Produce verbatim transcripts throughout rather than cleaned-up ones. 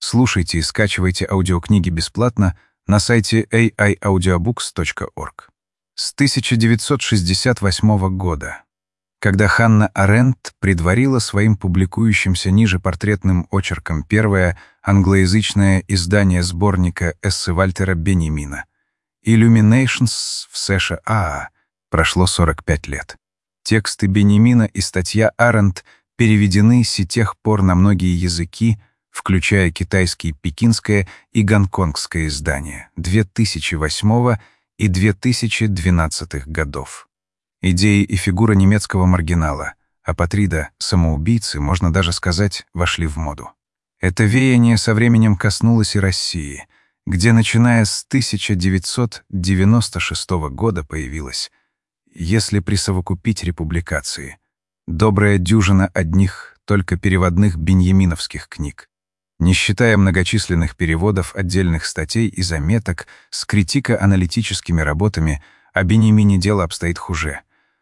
Слушайте и скачивайте аудиокниги бесплатно на сайте эй ай аудиобукс точка орг. С тысяча девятьсот шестьдесят восьмого года, когда Ханна Аренд предварила своим публикующимся ниже портретным очерком первое англоязычное издание сборника эссе Вальтера Беньямина «Illuminations» в США, прошло сорок пять лет. Тексты Беньямина и статья Аренд переведены с тех пор на многие языки, включая китайские пекинское и гонконгское издания две тысячи восьмого и две тысячи двенадцатых годов. Идеи и фигура немецкого маргинала, апатрида, самоубийцы, можно даже сказать, вошли в моду. Это веяние со временем коснулось и России, где, начиная с тысяча девятьсот девяносто шестого года, появилась, если присовокупить републикации, добрая дюжина одних только переводных беньяминовских книг, не считая многочисленных переводов отдельных статей и заметок с критико-аналитическими работами. О Беньямине дело обстоит хуже,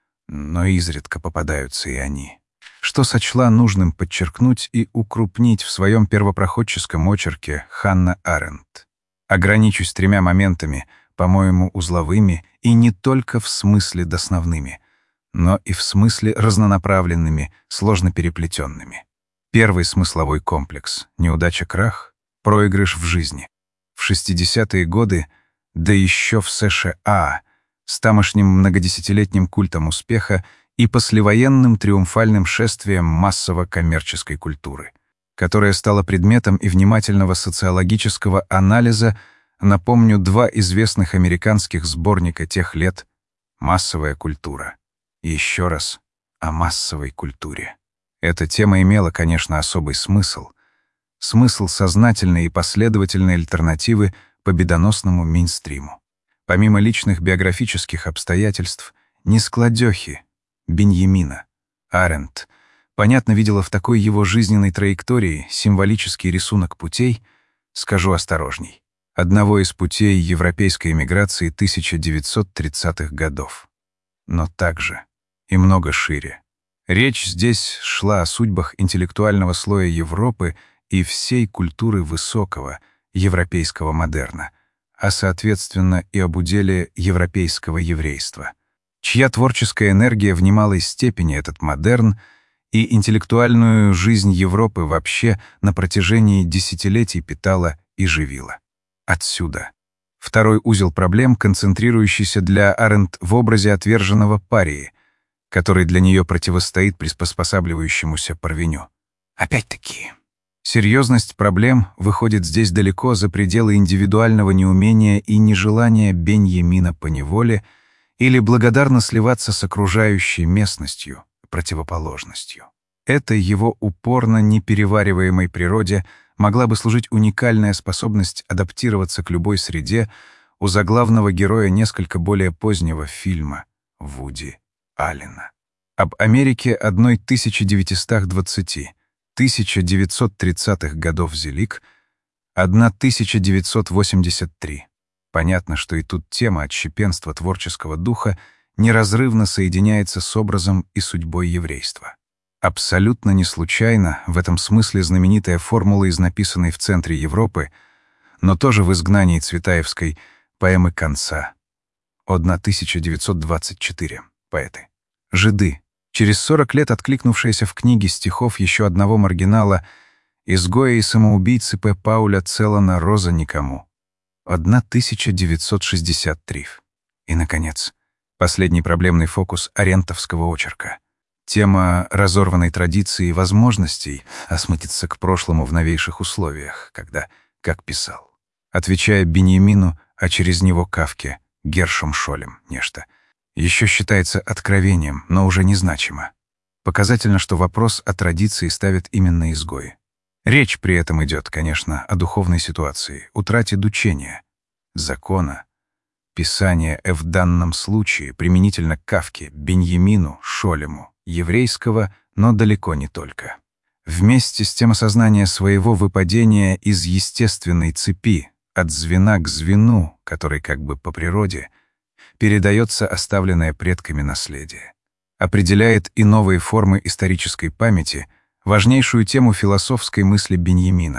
но изредка попадаются и они, что сочла нужным подчеркнуть и укрупнить в своем первопроходческом очерке Ханна Аренд. Ограничусь тремя моментами, по-моему, узловыми, и не только в смысле досновными, но и в смысле разнонаправленными, сложно переплетенными. Первый смысловой комплекс — неудача-крах, проигрыш в жизни. В шестидесятые годы, да еще в США, с тамошним многодесятилетним культом успеха и послевоенным триумфальным шествием массово-коммерческой культуры, которая стала предметом и внимательного социологического анализа, напомню, два известных американских сборника тех лет «Массовая культура». И еще раз о массовой культуре. Эта тема имела, конечно, особый смысл. Смысл сознательной и последовательной альтернативы победоносному мейнстриму. Помимо личных биографических обстоятельств, нескладёхи Беньямина Аренд, понятно, видела в такой его жизненной траектории символический рисунок путей, скажу осторожней, одного из путей европейской эмиграции тысяча девятьсот тридцатых годов. Но также и много шире. Речь здесь шла о судьбах интеллектуального слоя Европы и всей культуры высокого европейского модерна, а соответственно и об уделе европейского еврейства, чья творческая энергия в немалой степени этот модерн и интеллектуальную жизнь Европы вообще на протяжении десятилетий питала и живила. Отсюда второй узел проблем, концентрирующийся для Аренд в образе отверженного парии, который для нее противостоит приспосабливающемуся Парвеню. Опять-таки, серьезность проблем выходит здесь далеко за пределы индивидуального неумения и нежелания Беньямина поневоле или благодарно сливаться с окружающей местностью, противоположностью. Этой его упорно неперевариваемой природе могла бы служить уникальная способность адаптироваться к любой среде у заглавного героя несколько более позднего фильма Вуди Аллена. Об Америке одной тысяча девятьсот двадцатого — тысяча девятьсот тридцатых годов Зелик, тысяча девятьсот восемьдесят третий. Понятно, что и тут тема отщепенства творческого духа неразрывно соединяется с образом и судьбой еврейства. Абсолютно не случайно в этом смысле знаменитая формула из написанной в центре Европы, но тоже в изгнании Цветаевской поэмы «Конца» тысяча девятьсот двадцать четвёртый. Поэты. Жиды, через сорок лет откликнувшиеся в книге стихов еще одного маргинала, изгоя и самоубийцы П. Пауля Целлана «Роза никому» тысяча девятьсот шестьдесят третий. И, наконец, последний проблемный фокус арендтовского очерка. Тема разорванной традиции и возможностей осмыситься к прошлому в новейших условиях, когда, как писал, отвечая Беньямину, а через него Кафке, Гершом Шолем, нечто, еще считается откровением, но уже незначимо. Показательно, что вопрос о традиции ставят именно изгои. Речь при этом идет, конечно, о духовной ситуации, утрате дучения, закона, писания в данном случае применительно к Кафке, Беньямину, Шолему, еврейского, но далеко не только. Вместе с тем осознание своего выпадения из естественной цепи, от звена к звену, который как бы по природе передается оставленное предками наследие, определяет и новые формы исторической памяти, важнейшую тему философской мысли Беньямина,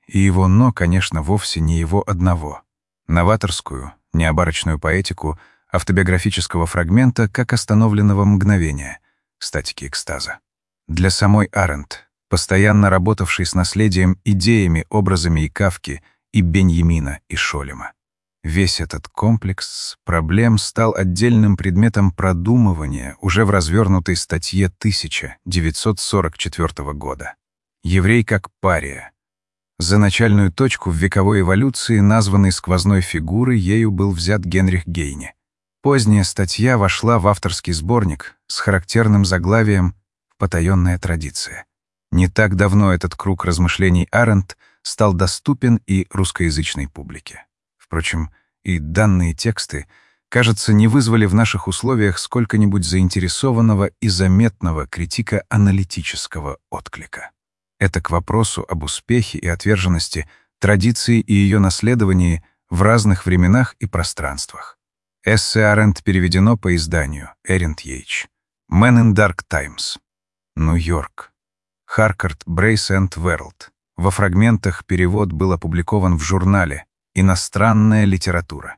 И его «но», конечно, вовсе не его одного. Новаторскую, необарочную поэтику автобиографического фрагмента как остановленного мгновения, статики экстаза. Для самой Арендт, постоянно работавшей с наследием, идеями, образами и Кафки, и Беньямина, и Шолема. Весь этот комплекс проблем стал отдельным предметом продумывания уже в развернутой статье тысяча девятьсот сорок четвёртого года. «Еврей как пария». За начальную точку в вековой эволюции, названной сквозной фигурой, ею был взят Генрих Гейне. Поздняя статья вошла в авторский сборник с характерным заглавием «Потаённая традиция». Не так давно этот круг размышлений Арендт стал доступен и русскоязычной публике. Впрочем, и данные тексты, кажется, не вызвали в наших условиях сколько-нибудь заинтересованного и заметного критико-аналитического отклика. Это к вопросу об успехе и отверженности традиции и ее наследовании в разных временах и пространствах. Эссе Арендт переведено по изданию Эринт Йейч. Man in Dark Times. Нью-Йорк. Харкард, Брейс энд Верлд. Во фрагментах перевод был опубликован в журнале «Иностранная литература».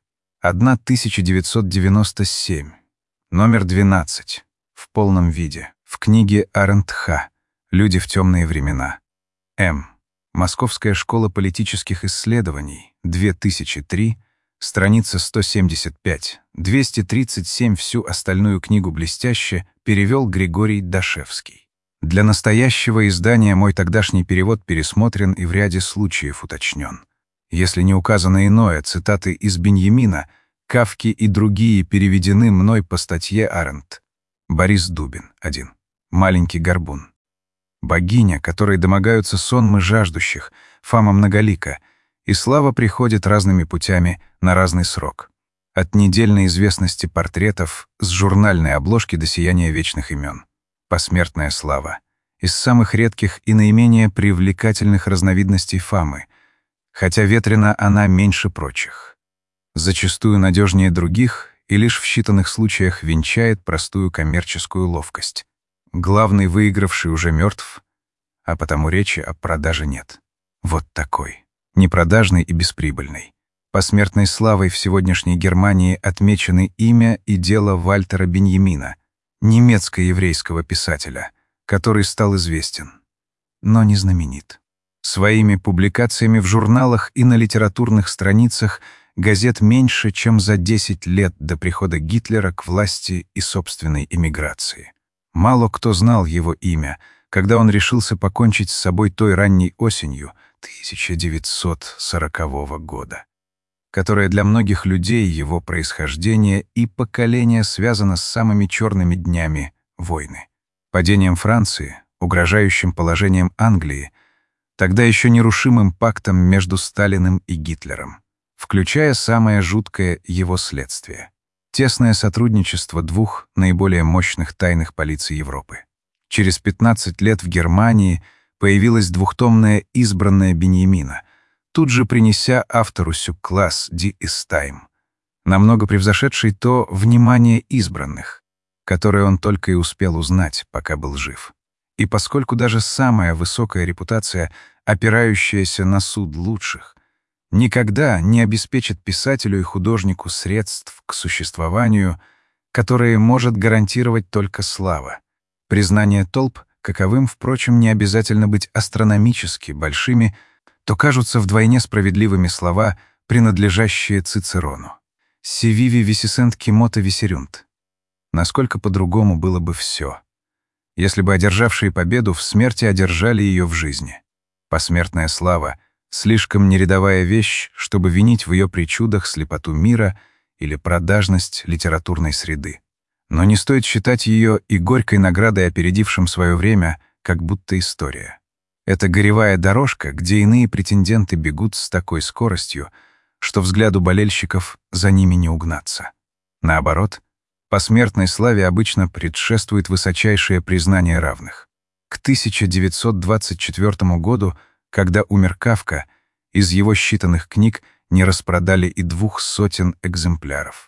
тысяча девятьсот девяносто семь. Номер двенадцать. В полном виде. В книге Арендт Х. «Люди в темные времена». М. Московская школа политических исследований. две тысячи три. Страница сто семьдесят пять. двести тридцать семь. Всю остальную книгу блестяще перевел Григорий Дашевский. Для настоящего издания мой тогдашний перевод пересмотрен и в ряде случаев уточнен. Если не указано иное, цитаты из Беньямина, Кафки и другие переведены мной по статье Арендт. Борис Дубин. один. Маленький горбун. Богиня, которой домогаются сонмы жаждущих, фама многолика, и слава приходит разными путями на разный срок. От недельной известности портретов с журнальной обложки до сияния вечных имен. Посмертная слава. Из самых редких и наименее привлекательных разновидностей фамы, хотя ветрена она меньше прочих. Зачастую надежнее других и лишь в считанных случаях венчает простую коммерческую ловкость. Главный выигравший уже мертв, а потому речи о продаже нет. Вот такой, непродажный и бесприбыльный. Посмертной славой в сегодняшней Германии отмечены имя и дело Вальтера Беньямина, немецко-еврейского писателя, который стал известен, но не знаменит. Своими публикациями в журналах и на литературных страницах газет меньше, чем за десять лет до прихода Гитлера к власти и собственной эмиграции. Мало кто знал его имя, когда он решился покончить с собой той ранней осенью тысяча девятьсот сорокового года, которая для многих людей его происхождения и поколения связана с самыми черными днями войны. Падением Франции, угрожающим положением Англии, тогда еще нерушимым пактом между Сталиным и Гитлером, включая самое жуткое его следствие — тесное сотрудничество двух наиболее мощных тайных полиций Европы. Через пятнадцать лет в Германии появилась двухтомная «Избранная Беньямина», тут же принеся автору сюк-класс «Ди Истайм», намного превзошедший то внимание избранных, которое он только и успел узнать, пока был жив. И поскольку даже самая высокая репутация, опирающаяся на суд лучших, никогда не обеспечит писателю и художнику средств к существованию, которые может гарантировать только слава, признание толп, каковым, впрочем, не обязательно быть астрономически большими, то кажутся вдвойне справедливыми слова, принадлежащие Цицерону. «Si vivi vicescent quimota viserunt». Насколько по-другому было бы все, если бы одержавшие победу в смерти одержали ее в жизни. Посмертная слава — слишком нерядовая вещь, чтобы винить в ее причудах слепоту мира или продажность литературной среды. Но не стоит считать ее и горькой наградой, опередившим свое время, как будто история. Это горевая дорожка, где иные претенденты бегут с такой скоростью, что взгляду болельщиков за ними не угнаться. Наоборот, посмертной славе обычно предшествует высочайшее признание равных. К тысяча девятьсот двадцать четвёртому году, когда умер Кафка, из его считанных книг не распродали и двух сотен экземпляров.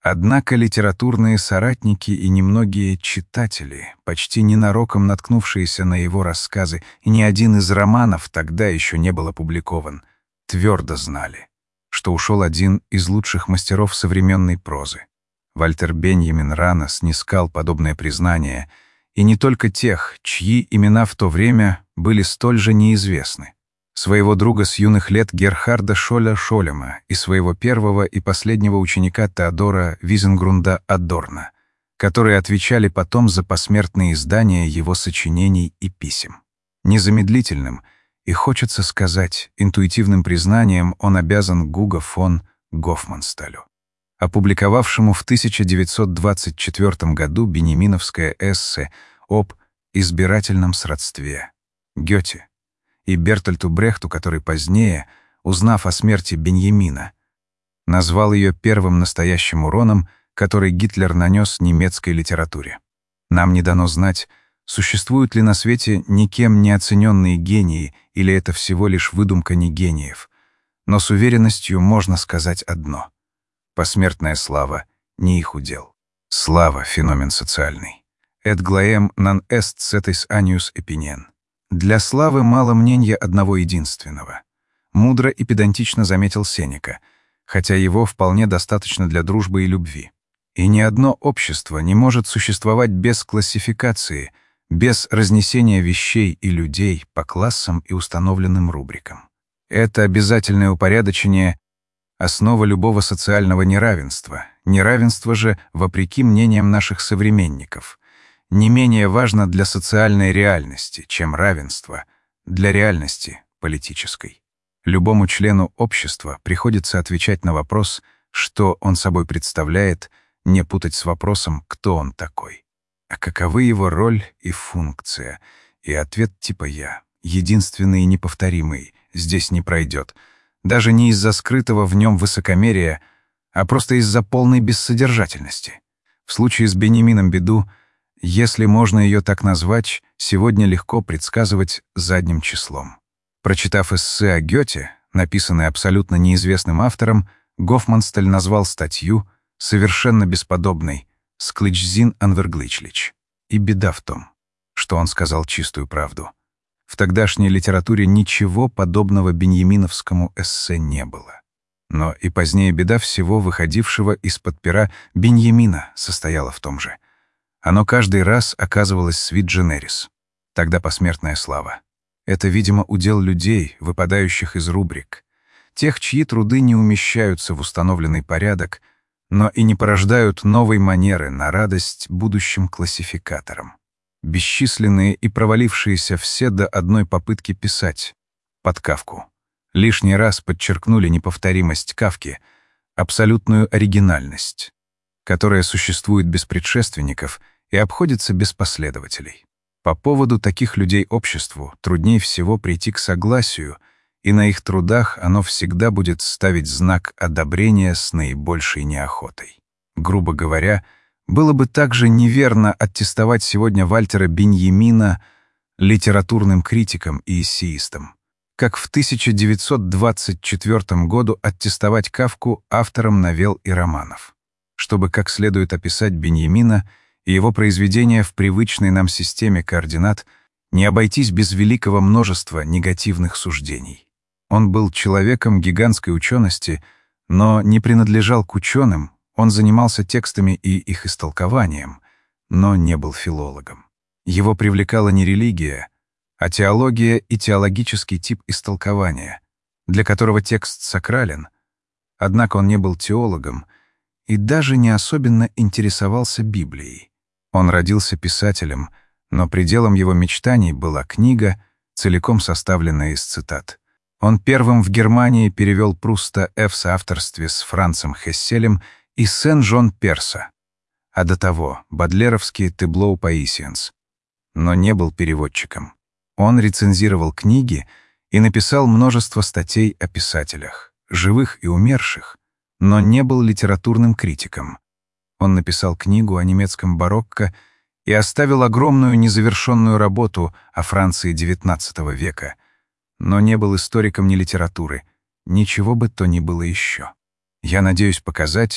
Однако литературные соратники и немногие читатели, почти ненароком наткнувшиеся на его рассказы, и ни один из романов тогда еще не был опубликован, твердо знали, что ушел один из лучших мастеров современной прозы. Вальтер Беньямин рано снискал подобное признание, и не только тех, чьи имена в то время были столь же неизвестны. Своего друга с юных лет Герхарда Шоля Шолема и своего первого и последнего ученика Теодора Визенгрунда Адорна, которые отвечали потом за посмертные издания его сочинений и писем. Незамедлительным и, хочется сказать, интуитивным признанием он обязан Гуго фон Гофмансталю, опубликовавшему в тысяча девятьсот двадцать четвёртом году беньяминовское эссе об избирательном сродстве Гёте, и Бертольту Брехту, который позднее, узнав о смерти Беньямина, назвал ее первым настоящим уроном, который Гитлер нанес немецкой литературе. Нам не дано знать, существуют ли на свете никем не оцененные гении или это всего лишь выдумка негениев, но с уверенностью можно сказать одно — посмертная слава не их удел. Слава — феномен социальный. «Et gloem non est cetis anius opinien». Для славы мало мнения одного единственного. Мудро и педантично заметил Сенека, хотя его вполне достаточно для дружбы и любви. И ни одно общество не может существовать без классификации, без разнесения вещей и людей по классам и установленным рубрикам. Это обязательное упорядочение — основа любого социального неравенства. Неравенство же, вопреки мнениям наших современников, не менее важно для социальной реальности, чем равенство для реальности политической. Любому члену общества приходится отвечать на вопрос, что он собой представляет, не путать с вопросом, кто он такой. А каковы его роль и функция? И ответ типа «я», единственный и неповторимый, здесь не пройдет. Даже не из-за скрытого в нем высокомерия, а просто из-за полной бессодержательности. В случае с Беньямином беду, если можно ее так назвать, сегодня легко предсказывать задним числом. Прочитав эссе о Гёте, написанное абсолютно неизвестным автором, Гофмансталь назвал статью совершенно бесподобной «Скличзин анвергличлич». И беда в том, что он сказал чистую правду. В тогдашней литературе ничего подобного беньяминовскому эссе не было. Но и позднее беда всего выходившего из-под пера Беньямина состояла в том же. Оно каждый раз оказывалось sui generis. Тогда посмертная слава. Это, видимо, удел людей, выпадающих из рубрик, тех, чьи труды не умещаются в установленный порядок, но и не порождают новой манеры на радость будущим классификаторам. Бесчисленные и провалившиеся все до одной попытки писать под Кафку лишний раз подчеркнули неповторимость Кафки, абсолютную оригинальность, которая существует без предшественников и обходится без последователей. По поводу таких людей обществу труднее всего прийти к согласию, и на их трудах оно всегда будет ставить знак одобрения с наибольшей неохотой. Грубо говоря, было бы также неверно аттестовать сегодня Вальтера Беньямина литературным критиком и эссеистом, как в тысяча девятьсот двадцать четвёртом году аттестовать Кафку автором новелл и романов. Чтобы как следует описать Беньямина и его произведения в привычной нам системе координат, не обойтись без великого множества негативных суждений. Он был человеком гигантской учености, но не принадлежал к ученым, он занимался текстами и их истолкованием, но не был филологом. Его привлекала не религия, а теология и теологический тип истолкования, для которого текст сакрален. Однако он не был теологом и даже не особенно интересовался Библией. Он родился писателем, но пределом его мечтаний была книга, целиком составленная из цитат. Он первым в Германии перевел Пруста в соавторстве с Францем Хесселем и Сен-Жон Перса, а до того — бодлеровские «Теблоу Паисиенс», но не был переводчиком. Он рецензировал книги и написал множество статей о писателях, живых и умерших, но не был литературным критиком. Он написал книгу о немецком барокко и оставил огромную незавершенную работу о Франции девятнадцатого века, но не был историком ни литературы, ничего бы то ни было еще. Я надеюсь показать,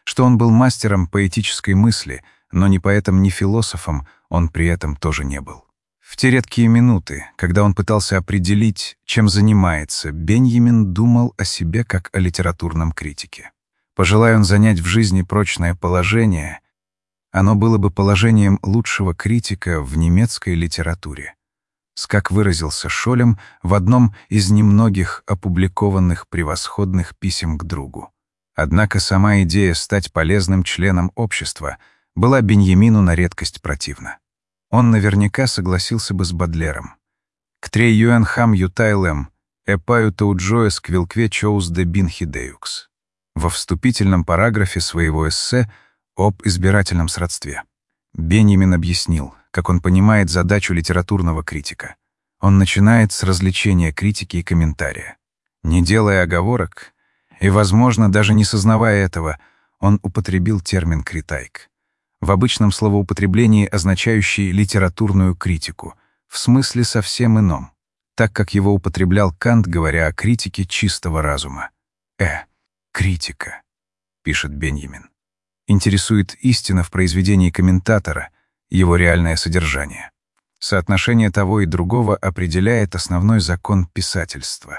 что он был мастером поэтической мысли, но ни поэтом, ни философом он при этом тоже не был. В те редкие минуты, когда он пытался определить, чем занимается, Беньямин думал о себе как о литературном критике. Пожелая он занять в жизни прочное положение, оно было бы положением лучшего критика в немецкой литературе. Как выразился Шолем в одном из немногих опубликованных превосходных писем к другу. Однако сама идея стать полезным членом общества была Беньямину на редкость противна. Он наверняка согласился бы с Бодлером. «Ктре юэн хам ютайлем, эпаю тауджоэ сквилкве чоус де бин хидеюкс» во вступительном параграфе своего эссе об избирательном сродстве. Беньямин объяснил, как он понимает задачу литературного критика. Он начинает с развлечения критики и комментария. Не делая оговорок, и, возможно, даже не сознавая этого, он употребил термин «критайк», в обычном словоупотреблении означающий литературную критику, в смысле совсем ином, так как его употреблял Кант, говоря о критике чистого разума. «Э, критика», — пишет Беньямин, интересует истина в произведении комментатора, его реальное содержание. Соотношение того и другого определяет основной закон писательства,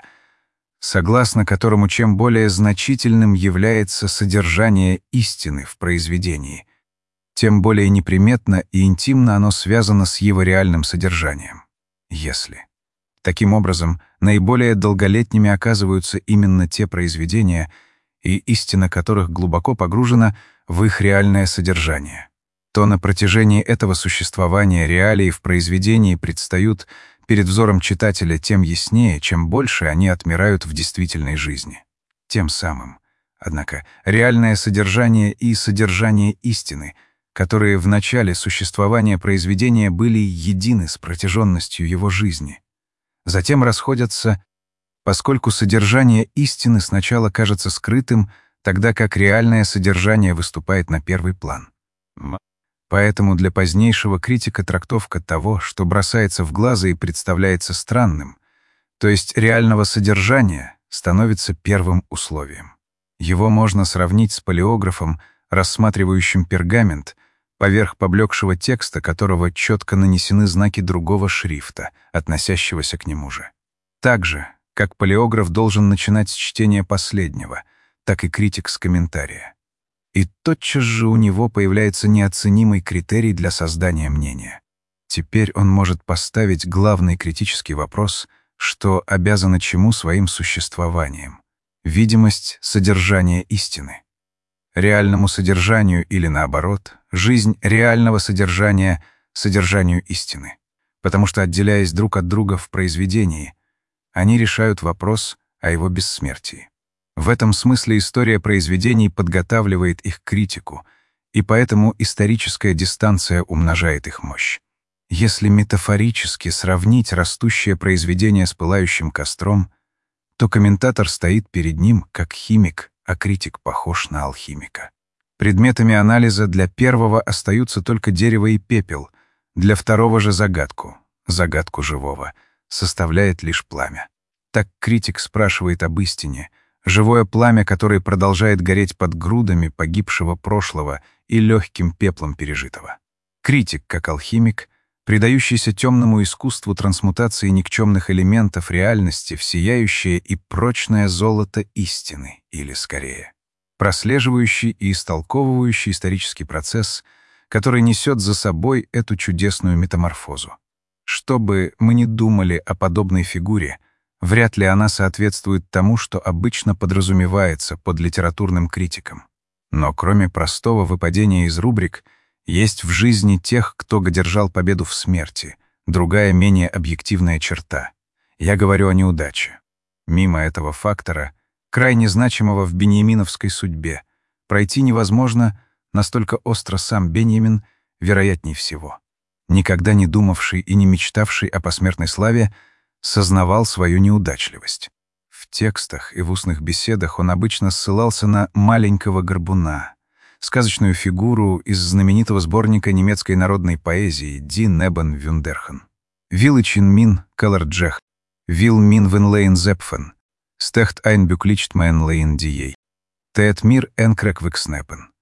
согласно которому чем более значительным является содержание истины в произведении, тем более неприметно и интимно оно связано с его реальным содержанием. Если. Таким образом, наиболее долголетними оказываются именно те произведения, и истина которых глубоко погружена в их реальное содержание, то на протяжении этого существования реалии в произведении предстают перед взором читателя тем яснее, чем больше они отмирают в действительной жизни. Тем самым, однако, реальное содержание и содержание истины, которые в начале существования произведения были едины с протяженностью его жизни, затем расходятся, поскольку содержание истины сначала кажется скрытым, тогда как реальное содержание выступает на первый план. Поэтому для позднейшего критика трактовка того, что бросается в глаза и представляется странным, то есть реального содержания, становится первым условием. Его можно сравнить с палеографом, рассматривающим пергамент, поверх поблекшего текста, которого четко нанесены знаки другого шрифта, относящегося к нему же. Так же, как палеограф должен начинать с чтения последнего, так и критик с комментария. И тотчас же у него появляется неоценимый критерий для создания мнения. Теперь он может поставить главный критический вопрос, что обязано чему своим существованием. Видимость содержания истины. Реальному содержанию или, наоборот, жизнь реального содержания содержанию истины. Потому что, отделяясь друг от друга в произведении, они решают вопрос о его бессмертии. В этом смысле история произведений подготавливает их к критику, и поэтому историческая дистанция умножает их мощь. Если метафорически сравнить растущее произведение с пылающим костром, то комментатор стоит перед ним как химик, а критик похож на алхимика. Предметами анализа для первого остаются только дерево и пепел, для второго же загадку, загадку живого, составляет лишь пламя. Так критик спрашивает об истине, живое пламя, которое продолжает гореть под грудами погибшего прошлого и легким пеплом пережитого. Критик, как алхимик, предающийся темному искусству трансмутации никчемных элементов реальности в сияющее и прочное золото истины, или, скорее, прослеживающий и истолковывающий исторический процесс, который несет за собой эту чудесную метаморфозу. Что бы мы ни думали о подобной фигуре, вряд ли она соответствует тому, что обычно подразумевается под литературным критиком. Но кроме простого выпадения из рубрик, есть в жизни тех, кто одержал победу в смерти, другая менее объективная черта. Я говорю о неудаче. Мимо этого фактора, крайне значимого в беньяминовской судьбе, пройти невозможно, настолько остро сам Беньямин, вероятней всего. Никогда не думавший и не мечтавший о посмертной славе, сознавал свою неудачливость. В текстах и в устных беседах он обычно ссылался на маленького горбуна, сказочную фигуру из знаменитого сборника немецкой народной поэзии «Die Neben Wunderchen». «Will ich in min Colorjech, will min wenn lein Zepfen, stecht ein Bücklicht mein lein die. Teet mir en krek wegknappen».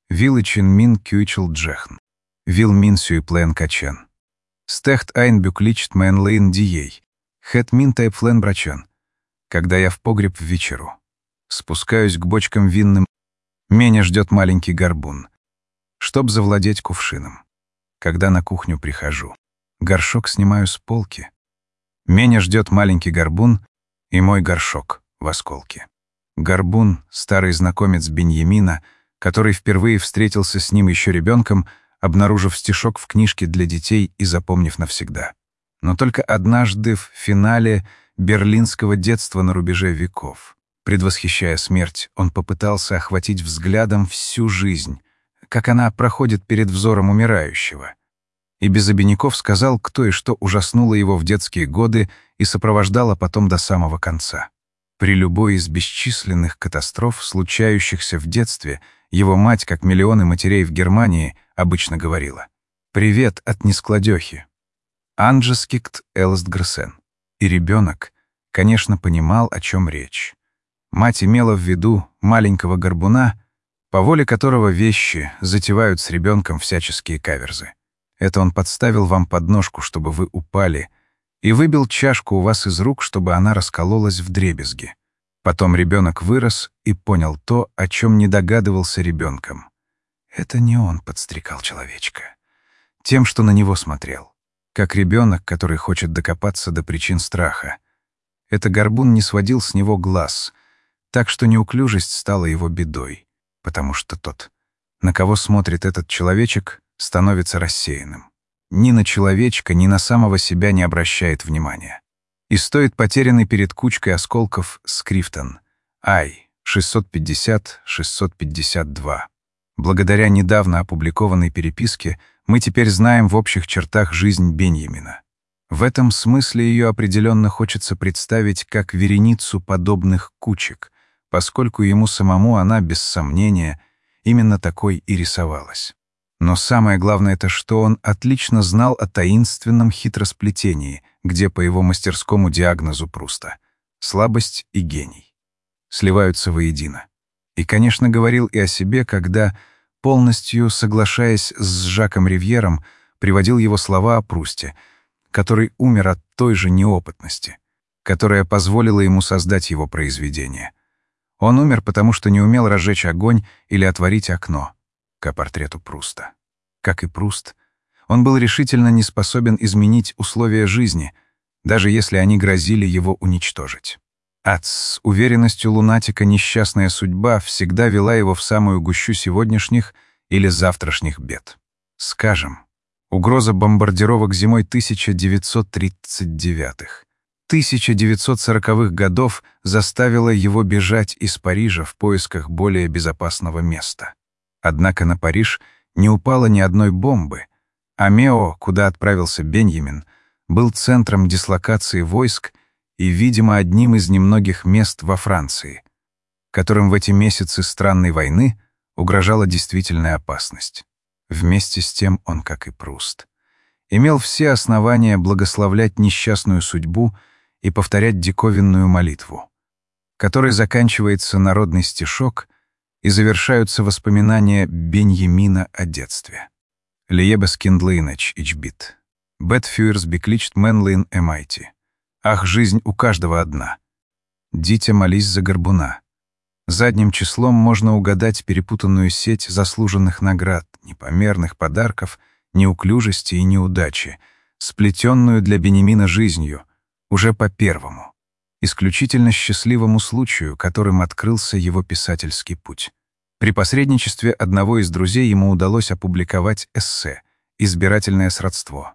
Вилл чин мин кючел джехн. Вил мин сюй плен качен. Стехт айн бюкличт мэн лейн дией. Хэт мин тайп флен брачен. Когда я в погреб в вечеру. Спускаюсь к бочкам винным. Меня ждет маленький горбун. Чтоб завладеть кувшином. Когда на кухню прихожу. Горшок снимаю с полки. Меня ждет маленький горбун и мой горшок в осколке. Горбун — старый знакомец Беньямина, который впервые встретился с ним еще ребенком, обнаружив стишок в книжке для детей и запомнив навсегда. Но только однажды в финале берлинского детства на рубеже веков, предвосхищая смерть, он попытался охватить взглядом всю жизнь, как она проходит перед взором умирающего. И без обиняков сказал, кто и что ужаснуло его в детские годы и сопровождало потом до самого конца. При любой из бесчисленных катастроф, случающихся в детстве, его мать, как миллионы матерей в Германии, обычно говорила: «Привет от нескладехи». «Анджескикт элстгрсен». И ребенок, конечно, понимал, о чем речь. Мать имела в виду маленького горбуна, по воле которого вещи затевают с ребенком всяческие каверзы. Это он подставил вам подножку, чтобы вы упали, и выбил чашку у вас из рук, чтобы она раскололась вдребезги. Потом ребенок вырос и понял то, о чем не догадывался ребенком. Это не он подстрекал человечка. Тем, что на него смотрел. Как ребенок, который хочет докопаться до причин страха. Это горбун не сводил с него глаз, так что неуклюжесть стала его бедой, потому что тот, на кого смотрит этот человечек, становится рассеянным. Ни на человечка, ни на самого себя не обращает внимания. И стоит потерянный перед кучкой осколков Скрифтон. Ай, шестьсот пятьдесят шестьсот пятьдесят два. Благодаря недавно опубликованной переписке мы теперь знаем в общих чертах жизнь Беньямина. В этом смысле ее определенно хочется представить как вереницу подобных кучек, поскольку ему самому она, без сомнения, именно такой и рисовалась. Но самое главное — это что он отлично знал о таинственном хитросплетении, где по его мастерскому диагнозу Пруста слабость и гений сливаются воедино. И, конечно, говорил и о себе, когда, полностью соглашаясь с Жаком Ривьером, приводил его слова о Прусте, который умер от той же неопытности, которая позволила ему создать его произведение. Он умер, потому что не умел разжечь огонь или отворить окно. К портрету Пруста. Как и Пруст, он был решительно не способен изменить условия жизни, даже если они грозили его уничтожить. А с уверенностью лунатика несчастная судьба всегда вела его в самую гущу сегодняшних или завтрашних бед. Скажем, угроза бомбардировок зимой тысяча девятьсот тридцать девятых, тысяча девятьсот сороковых годов заставила его бежать из Парижа в поисках более безопасного места. Однако на Париж не упало ни одной бомбы, а Мео, куда отправился Беньямин, был центром дислокации войск и, видимо, одним из немногих мест во Франции, которым в эти месяцы странной войны угрожала действительная опасность. Вместе с тем он, как и Пруст, имел все основания благословлять несчастную судьбу и повторять диковинную молитву, которой заканчивается народный стишок и завершаются воспоминания Беньямина о детстве. «Лиебес киндлейнач ичбит. Бет фюерс бикличт мэнлейн эмайти. Ах, жизнь у каждого одна. Дитя, молись за горбуна». Задним числом можно угадать перепутанную сеть заслуженных наград, непомерных подарков, неуклюжести и неудачи, сплетенную для Беньямина жизнью, уже по первому, исключительно счастливому случаю, которым открылся его писательский путь. При посредничестве одного из друзей ему удалось опубликовать эссе «Избирательное сродство»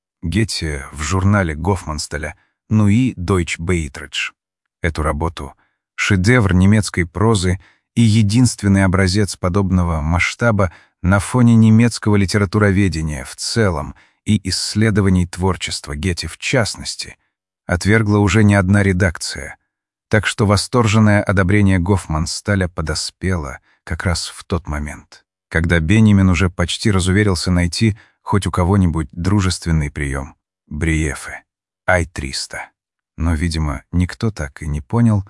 Гетте в журнале Гофманстеля «Нуи Дойч Бейтридж». Эту работу — шедевр немецкой прозы и единственный образец подобного масштаба на фоне немецкого литературоведения в целом и исследований творчества Гетте в частности — отвергла уже не одна редакция, так что восторженное одобрение Гофмансталя подоспело как раз в тот момент, когда Беньямин уже почти разуверился найти хоть у кого-нибудь дружественный прием — Бриефе, Ай триста. Но, видимо, никто так и не понял,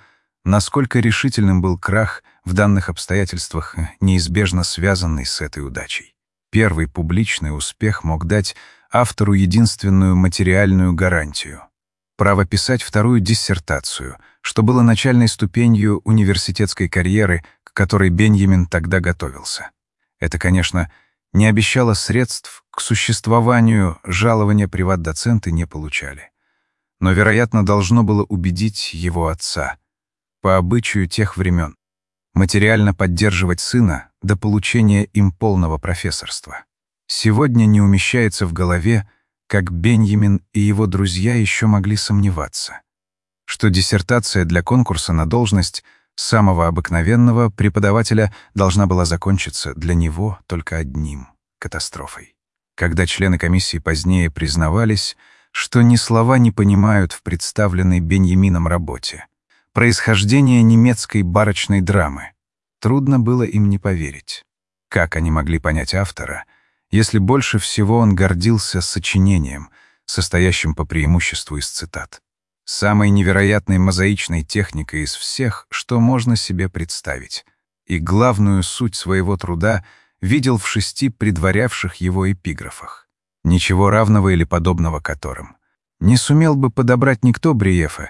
насколько решительным был крах в данных обстоятельствах, неизбежно связанный с этой удачей. Первый публичный успех мог дать автору единственную материальную гарантию — право писать вторую диссертацию, что было начальной ступенью университетской карьеры, к которой Беньямин тогда готовился. Это, конечно, не обещало средств к существованию, жалования приват-доценты не получали. Но, вероятно, должно было убедить его отца, по обычаю тех времен, материально поддерживать сына до получения им полного профессорства. Сегодня не умещается в голове, как Беньямин и его друзья еще могли сомневаться, что диссертация для конкурса на должность самого обыкновенного преподавателя должна была закончиться для него только одним — катастрофой. Когда члены комиссии позднее признавались, что ни слова не понимают в представленной Беньямином работе, происхождение немецкой барочной драмы, трудно было им не поверить. Как они могли понять автора, если больше всего он гордился сочинением, состоящим по преимуществу из цитат? Самой невероятной мозаичной техникой из всех, что можно себе представить, и главную суть своего труда видел в шести предварявших его эпиграфах, ничего равного или подобного которым не сумел бы подобрать никто Бриефе.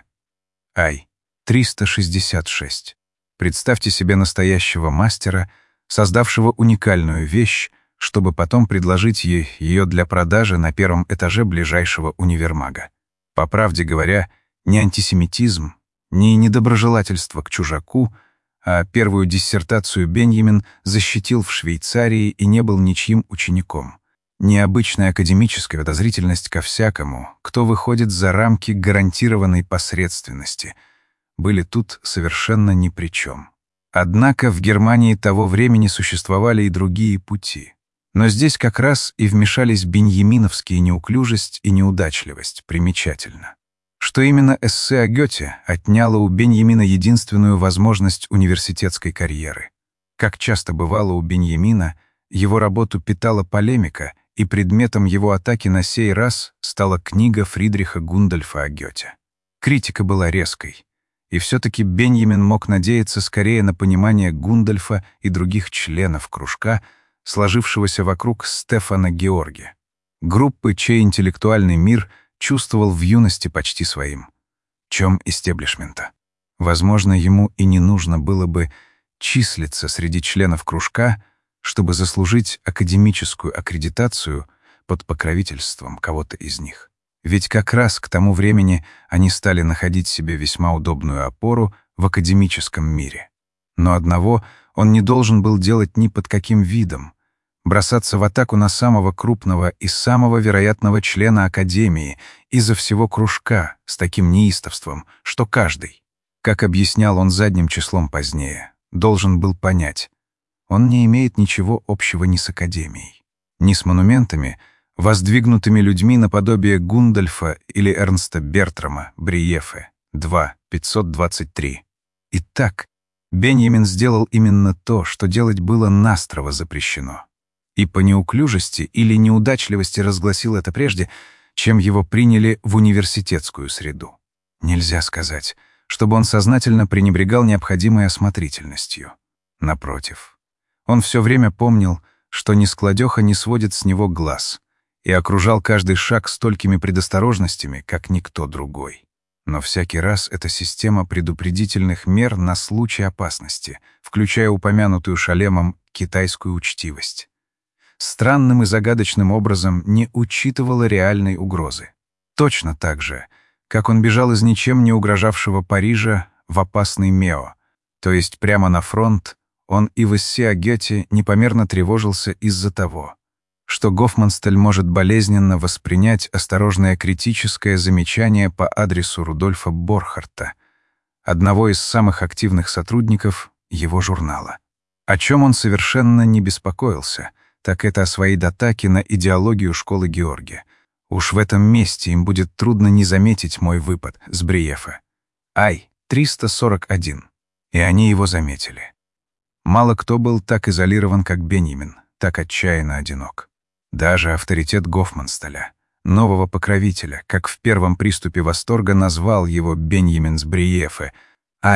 Ай, триста шестьдесят шесть. Представьте себе настоящего мастера, создавшего уникальную вещь, чтобы потом предложить ей ее для продажи на первом этаже ближайшего универмага. По правде говоря, не антисемитизм, не недоброжелательство к чужаку, а первую диссертацию Беньямин защитил в Швейцарии и не был ничьим учеником. Необычная академическая подозрительность ко всякому, кто выходит за рамки гарантированной посредственности, были тут совершенно ни при чем. Однако в Германии того времени существовали и другие пути. Но здесь как раз и вмешались беньяминовские неуклюжесть и неудачливость, примечательно. Что именно эссе о Гёте отняло у Беньямина единственную возможность университетской карьеры. Как часто бывало у Беньямина, его работу питала полемика, и предметом его атаки на сей раз стала книга Фридриха Гундольфа о Гёте. Критика была резкой, и все-таки Беньямин мог надеяться скорее на понимание Гундольфа и других членов кружка, сложившегося вокруг Стефана Георги, группы, чей интеллектуальный мир чувствовал в юности почти своим, чем истеблишмента. Возможно, ему и не нужно было бы числиться среди членов кружка, чтобы заслужить академическую аккредитацию под покровительством кого-то из них. Ведь как раз к тому времени они стали находить себе весьма удобную опору в академическом мире. Но одного он не должен был делать ни под каким видом — бросаться в атаку на самого крупного и самого вероятного члена Академии из-за всего кружка с таким неистовством, что каждый, как объяснял он задним числом позднее, должен был понять, он не имеет ничего общего ни с Академией, ни с монументами, воздвигнутыми людьми наподобие Гундольфа или Эрнста Бертрама, Бриефе, два, пятьсот двадцать три. Итак, Беньямин сделал именно то, что делать было настрого запрещено. И по неуклюжести или неудачливости разгласил это прежде, чем его приняли в университетскую среду. Нельзя сказать, чтобы он сознательно пренебрегал необходимой осмотрительностью. Напротив, он все время помнил, что нескладеха не сводит с него глаз, и окружал каждый шаг столькими предосторожностями, как никто другой. Но всякий раз эта система предупредительных мер на случай опасности, включая упомянутую Шалемом китайскую учтивость, странным и загадочным образом не учитывала реальной угрозы. Точно так же, как он бежал из ничем не угрожавшего Парижа в опасный Мео, то есть прямо на фронт, он и в эссе о Гёте непомерно тревожился из-за того, что Гофманстель может болезненно воспринять осторожное критическое замечание по адресу Рудольфа Борхарта, одного из самых активных сотрудников его журнала. О чем он совершенно не беспокоился, так это о своей атаке на идеологию школы Георги. Уж в этом месте им будет трудно не заметить мой выпад с Бриефе. Ай, триста сорок один. И они его заметили. Мало кто был так изолирован, как Беньямин, так отчаянно одинок. Даже авторитет Гофманстеля, нового покровителя, как в первом приступе восторга назвал его Беньямин с Бриефе, Ай,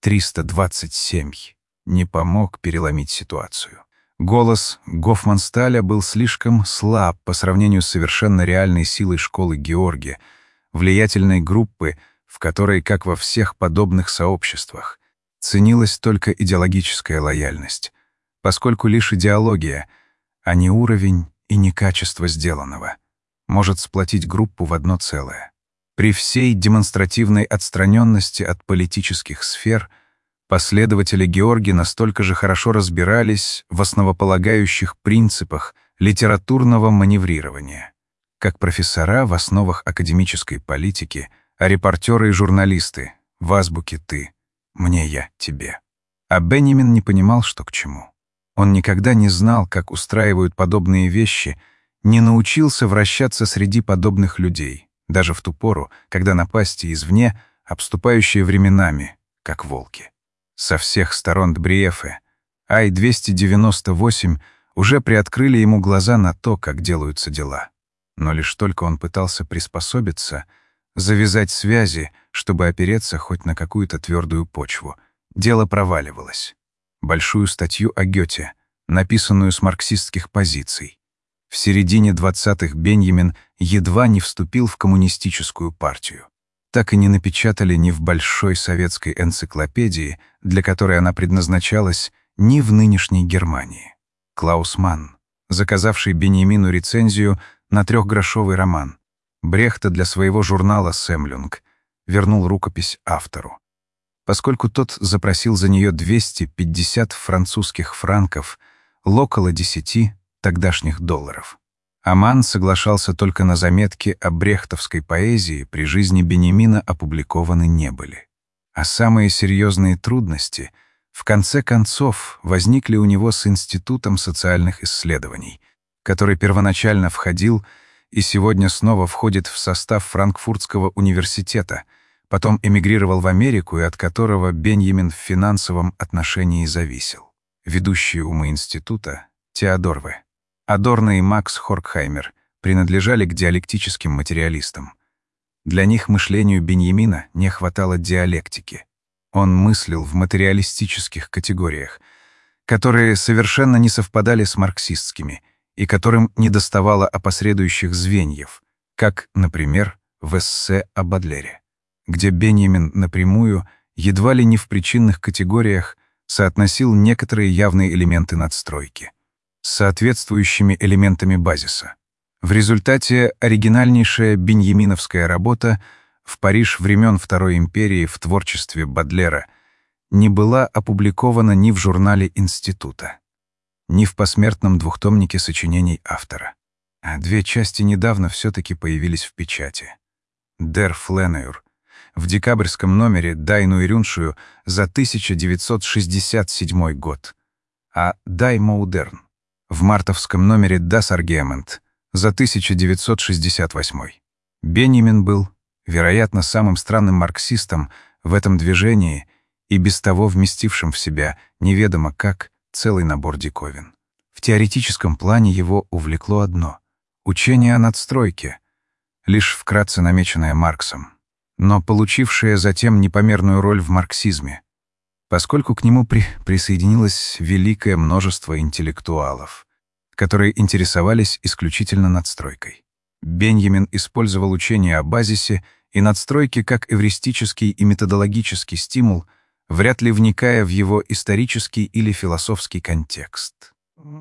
триста двадцать семь не помог переломить ситуацию. Голос Гофмансталя был слишком слаб по сравнению с совершенно реальной силой школы Георги, влиятельной группы, в которой, как во всех подобных сообществах, ценилась только идеологическая лояльность, поскольку лишь идеология, а не уровень и не качество сделанного, может сплотить группу в одно целое. При всей демонстративной отстраненности от политических сфер последователи Георги настолько же хорошо разбирались в основополагающих принципах литературного маневрирования, как профессора в основах академической политики, а репортеры и журналисты в азбуке «ты», «мне», «я», «тебе». А Беньямин не понимал, что к чему. Он никогда не знал, как устраивают подобные вещи, не научился вращаться среди подобных людей, даже в ту пору, когда напасти извне, обступающие временами, как волки. Со всех сторон Дбриефы Ай двести девяносто восемь уже приоткрыли ему глаза на то, как делаются дела. Но лишь только он пытался приспособиться, завязать связи, чтобы опереться хоть на какую-то твердую почву, дело проваливалось. Большую статью о Гёте, написанную с марксистских позиций. В середине двадцатых Беньямин едва не вступил в коммунистическую партию. Так и не напечатали ни в большой советской энциклопедии, для которой она предназначалась, ни в нынешней Германии. Клаус Манн, заказавший Беньямину рецензию на трехгрошовый роман Брехта для своего журнала «Семлюнг», вернул рукопись автору. Поскольку тот запросил за нее двести пятьдесят французских франков, около десяти тогдашних долларов. Аман соглашался только на заметки о брехтовской поэзии, при жизни Беньямина опубликованы не были. А самые серьезные трудности в конце концов возникли у него с Институтом социальных исследований, который первоначально входил и сегодня снова входит в состав Франкфуртского университета, потом эмигрировал в Америку и от которого Беньямин в финансовом отношении зависел. Ведущие умы института — Теодор В. Адорно и Макс Хоркхаймер принадлежали к диалектическим материалистам. Для них мышлению Беньямина не хватало диалектики. Он мыслил в материалистических категориях, которые совершенно не совпадали с марксистскими и которым недоставало опосредующих звеньев, как, например, в эссе о Бодлере, где Беньямин напрямую, едва ли не в причинных категориях, соотносил некоторые явные элементы надстройки с соответствующими элементами базиса. В результате оригинальнейшая беньяминовская работа «В Париж времен Второй империи в творчестве Бодлера» не была опубликована ни в журнале Института, ни в посмертном двухтомнике сочинений автора. А две части недавно все-таки появились в печати. «Дер Фленуэр» в декабрьском номере «Дайну Ирюншую» за тысяча девятьсот шестьдесят седьмой год, а «Дай Моудерн» в мартовском номере «Das Argument» за тысяча девятьсот шестьдесят восьмой. Беньямин был, вероятно, самым странным марксистом в этом движении и без того вместившим в себя неведомо как целый набор диковин. В теоретическом плане его увлекло одно — учение о надстройке, лишь вкратце намеченное Марксом, но получившее затем непомерную роль в марксизме, поскольку к нему при присоединилось великое множество интеллектуалов, которые интересовались исключительно надстройкой. Беньямин использовал учение о базисе и надстройке как эвристический и методологический стимул, вряд ли вникая в его исторический или философский контекст.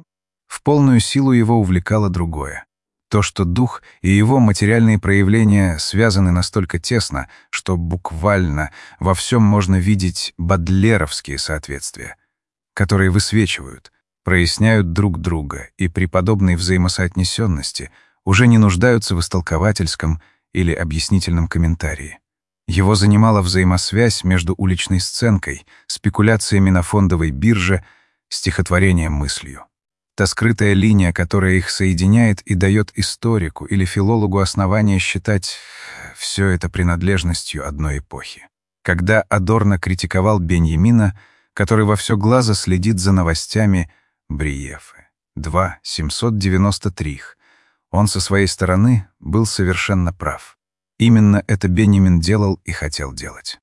В полную силу его увлекало другое. То, что дух и его материальные проявления связаны настолько тесно, что буквально во всем можно видеть бодлеровские соответствия, которые высвечивают, проясняют друг друга и при подобной взаимосоотнесенности уже не нуждаются в истолковательском или объяснительном комментарии. Его занимала взаимосвязь между уличной сценкой, спекуляциями на фондовой бирже, стихотворением мыслью. Та скрытая линия, которая их соединяет и дает историку или филологу основание считать все это принадлежностью одной эпохи. Когда Адорно критиковал Беньямина, который во все глаза следит за новостями Бриефы, два семьсот девяносто три, он со своей стороны был совершенно прав. Именно это Беньямин делал и хотел делать.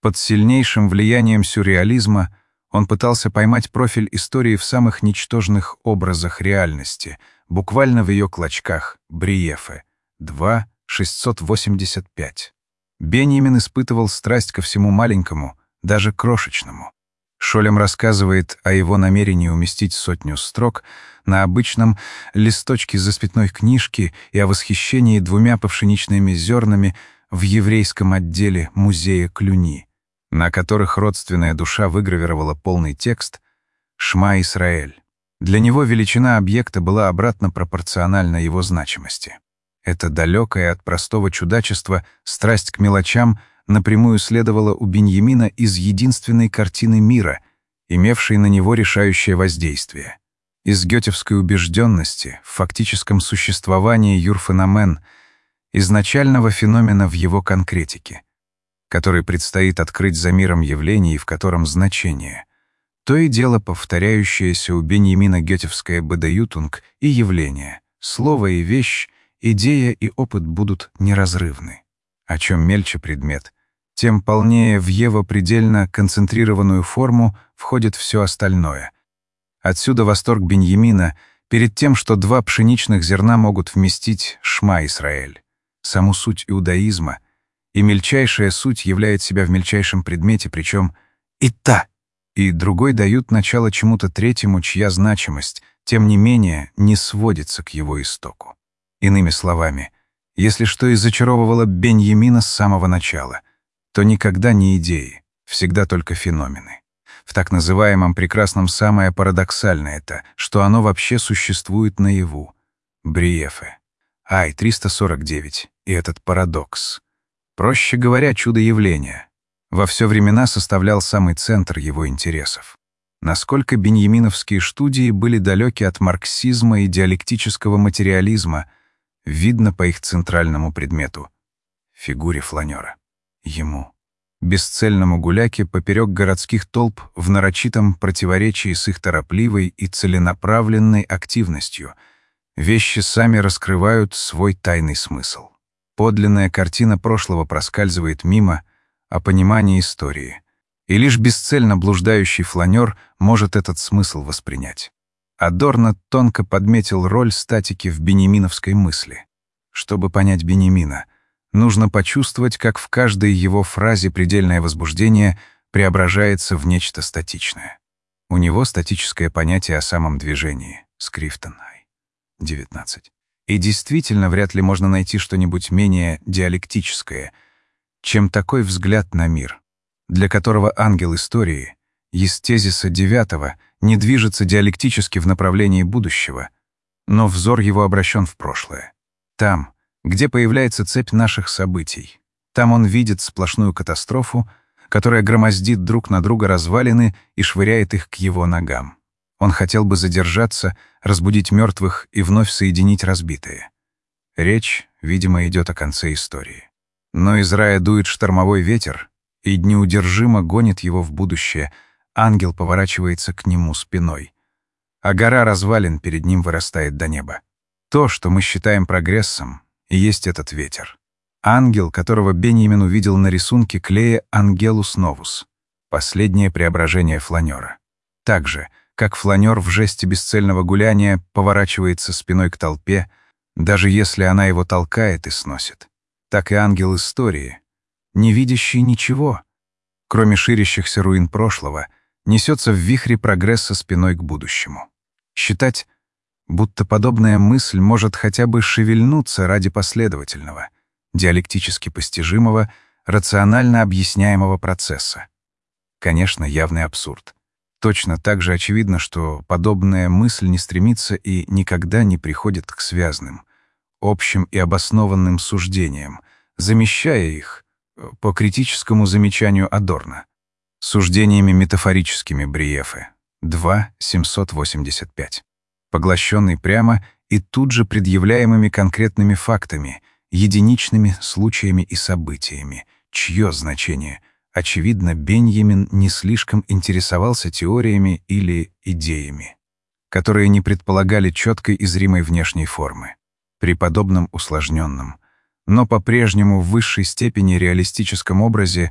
Под сильнейшим влиянием сюрреализма он пытался поймать профиль истории в самых ничтожных образах реальности, буквально в ее клочках, Бриефе, два шестьсот восемьдесят пять. Беньямин испытывал страсть ко всему маленькому, даже крошечному. Шолем рассказывает о его намерении уместить сотню строк на обычном листочке записной книжки и о восхищении двумя пшеничными зернами в еврейском отделе музея Клюни, на которых родственная душа выгравировала полный текст «Шма Исраэль». Для него величина объекта была обратно пропорциональна его значимости. Эта далекая от простого чудачества страсть к мелочам напрямую следовала у Беньямина из единственной картины мира, имевшей на него решающее воздействие. Из гетевской убежденности в фактическом существовании юрфеномен, изначального феномена в его конкретике, который предстоит открыть за миром явлений, в котором значение, то и дело повторяющееся у Беньямина гетевское бедеютунг и явление, слово и вещь, идея и опыт будут неразрывны. О чем мельче предмет, тем полнее в его предельно концентрированную форму входит все остальное. Отсюда восторг Беньямина перед тем, что два пшеничных зерна могут вместить Шма Исраэль, саму суть иудаизма, и мельчайшая суть являет себя в мельчайшем предмете, причем и та, и другой дают начало чему-то третьему, чья значимость, тем не менее, не сводится к его истоку. Иными словами, если что и зачаровывало Беньямина с самого начала, то никогда не идеи, всегда только феномены. В так называемом прекрасном самое парадоксальное это, что оно вообще существует наяву. Бриефе. Ай, триста сорок девять. И этот парадокс. Проще говоря, чудо явления. Во все времена составлял самый центр его интересов. Насколько беньяминовские студии были далеки от марксизма и диалектического материализма, видно по их центральному предмету — фигуре фланера. Ему, бесцельному гуляке поперек городских толп в нарочитом противоречии с их торопливой и целенаправленной активностью, вещи сами раскрывают свой тайный смысл. Подлинная картина прошлого проскальзывает мимо, о понимании истории, и лишь бесцельно блуждающий фланер может этот смысл воспринять. Адорно тонко подметил роль статики в беньяминовской мысли. Чтобы понять Беньямина, нужно почувствовать, как в каждой его фразе предельное возбуждение преображается в нечто статичное. У него статическое понятие о самом движении. Скрифтон, девятнадцать. И действительно, вряд ли можно найти что-нибудь менее диалектическое, чем такой взгляд на мир, для которого ангел истории, из тезиса девятого, не движется диалектически в направлении будущего, но взор его обращен в прошлое. Там, где появляется цепь наших событий, там он видит сплошную катастрофу, которая громоздит друг на друга развалины и швыряет их к его ногам. Он хотел бы задержаться, разбудить мертвых и вновь соединить разбитые. Речь, видимо, идет о конце истории. Но из рая дует штормовой ветер, и неудержимо гонит его в будущее. Ангел поворачивается к нему спиной, а гора развалин перед ним вырастает до неба. То, что мы считаем прогрессом, и есть этот ветер. Ангел, которого Беньямин увидел на рисунке клея «Ангелус новус», последнее преображение фланера. Так же, как фланер в жесте бесцельного гуляния поворачивается спиной к толпе, даже если она его толкает и сносит, так и ангел истории, не видящий ничего, кроме ширящихся руин прошлого, несется в вихре прогресса спиной к будущему. Считать, будто подобная мысль может хотя бы шевельнуться ради последовательного, диалектически постижимого, рационально объясняемого процесса. Конечно, явный абсурд. Точно так же очевидно, что подобная мысль не стремится и никогда не приходит к связным, общим и обоснованным суждениям, замещая их, по критическому замечанию Адорно, суждениями метафорическими Бриефе, два семьсот восемьдесят пять, поглощенный прямо и тут же предъявляемыми конкретными фактами, единичными случаями и событиями, чье значение, очевидно, Беньямин не слишком интересовался теориями или идеями, которые не предполагали четкой и зримой внешней формы. При подобном усложненном, но по-прежнему в высшей степени реалистическом образе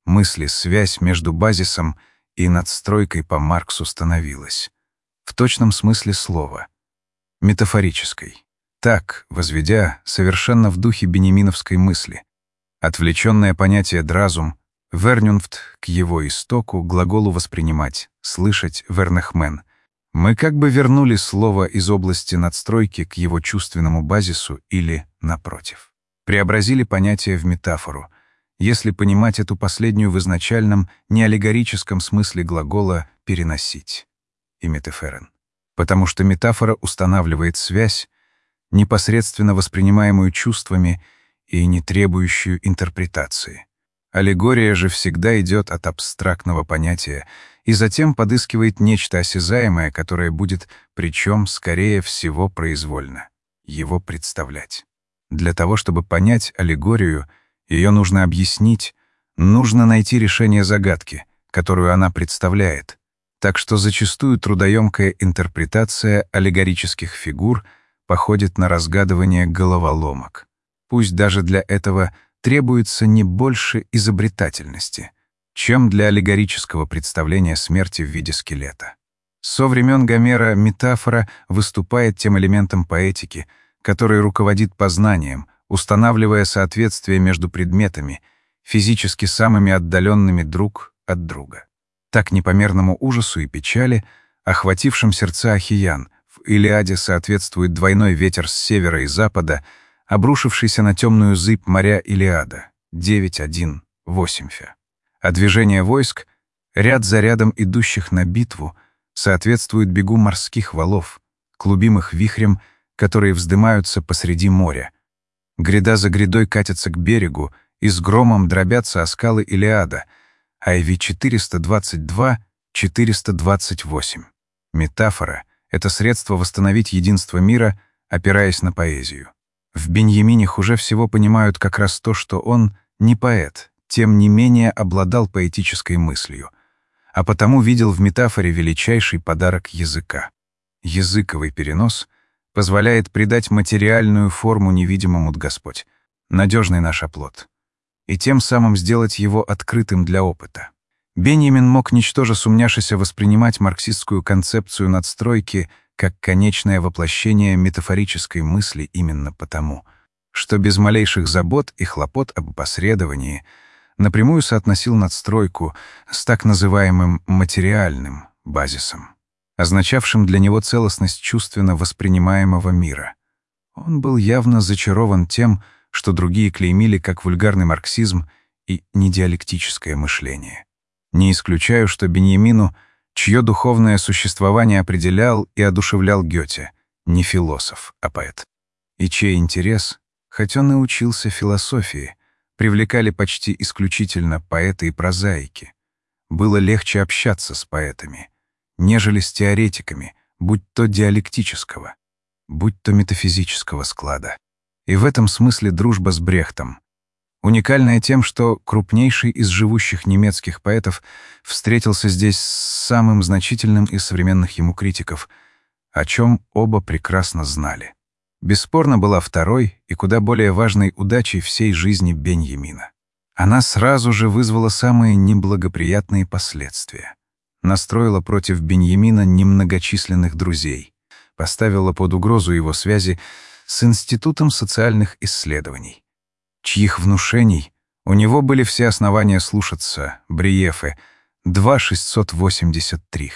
мысли-связь между базисом и надстройкой по Марксу становилась. В точном смысле слова. Метафорической. Так, возведя, совершенно в духе бенеминовской мысли. Отвлеченное понятие «дразум», «вернюнфт» к его истоку, глаголу «воспринимать», «слышать» «вернехмен». Мы как бы вернули слово из области надстройки к его чувственному базису или, напротив, преобразили понятие в метафору, если понимать эту последнюю в изначальном, неаллегорическом смысле глагола «переносить» и метаферен. Потому что метафора устанавливает связь, непосредственно воспринимаемую чувствами и не требующую интерпретации. Аллегория же всегда идет от абстрактного понятия и затем подыскивает нечто осязаемое, которое будет, причем, скорее всего, произвольно, его представлять. Для того, чтобы понять аллегорию, ее нужно объяснить, нужно найти решение загадки, которую она представляет. Так что зачастую трудоемкая интерпретация аллегорических фигур походит на разгадывание головоломок. Пусть даже для этого требуется не больше изобретательности, чем для аллегорического представления смерти в виде скелета. Со времен Гомера метафора выступает тем элементом поэтики, который руководит познанием, устанавливая соответствие между предметами, физически самыми отдаленными друг от друга. Так непомерному ужасу и печали, охватившим сердца Ахиян, в Илиаде соответствует двойной ветер с севера и запада, обрушившийся на темную зыбь моря Илиада, девять один восемь фя. А движение войск, ряд за рядом идущих на битву, соответствует бегу морских валов, клубимых вихрем, которые вздымаются посреди моря. Гряда за грядой катятся к берегу, и с громом дробятся о скалы Илиада, ай ви четыреста двадцать два четыреста двадцать восемь. Метафора — это средство восстановить единство мира, опираясь на поэзию. В Беньямине хуже всего понимают как раз то, что он не поэт, тем не менее обладал поэтической мыслью, а потому видел в метафоре величайший подарок языка. Языковый перенос позволяет придать материальную форму невидимому Господь, надежный наш оплот, и тем самым сделать его открытым для опыта. Беньямин мог, ничтоже сумняшися, воспринимать марксистскую концепцию надстройки как конечное воплощение метафорической мысли именно потому, что без малейших забот и хлопот об опосредовании напрямую соотносил надстройку с так называемым материальным базисом, означавшим для него целостность чувственно воспринимаемого мира. Он был явно зачарован тем, что другие клеймили как вульгарный марксизм и недиалектическое мышление. Не исключаю, что Беньямину, чье духовное существование определял и одушевлял Гёте, не философ, а поэт, и чей интерес, хоть он и учился философии, привлекали почти исключительно поэты и прозаики. Было легче общаться с поэтами, нежели с теоретиками, будь то диалектического, будь то метафизического склада. И в этом смысле дружба с Брехтом уникальная тем, что крупнейший из живущих немецких поэтов встретился здесь с самым значительным из современных ему критиков, о чем оба прекрасно знали. Бесспорно была второй и куда более важной удачей всей жизни Беньямина. Она сразу же вызвала самые неблагоприятные последствия. Настроила против Беньямина немногочисленных друзей, поставила под угрозу его связи с Институтом социальных исследований, чьих внушений у него были все основания слушаться Бриефе два шестьсот восемьдесят три.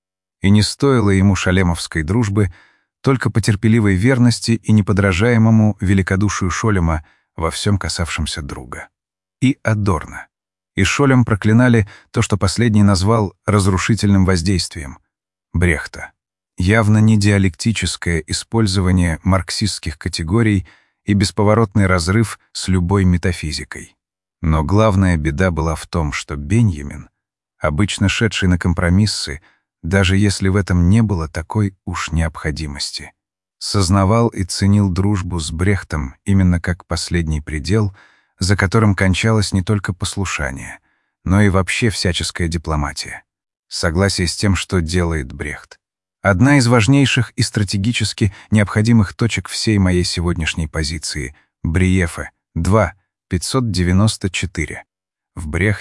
И не стоило ему шалемовской дружбы, только по терпеливой верности и неподражаемому великодушию Шолема во всем касавшемся друга. И Адорно. И Шолем проклинали то, что последний назвал разрушительным воздействием Брехта. Явно не диалектическое использование марксистских категорий и бесповоротный разрыв с любой метафизикой. Но главная беда была в том, что Беньямин, обычно шедший на компромиссы, даже если в этом не было такой уж необходимости, сознавал и ценил дружбу с Брехтом именно как последний предел, за которым кончалось не только послушание, но и вообще всяческая дипломатия. Согласие с тем, что делает Брехт. Одна из важнейших и стратегически необходимых точек всей моей сегодняшней позиции — Бриефе два пятьсот девяносто четыре. В Брехте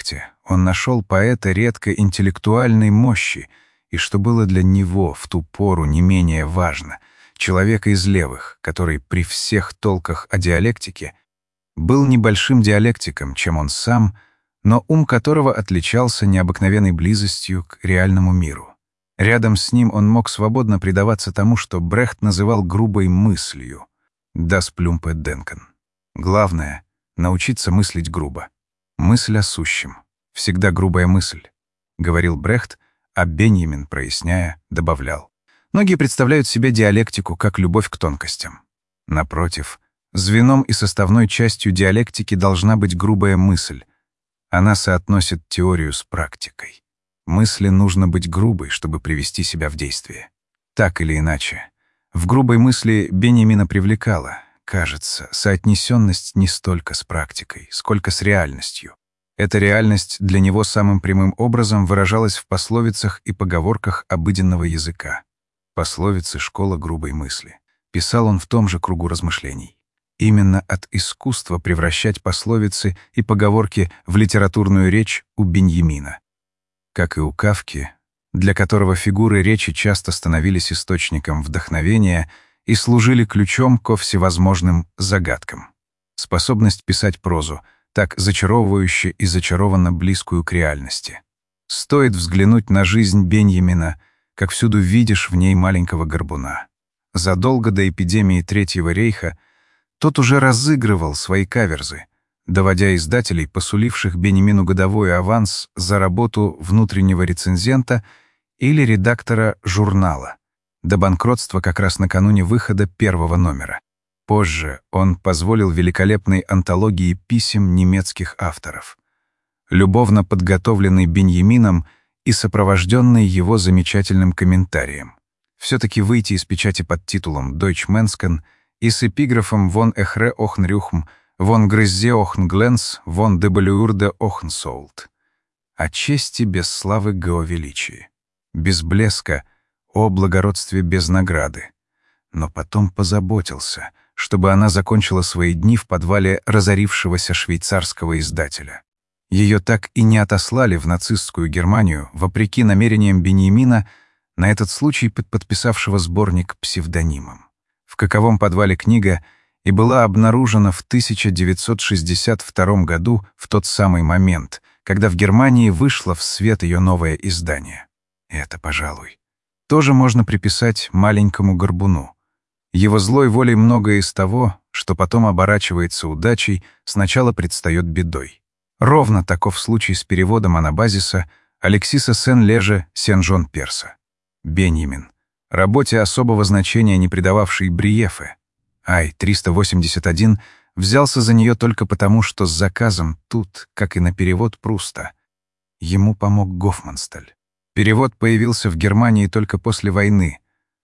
Он нашел поэта редко интеллектуальной мощи, и, что было для него в ту пору не менее важно, человека из левых, который при всех толках о диалектике был небольшим диалектиком, чем он сам, но ум которого отличался необыкновенной близостью к реальному миру. Рядом с ним он мог свободно предаваться тому, что Брехт называл грубой мыслью «das plumpe Denken». Главное — научиться мыслить грубо. Мысль о сущем. Всегда грубая мысль, — говорил Брехт, а Беньямин, проясняя, добавлял. Многие представляют себе диалектику как любовь к тонкостям. Напротив, звеном и составной частью диалектики должна быть грубая мысль. Она соотносит теорию с практикой. Мысли нужно быть грубой, чтобы привести себя в действие. Так или иначе, в грубой мысли Беньямина привлекала, кажется, соотнесенность не столько с практикой, сколько с реальностью. Эта реальность для него самым прямым образом выражалась в пословицах и поговорках обыденного языка. Пословицы — школа грубой мысли. Писал он в том же кругу размышлений. Именно от искусства превращать пословицы и поговорки в литературную речь у Беньямина. Как и у Кафки, для которого фигуры речи часто становились источником вдохновения и служили ключом ко всевозможным загадкам. Способность писать прозу, так зачаровывающе и зачарованно близкую к реальности. Стоит взглянуть на жизнь Беньямина, как всюду видишь в ней маленького горбуна. Задолго до эпидемии Третьего рейха тот уже разыгрывал свои каверзы, доводя издателей, посуливших Беньямину годовой аванс за работу внутреннего рецензента или редактора журнала, до банкротства как раз накануне выхода первого номера. Позже он позволил великолепной антологии писем немецких авторов, любовно подготовленной Беньямином и сопровожденной его замечательным комментарием. Все-таки выйти из печати под титулом «Deutsch Menschen» и с эпиграфом «Von Эхре Охн Рюхм», «Von Грыззе Охн Гленс», «Von Дебалюрде Охн Солт». О чести без славы г о величии, без блеска, о благородстве без награды. Но потом позаботился, чтобы она закончила свои дни в подвале разорившегося швейцарского издателя. Ее так и не отослали в нацистскую Германию, вопреки намерениям Беньямина, на этот случай подписавшего сборник псевдонимом. В каковом подвале книга и была обнаружена в тысяча девятьсот шестьдесят втором году, в тот самый момент, когда в Германии вышло в свет ее новое издание. Это, пожалуй, тоже можно приписать маленькому горбуну. Его злой волей многое из того, что потом оборачивается удачей, сначала предстает бедой. Ровно таков случай с переводом анабазиса Алексиса Сен-Леже Сен-Жон-Перса. Беньямин, работе особого значения не придававший Бриефе, Ай триста восемьдесят один, взялся за нее только потому, что с заказом тут, как и на перевод Пруста, ему помог Гофмансталь. Перевод появился в Германии только после войны,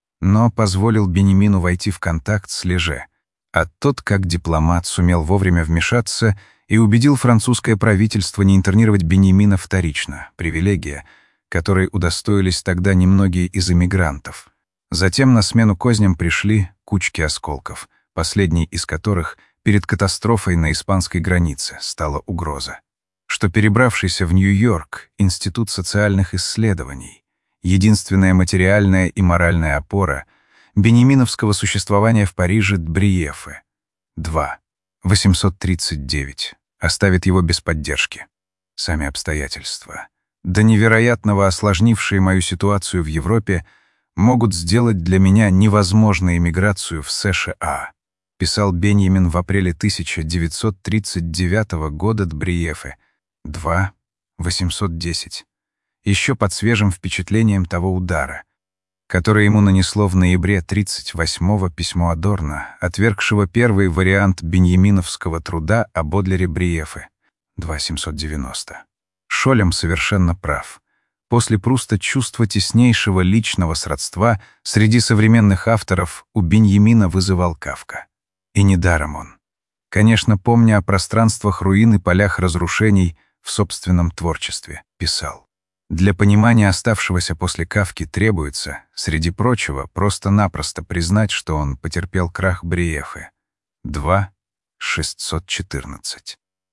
но позволил Беньямину войти в контакт с Леже, а тот, как дипломат, сумел вовремя вмешаться и убедил французское правительство не интернировать Беньямина вторично, привилегия, которой удостоились тогда немногие из эмигрантов. Затем на смену козням пришли кучки осколков, последней из которых перед катастрофой на испанской границе стала угроза. Что перебравшийся в Нью-Йорк Институт социальных исследований, единственная материальная и моральная опора беньяминовского существования в Париже Бриефе, два, восемьсот тридцать девять, оставит его без поддержки. Сами обстоятельства, до невероятного осложнившие мою ситуацию в Европе, могут сделать для меня невозможной эмиграцию в США, писал Беньямин в апреле тысяча девятьсот тридцать девятого года Бриефе, два, восемьсот десять, еще под свежим впечатлением того удара, который ему нанесло в ноябре тридцать восьмого письмо Адорно, отвергшего первый вариант беньяминовского труда о Бодлере Бриефе, два семьсот девяносто. Шолем совершенно прав. После Пруста чувство теснейшего личного сродства среди современных авторов у Беньямина вызывал Кафка. И недаром он. Конечно, помня о пространствах руин и полях разрушений в собственном творчестве, писал. Для понимания оставшегося после Кафки требуется, среди прочего, просто-напросто признать, что он потерпел крах Бриефе. два шестьсот четырнадцать.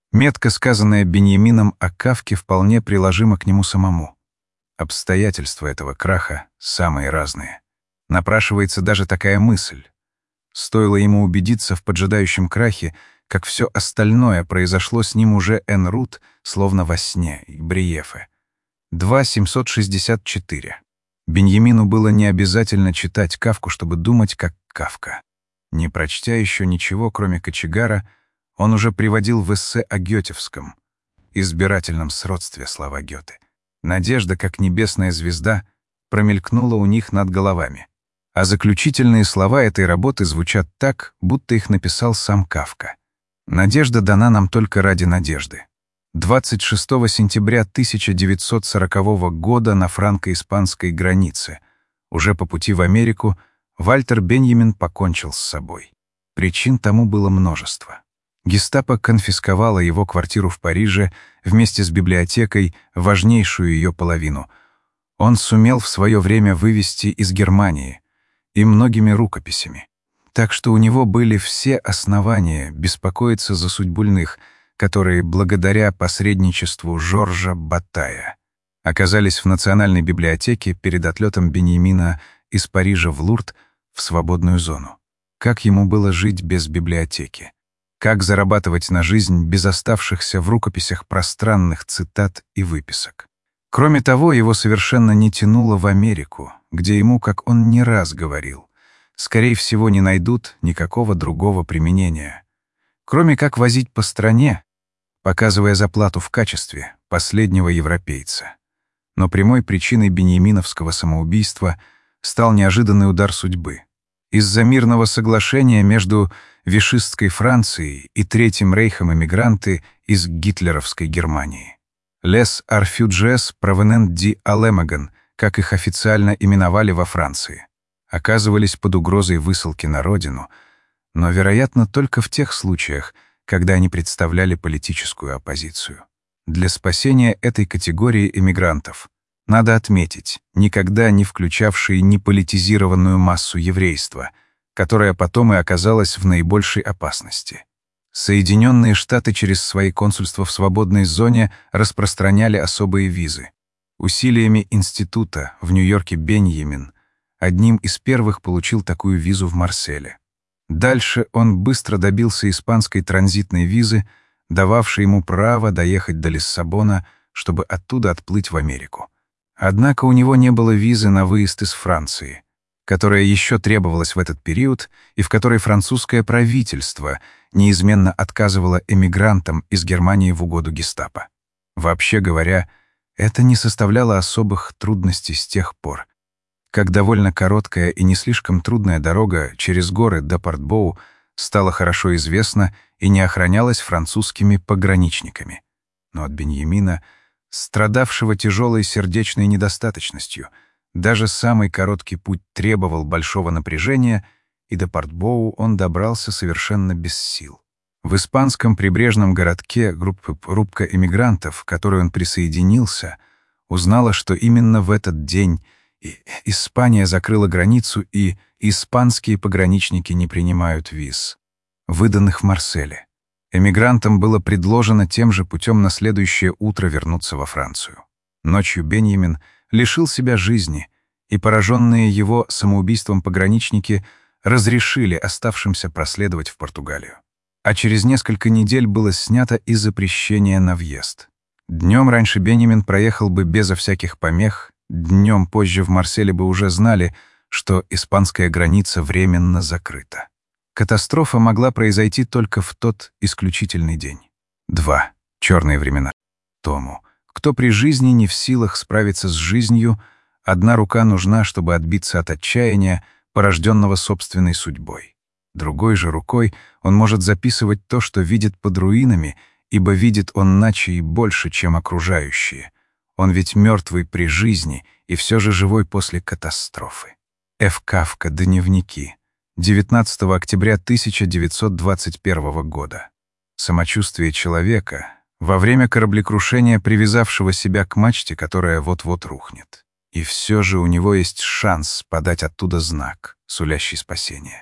Метко сказанное Беньямином о Кафке вполне приложимо к нему самому. Обстоятельства этого краха самые разные. Напрашивается даже такая мысль. Стоило ему убедиться в поджидающем крахе, как все остальное произошло с ним уже en route, словно во сне, и Бриефе. два семьсот шестьдесят четыре. Беньямину было не обязательно читать Кафку, чтобы думать, как Кафка. Не прочтя еще ничего, кроме «Кочегара», он уже приводил в эссе о гетевском, избирательном сродстве слова Гёте. Надежда, как небесная звезда, промелькнула у них над головами. А заключительные слова этой работы звучат так, будто их написал сам Кафка. «Надежда дана нам только ради надежды». двадцать шестого сентября тысяча девятьсот сорокового года на франко-испанской границе, уже по пути в Америку, Вальтер Беньямин покончил с собой. Причин тому было множество. Гестапо конфисковало его квартиру в Париже вместе с библиотекой, важнейшую ее половину. Он сумел в свое время вывести из Германии и многими рукописями. Так что у него были все основания беспокоиться за судьбу льных, которые, благодаря посредничеству Жоржа Батая, оказались в Национальной библиотеке перед отлетом Беньямина из Парижа в Лурд в свободную зону. Как ему было жить без библиотеки? Как зарабатывать на жизнь без оставшихся в рукописях пространных цитат и выписок? Кроме того, его совершенно не тянуло в Америку, где ему, как он не раз говорил, скорее всего, не найдут никакого другого применения, кроме как возить по стране, показывая заплату в качестве последнего европейца. Но прямой причиной беньяминовского самоубийства стал неожиданный удар судьбы. Из-за мирного соглашения между вишистской Францией и Третьим рейхом эмигранты из гитлеровской Германии. «Les Arfuges Provenant di Alemagan», как их официально именовали во Франции, оказывались под угрозой высылки на родину, но, вероятно, только в тех случаях, когда они представляли политическую оппозицию. Для спасения этой категории эмигрантов надо отметить, никогда не включавшие неполитизированную массу еврейства, которая потом и оказалась в наибольшей опасности. Соединенные Штаты через свои консульства в свободной зоне распространяли особые визы. Усилиями института в Нью-Йорке Беньямин одним из первых получил такую визу в Марселе. Дальше он быстро добился испанской транзитной визы, дававшей ему право доехать до Лиссабона, чтобы оттуда отплыть в Америку. Однако у него не было визы на выезд из Франции, которая еще требовалась в этот период и в которой французское правительство неизменно отказывало эмигрантам из Германии в угоду гестапо. Вообще говоря, это не составляло особых трудностей с тех пор, как довольно короткая и не слишком трудная дорога через горы до Портбоу стала хорошо известна и не охранялась французскими пограничниками. Но от Беньямина, страдавшего тяжелой сердечной недостаточностью, даже самый короткий путь требовал большого напряжения, и до Портбоу он добрался совершенно без сил. В испанском прибрежном городке группа рубка эмигрантов, к которой он присоединился, узнала, что именно в этот день и Испания закрыла границу, и испанские пограничники не принимают виз, выданных в Марселе. Эмигрантам было предложено тем же путем на следующее утро вернуться во Францию. Ночью Беньямин лишил себя жизни, и пораженные его самоубийством пограничники разрешили оставшимся проследовать в Португалию. А через несколько недель было снято и запрещение на въезд. Днем раньше Беньямин проехал бы безо всяких помех, днем позже в Марселе бы уже знали, что испанская граница временно закрыта. Катастрофа могла произойти только в тот исключительный день. Два. Черные времена. Тому, кто при жизни не в силах справиться с жизнью, одна рука нужна, чтобы отбиться от отчаяния, порожденного собственной судьбой. Другой же рукой он может записывать то, что видит под руинами, ибо видит он наче и больше, чем окружающие. Он ведь мертвый при жизни и все же живой после катастрофы. Ф. Кафка. Дневники. девятнадцатого октября тысяча девятьсот двадцать первого года. Самочувствие человека во время кораблекрушения, привязавшего себя к мачте, которая вот-вот рухнет. И все же у него есть шанс подать оттуда знак, сулящий спасение.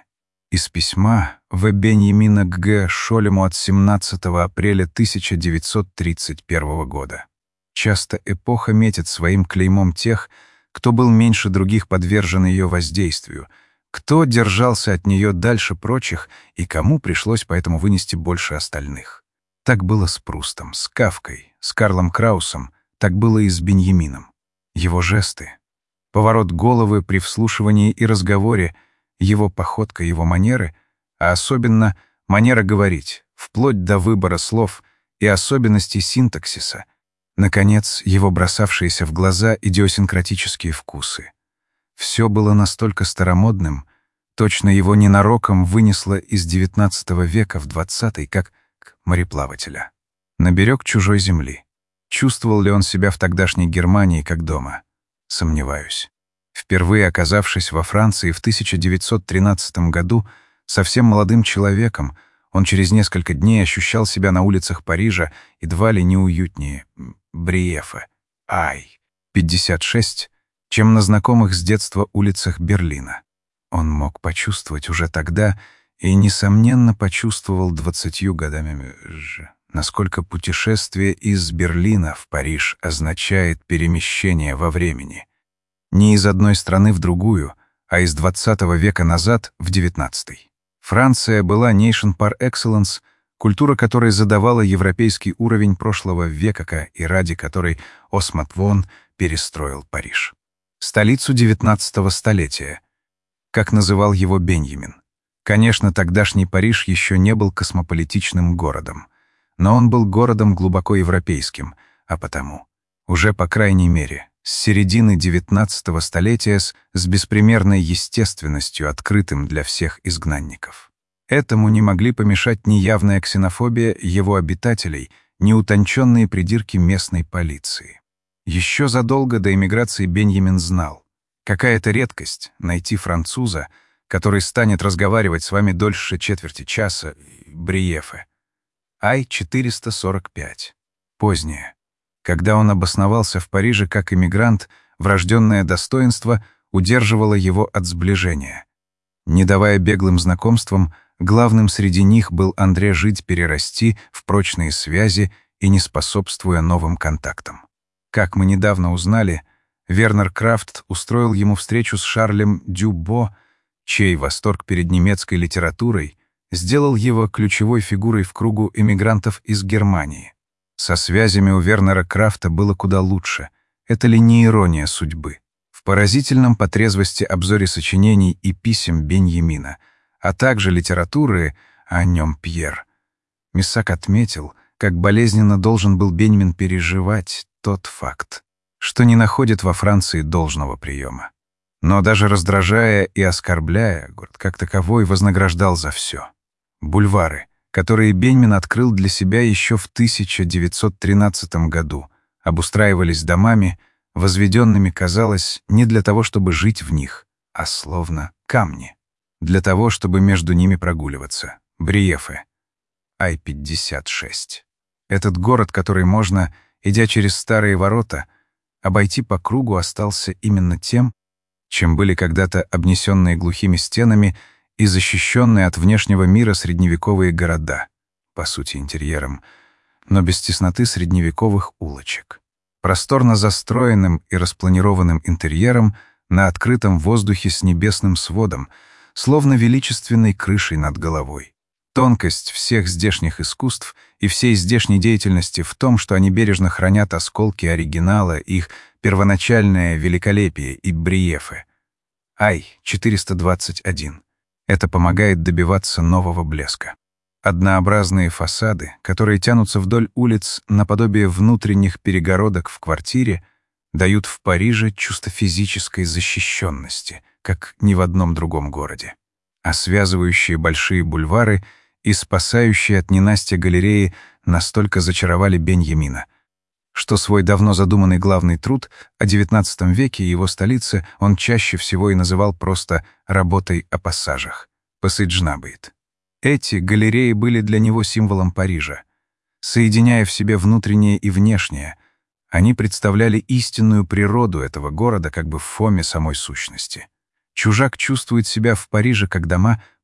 Из письма В. Беньямина к Г. Шолему от семнадцатого апреля тысяча девятьсот тридцать первого года. Часто эпоха метит своим клеймом тех, кто был меньше других подвержен ее воздействию, кто держался от нее дальше прочих и кому пришлось поэтому вынести больше остальных. Так было с Прустом, с Кафкой, с Карлом Краусом, так было и с Беньямином. Его жесты, поворот головы при вслушивании и разговоре, его походка, его манеры, а особенно манера говорить, вплоть до выбора слов и особенностей синтаксиса, наконец, его бросавшиеся в глаза идиосинкратические вкусы. Все было настолько старомодным, точно его ненароком вынесло из девятнадцатого века в двадцатый, как мореплавателя. На берег чужой земли. Чувствовал ли он себя в тогдашней Германии как дома? Сомневаюсь. Впервые оказавшись во Франции в тысяча девятьсот тринадцатом году совсем молодым человеком, он через несколько дней ощущал себя на улицах Парижа едва ли не уютнее Бриефа, Ай, пятьдесят шесть, чем на знакомых с детства улицах Берлина. Он мог почувствовать уже тогда и, несомненно, почувствовал двадцатью годами же, насколько путешествие из Берлина в Париж означает перемещение во времени. Не из одной страны в другую, а из двадцатого века назад в девятнадцатый. Франция была nation par excellence, культура которой задавала европейский уровень прошлого века и ради которой Осмат Вон перестроил Париж. Столицу девятнадцатого столетия, как называл его Беньямин. Конечно, тогдашний Париж еще не был космополитичным городом, но он был городом глубоко европейским, а потому, уже по крайней мере, с середины девятнадцатого столетия с, с беспримерной естественностью, открытым для всех изгнанников. Этому не могли помешать ни явная ксенофобия его обитателей, ни утонченные придирки местной полиции. Еще задолго до эмиграции Беньямин знал, какая это редкость найти француза, который станет разговаривать с вами дольше четверти часа, Бриефе. Ай четыреста сорок пять. Позднее. Когда он обосновался в Париже как эмигрант, врожденное достоинство удерживало его от сближения. Не давая беглым знакомствам, главным среди них был Андре жить перерасти в прочные связи и не способствуя новым контактам. Как мы недавно узнали, Вернер Крафт устроил ему встречу с Шарлем Дюбо, чей восторг перед немецкой литературой сделал его ключевой фигурой в кругу эмигрантов из Германии. Со связями у Вернера Крафта было куда лучше. Это ли не ирония судьбы? В поразительном по трезвости обзоре сочинений и писем Беньямина, а также литературы о нем Пьер, Миссак отметил, как болезненно должен был Беньямин переживать тот факт, что не находит во Франции должного приема. Но даже раздражая и оскорбляя, город как таковой вознаграждал за все. Бульвары, которые Беньямин открыл для себя еще в тысяча девятьсот тринадцатом году, обустраивались домами, возведенными, казалось, не для того, чтобы жить в них, а словно камни, для того, чтобы между ними прогуливаться. Бриефе, Ай пятьдесят шесть. Этот город, который можно, идя через старые ворота, обойти по кругу, остался именно тем, чем были когда-то обнесенные глухими стенами и защищенные от внешнего мира средневековые города, по сути интерьером, но без тесноты средневековых улочек. Просторно застроенным и распланированным интерьером на открытом воздухе с небесным сводом, словно величественной крышей над головой. Тонкость всех здешних искусств и всей здешней деятельности в том, что они бережно хранят осколки оригинала, их первоначальное великолепие и Бриефе. Ай четыреста двадцать один. Это помогает добиваться нового блеска. Однообразные фасады, которые тянутся вдоль улиц наподобие внутренних перегородок в квартире, дают в Париже чувство физической защищенности, как ни в одном другом городе. А связывающие большие бульвары и спасающие от ненастья галереи настолько зачаровали Беньямина, что свой давно задуманный главный труд о девятнадцатом веке и его столице он чаще всего и называл просто «работой о пассажах» — «Пассажнабейт». Эти галереи были для него символом Парижа. Соединяя в себе внутреннее и внешнее, они представляли истинную природу этого города как бы в фоме самой сущности. Чужак чувствует себя в Париже как дома,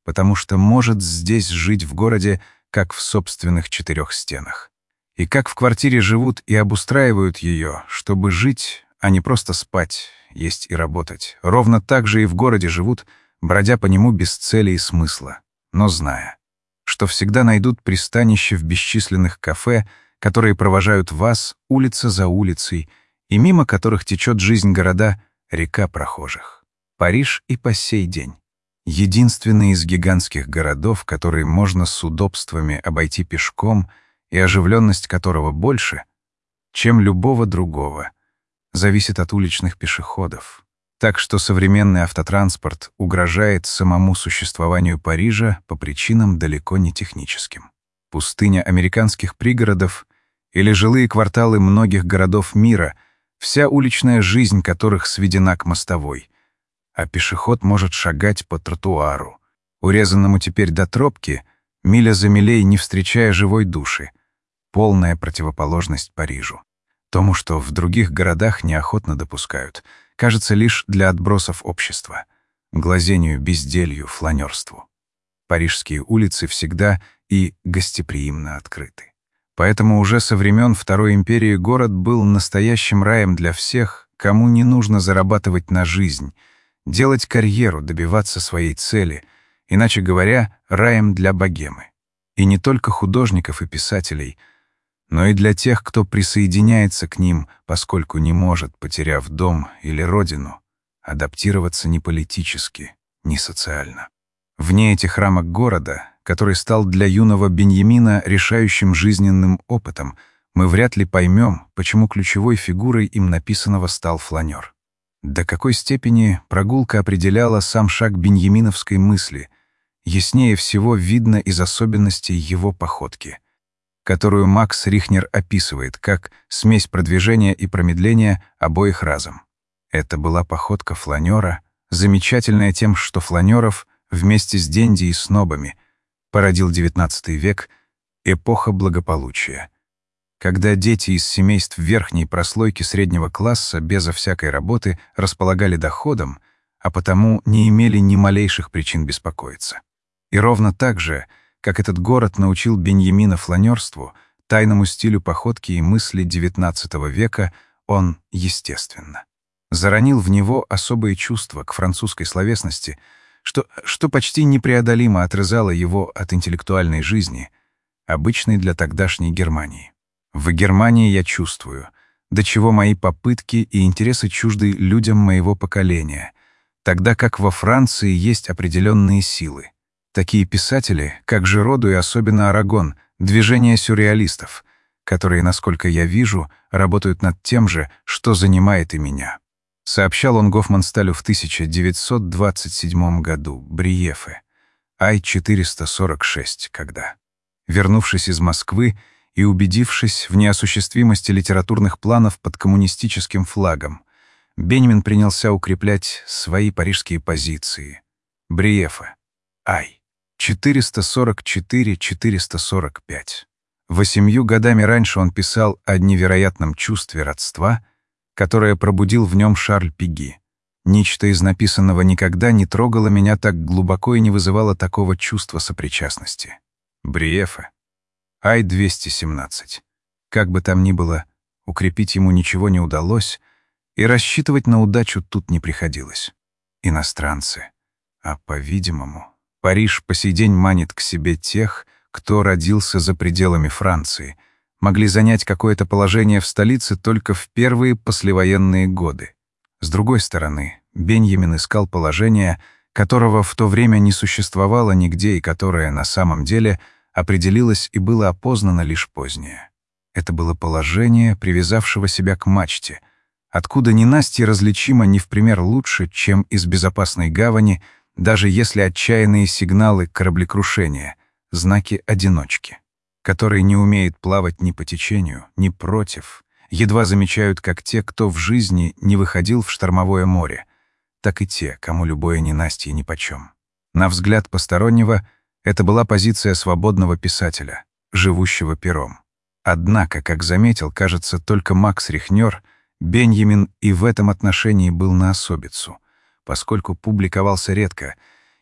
потому что может здесь жить в городе, как в собственных четырех стенах. И как в квартире живут и обустраивают ее, чтобы жить, а не просто спать, есть и работать. Ровно так же и в городе живут, бродя по нему без цели и смысла, но зная, что всегда найдут пристанище в бесчисленных кафе, которые провожают вас улица за улицей, и мимо которых течет жизнь города река прохожих. Париж и по сей день единственный из гигантских городов, которые можно с удобствами обойти пешком и оживленность которого больше, чем любого другого, зависит от уличных пешеходов. Так что современный автотранспорт угрожает самому существованию Парижа по причинам далеко не техническим. Пустыня американских пригородов или жилые кварталы многих городов мира, вся уличная жизнь которых сведена к мостовой, а пешеход может шагать по тротуару, урезанному теперь до тропки, миля за милей, не встречая живой души. Полная противоположность Парижу. Тому, что в других городах неохотно допускают, кажется, лишь для отбросов общества, глазению, безделью, фланерству. Парижские улицы всегда и гостеприимно открыты. Поэтому уже со времен Второй империи город был настоящим раем для всех, кому не нужно зарабатывать на жизнь, делать карьеру, добиваться своей цели, иначе говоря, раем для богемы. И не только художников и писателей, но и для тех, кто присоединяется к ним, поскольку не может, потеряв дом или родину, адаптироваться ни политически, ни социально. Вне этих рамок города, который стал для юного Беньямина решающим жизненным опытом, мы вряд ли поймем, почему ключевой фигурой им написанного стал фланер. До какой степени прогулка определяла сам шаг беньяминовской мысли, яснее всего видно из особенностей его походки, которую Макс Рихнер описывает как смесь продвижения и промедления обоих разом. Это была походка фланера, замечательная тем, что фланеров вместе с денди и снобами породил девятнадцатый век, эпоха благополучия, когда дети из семейств верхней прослойки среднего класса безо всякой работы располагали доходом, а потому не имели ни малейших причин беспокоиться. И ровно так же, как этот город научил Беньямина фланерству, тайному стилю походки и мысли девятнадцатого века, он, естественно, заронил в него особые чувства к французской словесности, что, что почти непреодолимо отрезало его от интеллектуальной жизни, обычной для тогдашней Германии. В Германии я чувствую, до чего мои попытки и интересы чужды людям моего поколения, тогда как во Франции есть определенные силы. Такие писатели, как Жироду и особенно Арагон, движение сюрреалистов, которые, насколько я вижу, работают над тем же, что занимает и меня. Сообщал он Гофмансталю в тысяча девятьсот двадцать седьмом году, Бриефе, Ай четыреста сорок шесть, когда, вернувшись из Москвы и убедившись в неосуществимости литературных планов под коммунистическим флагом, Беньямин принялся укреплять свои парижские позиции. Бриефе, Ай. четыреста сорок четыре — четыреста сорок пять. Восемью годами раньше он писал о невероятном чувстве родства, которое пробудил в нем Шарль Пиги. Ничто из написанного никогда не трогало меня так глубоко и не вызывало такого чувства сопричастности. Бриефе. Ай двести семнадцать. Как бы там ни было, укрепить ему ничего не удалось, и рассчитывать на удачу тут не приходилось. Иностранцы. А, по-видимому, Париж по сей день манит к себе тех, кто родился за пределами Франции, могли занять какое-то положение в столице только в первые послевоенные годы. С другой стороны, Беньямин искал положение, которого в то время не существовало нигде и которое на самом деле определилось и было опознано лишь позднее. Это было положение, привязавшего себя к мачте, откуда ненастье различимо не в пример лучше, чем из безопасной гавани, даже если отчаянные сигналы кораблекрушения, знаки одиночки, который не умеет плавать ни по течению, ни против, едва замечают как те, кто в жизни не выходил в штормовое море, так и те, кому любое ненастье нипочем. На взгляд постороннего это была позиция свободного писателя, живущего пером. Однако, как заметил, кажется, только Макс Рихнер, Беньямин и в этом отношении был на особицу, поскольку публиковался редко,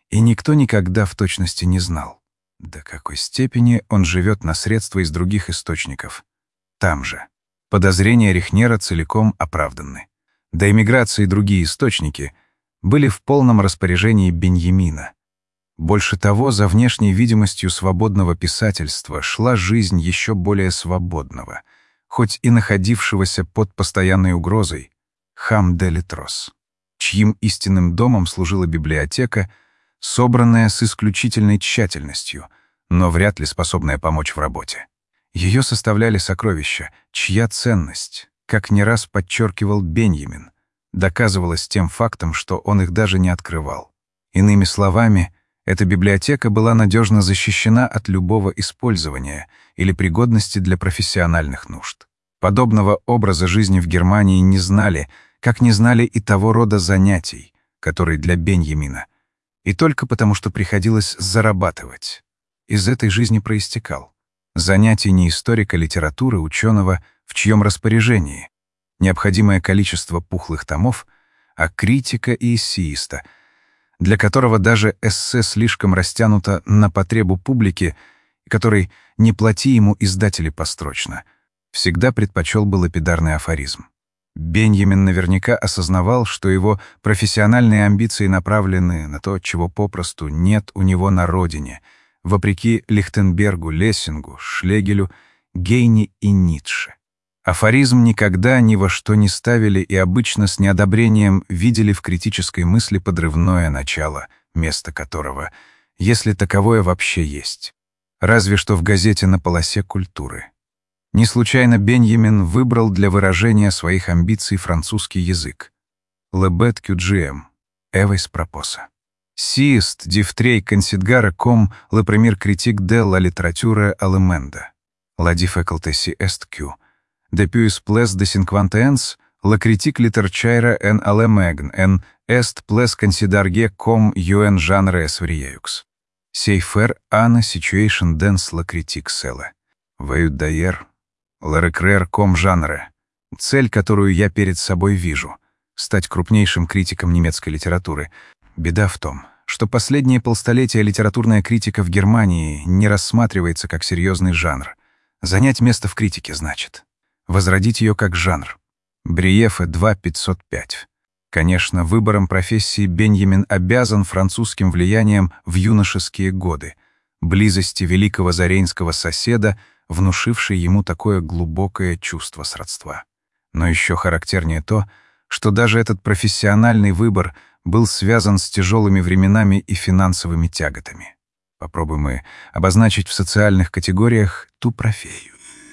И никто никогда в точности не знал, до какой степени он живет на средства из других источников. Там же. Подозрения Рихнера целиком оправданы. До эмиграции другие источники были в полном распоряжении Беньямина. Больше того, за внешней видимостью свободного писательства шла жизнь еще более свободного, хоть и находившегося под постоянной угрозой, Хам де Летрос, чьим истинным домом служила библиотека, собранная с исключительной тщательностью, но вряд ли способная помочь в работе. Ее составляли сокровища, чья ценность, как не раз подчеркивал Беньямин, доказывалась тем фактом, что он их даже не открывал. Иными словами, эта библиотека была надежно защищена от любого использования или пригодности для профессиональных нужд. Подобного образа жизни в Германии не знали, как не знали и того рода занятий, которые для Беньямина, и только потому, что приходилось зарабатывать, из этой жизни проистекал. Занятий не историка литературы, ученого, в чьем распоряжении необходимое количество пухлых томов, а критика и эссеиста, для которого даже эссе слишком растянуто на потребу публики, который, не плати ему издатели построчно, всегда предпочел бы лапидарный афоризм. Беньямин наверняка осознавал, что его профессиональные амбиции направлены на то, чего попросту нет у него на родине, вопреки Лихтенбергу, Лессингу, Шлегелю, Гейне и Ницше. Афоризм никогда ни во что не ставили и обычно с неодобрением видели в критической мысли подрывное начало, место которого, если таковое вообще есть, разве что в газете на полосе культуры. Не случайно Беньямин выбрал для выражения своих амбиций французский язык. «Le bet que j'aime, Эвейс пропоса». «Si est diftrei considère comme le premier critique de la littérature allemande. La difficulté si est que, depuis plus de cinquante ans, la critique littéraire en Allemagne en est plus considérée comme un genre svrieux. C'est faire une situation dans la critique seule. Veut d'ailleurs la recréer comme genre». Цель, которую я перед собой вижу — стать крупнейшим критиком немецкой литературы. Беда в том, что последние полстолетия литературная критика в Германии не рассматривается как серьезный жанр. Занять место в критике значит возродить ее как жанр. Бриефе два пятьсот пять. Конечно, выбором профессии Беньямин обязан французским влиянием в юношеские годы, близости великого зарейнского соседа, внушившей ему такое глубокое чувство сродства. Но еще характернее то, что даже этот профессиональный выбор был связан с тяжелыми временами и финансовыми тяготами. Попробуем мы обозначить в социальных категориях ту профессию,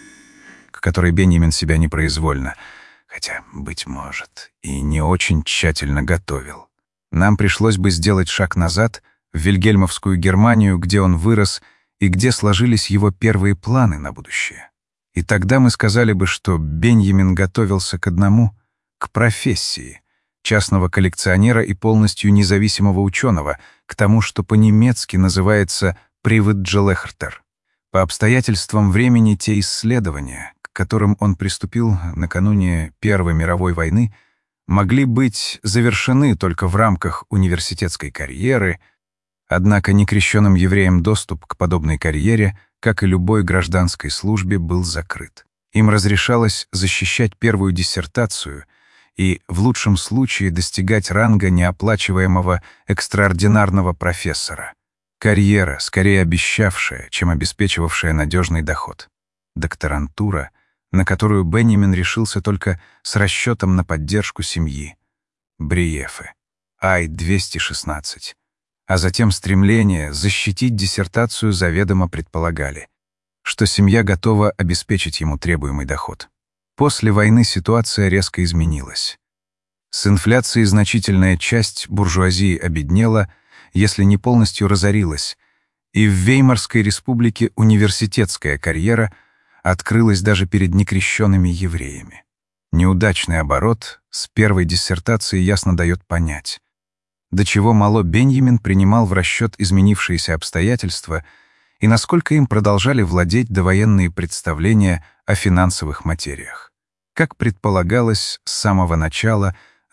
к которой Беньямин себя непроизвольно, хотя, быть может, и не очень тщательно готовил. Нам пришлось бы сделать шаг назад в Вильгельмовскую Германию, где он вырос и где сложились его первые планы на будущее. И тогда мы сказали бы, что Беньямин готовился к одному — к профессии частного коллекционера и полностью независимого ученого, к тому, что по-немецки называется «приватджелехтер». По обстоятельствам времени те исследования, к которым он приступил накануне Первой мировой войны, могли быть завершены только в рамках университетской карьеры, однако некрещенным евреям доступ к подобной карьере, как и любой гражданской службе, был закрыт. Им разрешалось защищать первую диссертацию и, в лучшем случае, достигать ранга неоплачиваемого экстраординарного профессора. Карьера, скорее обещавшая, чем обеспечивавшая надежный доход. Докторантура, на которую Беньямин решился только с расчетом на поддержку семьи. Бриефе. Ай двести шестнадцать. А затем стремление защитить диссертацию заведомо предполагали, что семья готова обеспечить ему требуемый доход. После войны ситуация резко изменилась. С инфляцией значительная часть буржуазии обеднела, если не полностью разорилась, и в Веймарской республике университетская карьера открылась даже перед некрещенными евреями. Неудачный оборот с первой диссертацией ясно дает понять, до чего мало Беньямин принимал в расчет изменившиеся обстоятельства и насколько им продолжали владеть довоенные представления о финансовых материях. Как предполагалось с самого начала,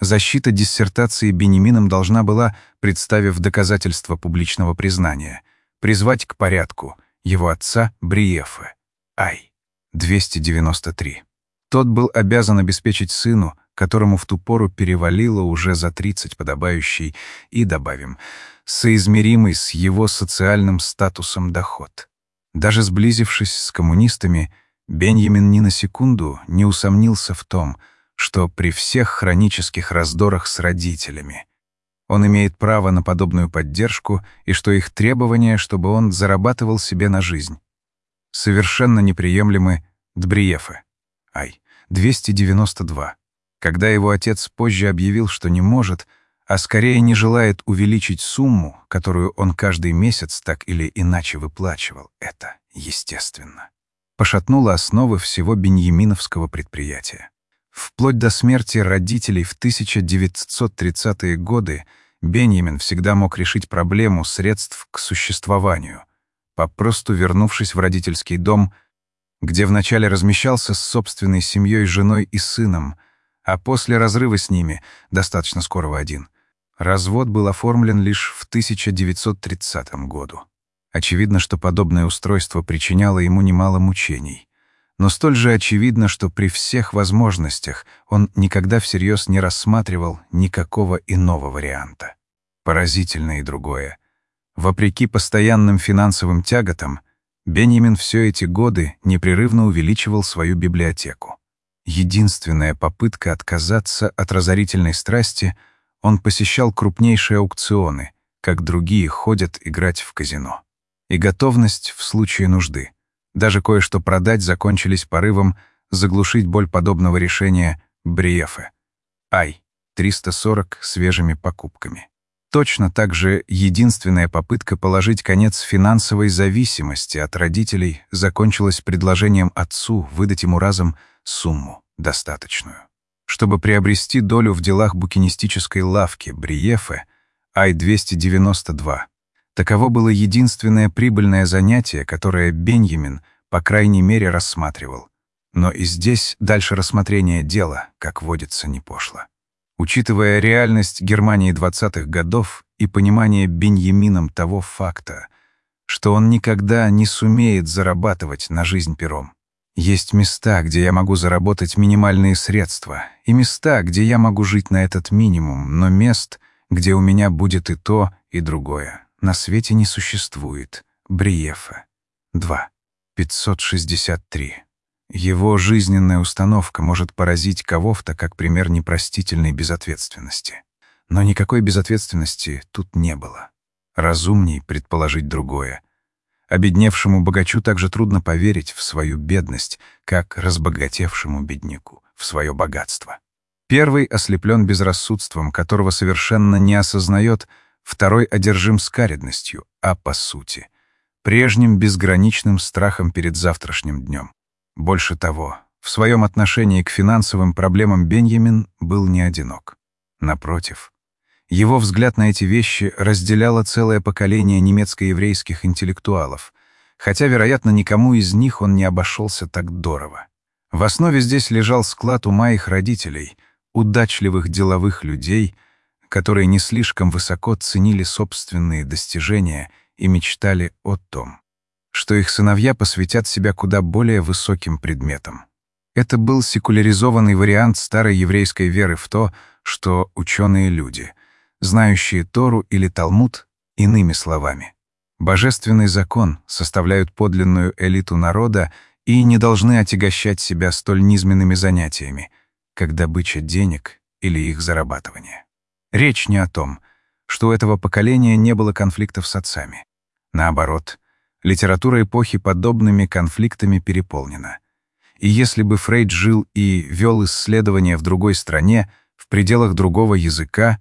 Защита диссертации Беньямином должна была, представив доказательства публичного признания, призвать к порядку его отца Бриефе, Ай, двести девяносто три. Тот был обязан обеспечить сыну, которому в ту пору перевалило уже за тридцать, подобающий, и, добавим, соизмеримый с его социальным статусом доход. Даже сблизившись с коммунистами, Беньямин ни на секунду не усомнился в том, что при всех хронических раздорах с родителями он имеет право на подобную поддержку и что их требования, чтобы он зарабатывал себе на жизнь, совершенно неприемлемы Дбриефе, Ай, двести девяносто два. Когда его отец позже объявил, что не может, а скорее не желает увеличить сумму, которую он каждый месяц так или иначе выплачивал, это, естественно, пошатнуло основы всего беньяминовского предприятия. Вплоть до смерти родителей в тысяча девятьсот тридцатые годы Беньямин всегда мог решить проблему средств к существованию, попросту вернувшись в родительский дом, где вначале размещался с собственной семьей, женой и сыном, а после разрыва с ними, достаточно скорого один, развод был оформлен лишь в тысяча девятьсот тридцатом году. Очевидно, что подобное устройство причиняло ему немало мучений. Но столь же очевидно, что при всех возможностях он никогда всерьез не рассматривал никакого иного варианта. Поразительно и другое. Вопреки постоянным финансовым тяготам, Беньямин все эти годы непрерывно увеличивал свою библиотеку. Единственная попытка отказаться от разорительной страсти, он посещал крупнейшие аукционы, как другие ходят играть в казино. И готовность в случае нужды. Даже кое-что продать закончились порывом заглушить боль подобного решения Бриефе, Ай, триста сорок свежими покупками. Точно так же единственная попытка положить конец финансовой зависимости от родителей закончилась предложением отцу выдать ему разом сумму, достаточную, чтобы приобрести долю в делах букинистической лавки Бриефе, Ай двести девяносто два. Таково было единственное прибыльное занятие, которое Беньямин, по крайней мере, рассматривал. Но и здесь дальше рассмотрение дела, как водится, не пошло. Учитывая реальность Германии двадцатых годов и понимание Беньямином того факта, что он никогда не сумеет зарабатывать на жизнь пером. Есть места, где я могу заработать минимальные средства, и места, где я могу жить на этот минимум, но мест, где у меня будет и то, и другое, на свете не существует. Бриефе. два. пятьсот шестьдесят три. Его жизненная установка может поразить кого-то как пример непростительной безответственности. Но никакой безответственности тут не было. Разумней предположить другое. Обедневшему богачу также трудно поверить в свою бедность, как разбогатевшему бедняку в свое богатство. Первый ослеплен безрассудством, которого совершенно не осознает, второй одержим скаредностью, а по сути, прежним безграничным страхом перед завтрашним днем. Больше того, в своем отношении к финансовым проблемам Беньямин был не одинок. Напротив, его взгляд на эти вещи разделяло целое поколение немецко-еврейских интеллектуалов, хотя, вероятно, никому из них он не обошелся так дорого. В основе здесь лежал склад ума их родителей, удачливых деловых людей, которые не слишком высоко ценили собственные достижения и мечтали о том, что их сыновья посвятят себя куда более высоким предметам. Это был секуляризованный вариант старой еврейской веры в то, что ученые-люди, знающие Тору или Талмуд, иными словами, божественный закон, составляют подлинную элиту народа и не должны отягощать себя столь низменными занятиями, как добыча денег или их зарабатывание. Речь не о том, что у этого поколения не было конфликтов с отцами. Наоборот, литература эпохи подобными конфликтами переполнена. И если бы Фрейд жил и вел исследования в другой стране, в пределах другого языка,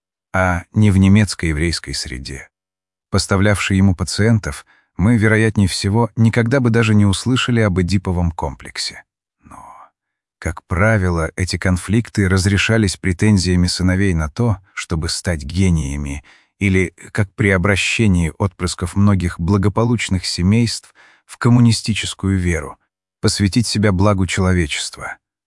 а не в немецко-еврейской среде, поставлявший ему пациентов, мы, вероятнее всего, никогда бы даже не услышали об эдиповом комплексе. Но, как правило, эти конфликты разрешались претензиями сыновей на то, чтобы стать гениями, или, как при обращении отпрысков многих благополучных семейств в коммунистическую веру, посвятить себя благу человечества,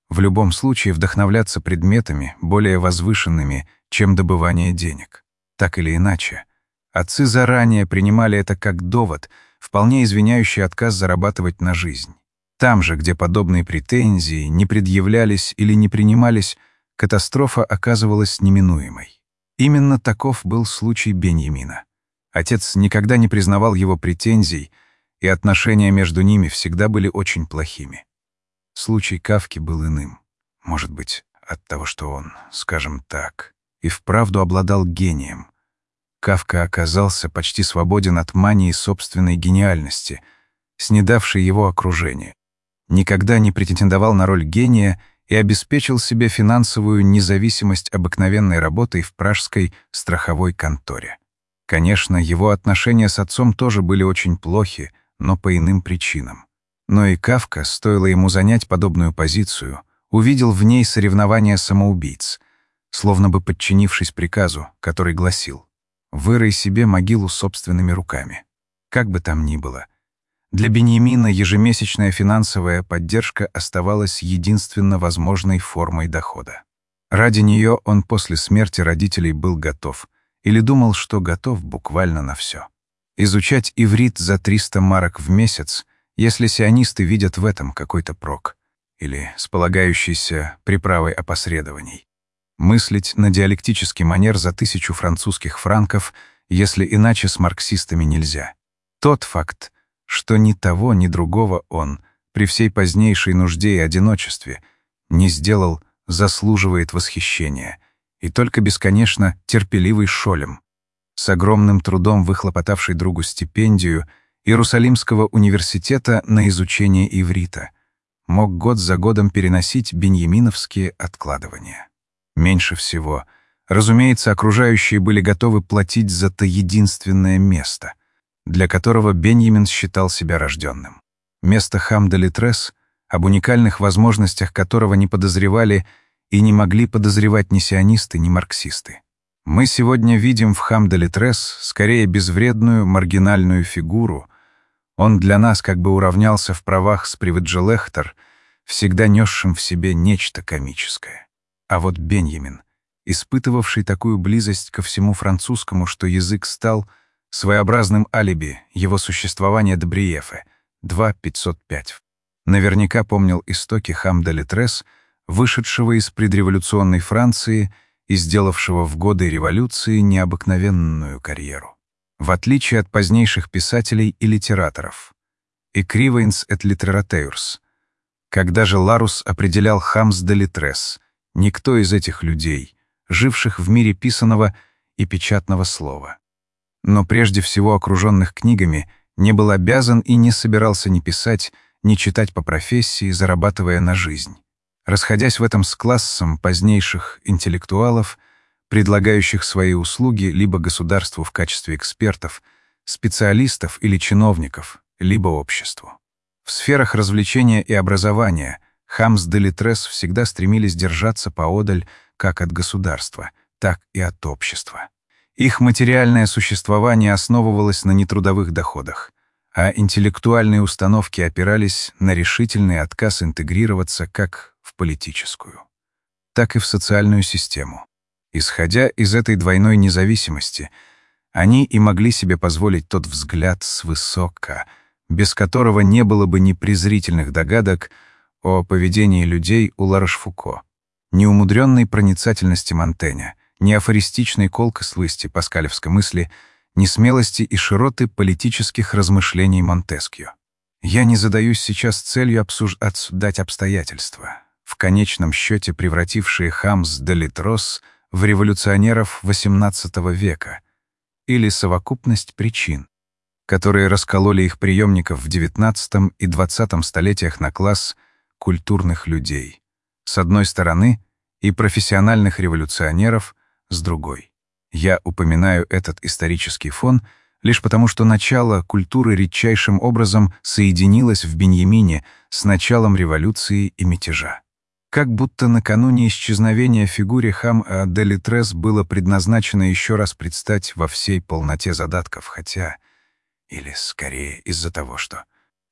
В любом случае вдохновляться предметами, более возвышенными, чем добывание денег. Так или иначе, отцы заранее принимали это как довод, вполне извиняющий отказ зарабатывать на жизнь. Там же, где подобные претензии не предъявлялись или не принимались, катастрофа оказывалась неминуемой. Именно таков был случай Беньямина. Отец никогда не признавал его претензий, и отношения между ними всегда были очень плохими. Случай Кафки был иным. Может быть, от того, что он, скажем так, и вправду обладал гением. Кафка оказался почти свободен от мании собственной гениальности, снедавшей его окружение. Никогда не претендовал на роль гения и обеспечил себе финансовую независимость обыкновенной работой в пражской страховой конторе. Конечно, его отношения с отцом тоже были очень плохи, но по иным причинам. Но и Кафка, стоило ему занять подобную позицию, увидел в ней соревнование самоубийц, словно бы подчинившись приказу, который гласил: «Вырой себе могилу собственными руками». Как бы там ни было, для Беньямина ежемесячная финансовая поддержка оставалась единственно возможной формой дохода. Ради нее он после смерти родителей был готов, или думал, что готов буквально на все. Изучать иврит за триста марок в месяц, если сионисты видят в этом какой-то прок, или с полагающейся приправой опосредований. Мыслить на диалектический манер за тысячу французских франков, если иначе с марксистами нельзя. Тот факт, что ни того, ни другого он, при всей позднейшей нужде и одиночестве, не сделал, заслуживает восхищения, и только бесконечно терпеливый Шолем, с огромным трудом выхлопотавший другу стипендию Иерусалимского университета на изучение иврита, мог год за годом переносить беньяминовские откладывания. Меньше всего, разумеется, окружающие были готовы платить за то единственное место, для которого Беньямин считал себя рожденным. Место Хам-де-Литрес, об уникальных возможностях которого не подозревали и не могли подозревать ни сионисты, ни марксисты. Мы сегодня видим в Хам-де-Литрес скорее безвредную маргинальную фигуру. Он для нас как бы уравнялся в правах с Приведжелехтер, всегда несшим в себе нечто комическое. А вот Беньямин, испытывавший такую близость ко всему французскому, что язык стал своеобразным алиби его существования до Бриефе, два пятьсот пять. Наверняка помнил истоки Хам-де-Литрес, вышедшего из предреволюционной Франции и сделавшего в годы революции необыкновенную карьеру. В отличие от позднейших писателей и литераторов. «Écrivains et littérateurs». Когда же Ларус определял Хамс-де-Литрес, никто из этих людей, живших в мире писаного и печатного слова, но прежде всего окруженных книгами, не был обязан и не собирался ни писать, ни читать по профессии, зарабатывая на жизнь. Расходясь в этом с классом позднейших интеллектуалов, предлагающих свои услуги либо государству в качестве экспертов, специалистов или чиновников, либо обществу. В сферах развлечения и образования Хамс-де-Литрес всегда стремились держаться поодаль как от государства, так и от общества. Их материальное существование основывалось на нетрудовых доходах, а интеллектуальные установки опирались на решительный отказ интегрироваться как в политическую, так и в социальную систему. Исходя из этой двойной независимости, они и могли себе позволить тот взгляд свысока, без которого не было бы ни презрительных догадок о поведении людей у Ларошфуко, ни умудренной проницательности Монтэня, ни афористичной колкостности паскалевской мысли, ни смелости и широты политических размышлений Монтескьё. Я не задаюсь сейчас целью обсуждать обстоятельства, в конечном счете превратившие Хамс-де-Литрес в революционеров восемнадцатого века, или совокупность причин, которые раскололи их преемников в девятнадцатом и двадцатом столетиях на класс культурных людей, с одной стороны, и профессиональных революционеров, с другой. Я упоминаю этот исторический фон лишь потому, что начало культуры редчайшим образом соединилось в Беньямине с началом революции и мятежа. Как будто накануне исчезновения фигуре Хам-де-Литрес было предназначено еще раз предстать во всей полноте задатков, хотя, или скорее из-за того, что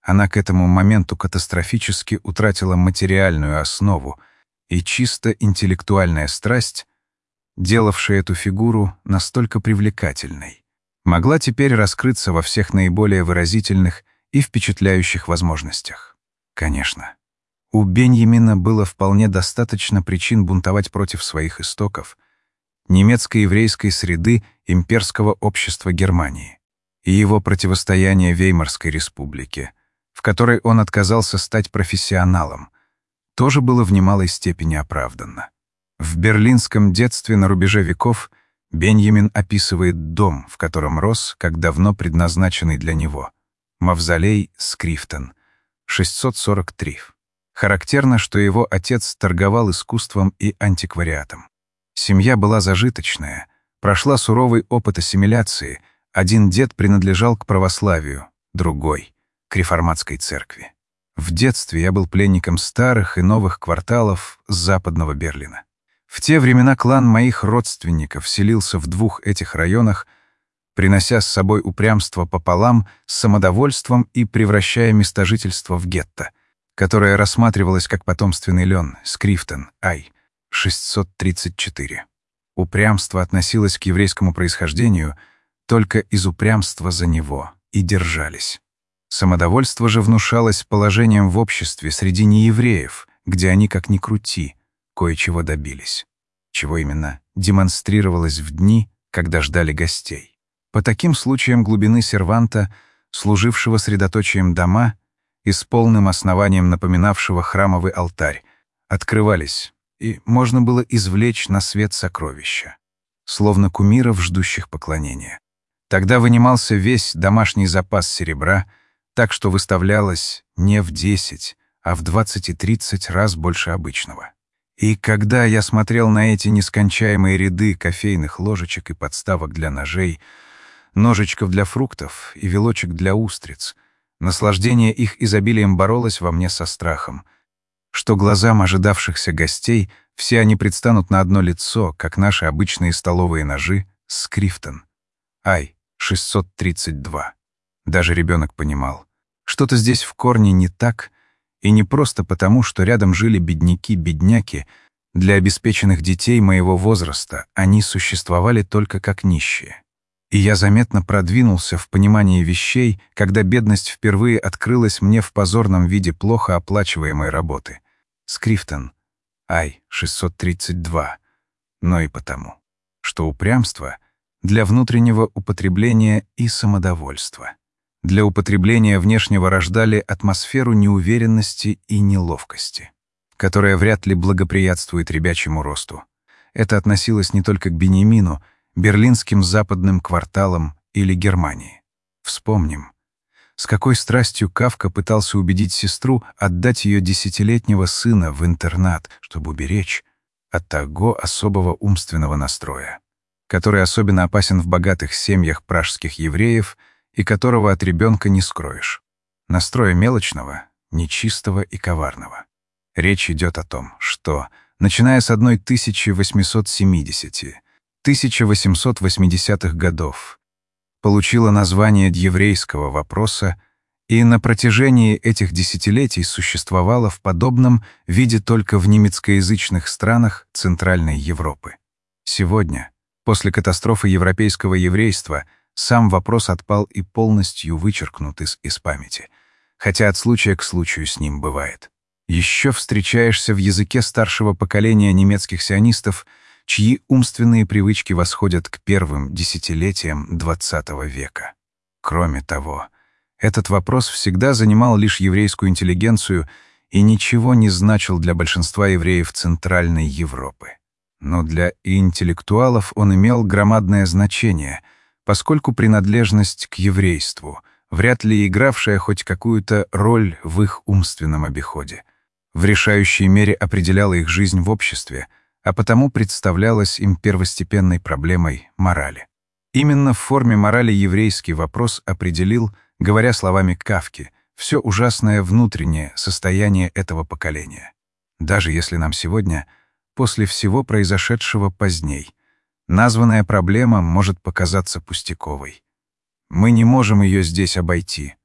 Она к этому моменту катастрофически утратила материальную основу, и чисто интеллектуальная страсть, делавшая эту фигуру настолько привлекательной, могла теперь раскрыться во всех наиболее выразительных и впечатляющих возможностях. Конечно, у Беньямина было вполне достаточно причин бунтовать против своих истоков, немецко-еврейской среды имперского общества Германии и его противостояние Веймарской республике, в которой он отказался стать профессионалом, тоже было в немалой степени оправданно. В берлинском детстве на рубеже веков Беньямин описывает дом, в котором рос, как давно предназначенный для него. Мавзолей Скрифтен, шестьсот сорок три. Характерно, что его отец торговал искусством и антиквариатом. Семья была зажиточная, прошла суровый опыт ассимиляции. Один дед принадлежал к православию, другой — к реформатской церкви. В детстве я был пленником старых и новых кварталов западного Берлина. В те времена клан моих родственников селился в двух этих районах, принося с собой упрямство пополам с самодовольством и превращая место жительства в гетто, которое рассматривалось как потомственный лен, Скрифтен, Ай, шестьсот тридцать четыре. Упрямство относилось к еврейскому происхождению только из упрямства за него, и держались. Самодовольство же внушалось положением в обществе среди неевреев, где они, как ни крути, кое-чего добились. Чего именно демонстрировалось в дни, когда ждали гостей. По таким случаям глубины серванта, служившего средоточием дома и с полным основанием напоминавшего храмовый алтарь, открывались, и можно было извлечь на свет сокровища, словно кумиров, ждущих поклонения. Тогда вынимался весь домашний запас серебра, так что выставлялось не в десять, а в двадцать и тридцать раз больше обычного. И когда я смотрел на эти нескончаемые ряды кофейных ложечек и подставок для ножей, ножичков для фруктов и вилочек для устриц, наслаждение их изобилием боролось во мне со страхом, что глазам ожидавшихся гостей все они предстанут на одно лицо, как наши обычные столовые ножи, Скрифтен, Ай, шестьсот тридцать два. Даже ребенок понимал, что-то здесь в корне не так, и не просто потому, что рядом жили бедняки-бедняки, для обеспеченных детей моего возраста они существовали только как нищие. И я заметно продвинулся в понимании вещей, когда бедность впервые открылась мне в позорном виде плохо оплачиваемой работы. Скрифтен, Ай, шестьсот тридцать два. Но и потому, что упрямство для внутреннего употребления и самодовольства. Для употребления внешнего рождали атмосферу неуверенности и неловкости, которая вряд ли благоприятствует ребячьему росту. Это относилось не только к Беньямину, берлинским западным кварталам или Германии. Вспомним, с какой страстью Кафка пытался убедить сестру отдать ее десятилетнего сына в интернат, чтобы уберечь от того особого умственного настроя, который особенно опасен в богатых семьях пражских евреев и которого от ребенка не скроешь. Настроя мелочного, нечистого и коварного. Речь идет о том, что, начиная с тысяча восемьсот семидесятых — тысяча восемьсот восьмидесятых годов, получила название еврейского вопроса и на протяжении этих десятилетий существовала в подобном виде только в немецкоязычных странах Центральной Европы. Сегодня, после катастрофы европейского еврейства, сам вопрос отпал и полностью вычеркнут из, из памяти, хотя от случая к случаю с ним бывает. Еще встречаешься в языке старшего поколения немецких сионистов, чьи умственные привычки восходят к первым десятилетиям двадцатого века. Кроме того, этот вопрос всегда занимал лишь еврейскую интеллигенцию и ничего не значил для большинства евреев Центральной Европы. Но для интеллектуалов он имел громадное значение, поскольку принадлежность к еврейству, вряд ли игравшая хоть какую-то роль в их умственном обиходе, в решающей мере определяла их жизнь в обществе, а потому представлялась им первостепенной проблемой морали. Именно в форме морали еврейский вопрос определил, говоря словами Кафки, все ужасное внутреннее состояние этого поколения. Даже если нам сегодня, после всего произошедшего поздней, названная проблема может показаться пустяковой. Мы не можем ее здесь обойти,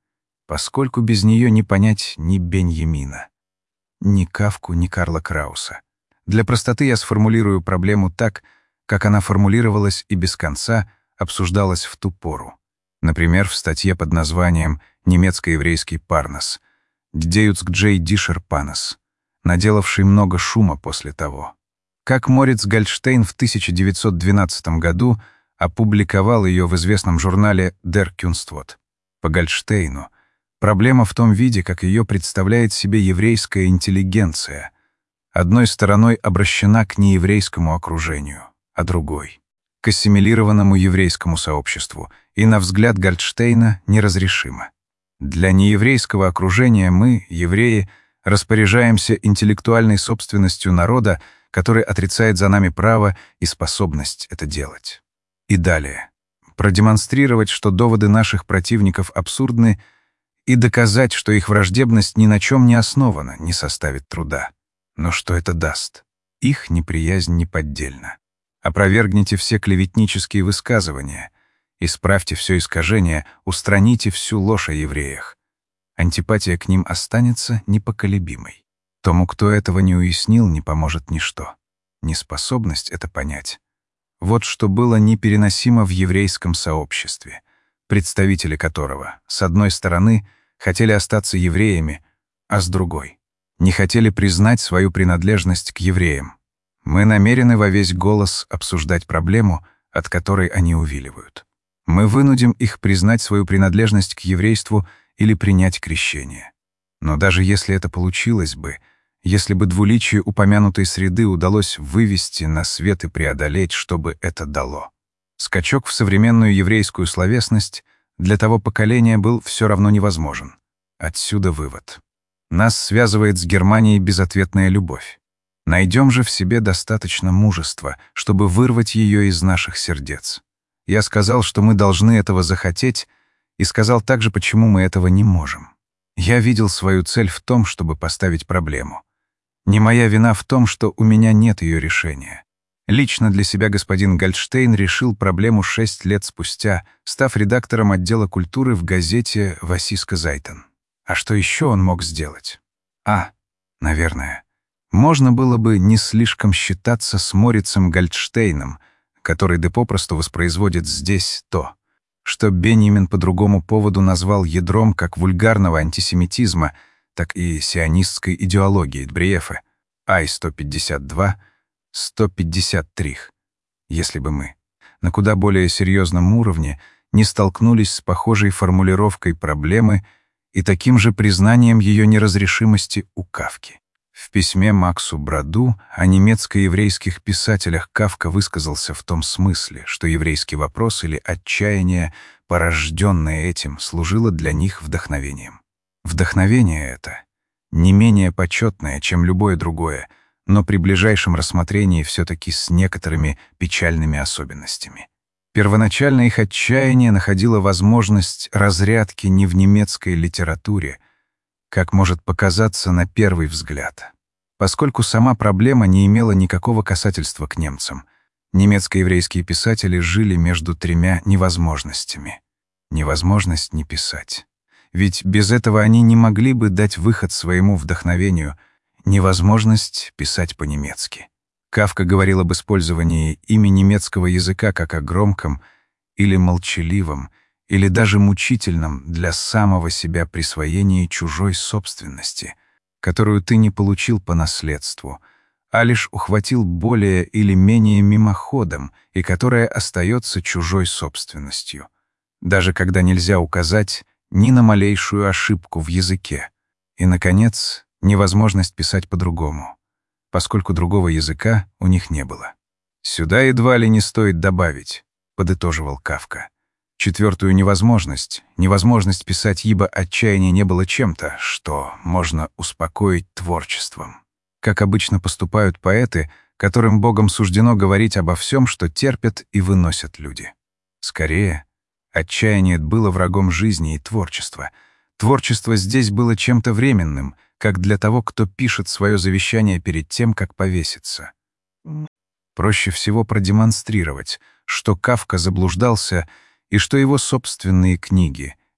поскольку без нее не понять ни Беньямина, ни Кафку, ни Карла Крауса. Для простоты я сформулирую проблему так, как она формулировалась и без конца обсуждалась в ту пору. Например, в статье под названием «Немецко-еврейский Парнас» Ддеюцк Джей Дишер Панас, наделавший много шума после того. Как Мориц Гольдштейн в тысяча девятьсот двенадцатом году опубликовал ее в известном журнале Der Kunstwort. По Гольдштейну проблема в том виде, как ее представляет себе еврейская интеллигенция, одной стороной обращена к нееврейскому окружению, а другой — к ассимилированному еврейскому сообществу, и, на взгляд Гольдштейна, неразрешима. Для нееврейского окружения мы, евреи, распоряжаемся интеллектуальной собственностью народа, который отрицает за нами право и способность это делать. И далее. Продемонстрировать, что доводы наших противников абсурдны, и доказать, что их враждебность ни на чем не основана, не составит труда. Но что это даст? Их неприязнь неподдельна. Опровергните все клеветнические высказывания, исправьте все искажение, устраните всю ложь о евреях. Антипатия к ним останется непоколебимой. Тому, кто этого не уяснил, не поможет ничто. Неспособность это понять. Вот что было непереносимо в еврейском сообществе, представители которого, с одной стороны, хотели остаться евреями, а с другой — не хотели признать свою принадлежность к евреям. Мы намерены во весь голос обсуждать проблему, от которой они увиливают. Мы вынудим их признать свою принадлежность к еврейству или принять крещение. Но даже если это получилось бы, если бы двуличие упомянутой среды удалось вывести на свет и преодолеть, что бы это дало? Скачок в современную еврейскую словесность для того поколения был все равно невозможен. Отсюда вывод. Нас связывает с Германией безответная любовь. Найдем же в себе достаточно мужества, чтобы вырвать ее из наших сердец. Я сказал, что мы должны этого захотеть, и сказал также, почему мы этого не можем. Я видел свою цель в том, чтобы поставить проблему. Не моя вина в том, что у меня нет ее решения. Лично для себя господин Гольдштейн решил проблему шесть лет спустя, став редактором отдела культуры в газете «Васиска Зайтен». А что еще он мог сделать? А, наверное, можно было бы не слишком считаться с Морицем Гольдштейном, который да попросту воспроизводит здесь то, что Беньямин по другому поводу назвал ядром как вульгарного антисемитизма, так и сионистской идеологии Дбриефе, Ай сто пятьдесят два сто пятьдесят три. Если бы мы на куда более серьезном уровне не столкнулись с похожей формулировкой проблемы и таким же признанием ее неразрешимости у Кафки. В письме Максу Браду о немецко-еврейских писателях Кафка высказался в том смысле, что еврейский вопрос или отчаяние, порожденное этим, служило для них вдохновением. Вдохновение это не менее почетное, чем любое другое, но при ближайшем рассмотрении все-таки с некоторыми печальными особенностями. Первоначально их отчаяние находило возможность разрядки не в немецкой литературе, как может показаться на первый взгляд, поскольку сама проблема не имела никакого касательства к немцам. Немецко-еврейские писатели жили между тремя невозможностями. Невозможность не писать. Ведь без этого они не могли бы дать выход своему вдохновению. Невозможность писать по-немецки. Кафка говорил об использовании ими немецкого языка как о громком или молчаливом, или даже мучительном для самого себя присвоении чужой собственности, которую ты не получил по наследству, а лишь ухватил более или менее мимоходом и которая остается чужой собственностью, даже когда нельзя указать ни на малейшую ошибку в языке. И, наконец, невозможность писать по-другому, поскольку другого языка у них не было. «Сюда едва ли не стоит добавить», — подытоживал Кафка. Четвертую невозможность, невозможность писать, ибо отчаяние не было чем-то, что можно успокоить творчеством. Как обычно поступают поэты, которым Богом суждено говорить обо всем, что терпят и выносят люди. Скорее, отчаяние было врагом жизни и творчества. Творчество здесь было чем-то временным, как для того, кто пишет свое завещание перед тем, как повеситься. Проще всего продемонстрировать, что Кафка заблуждался и что его собственные книги,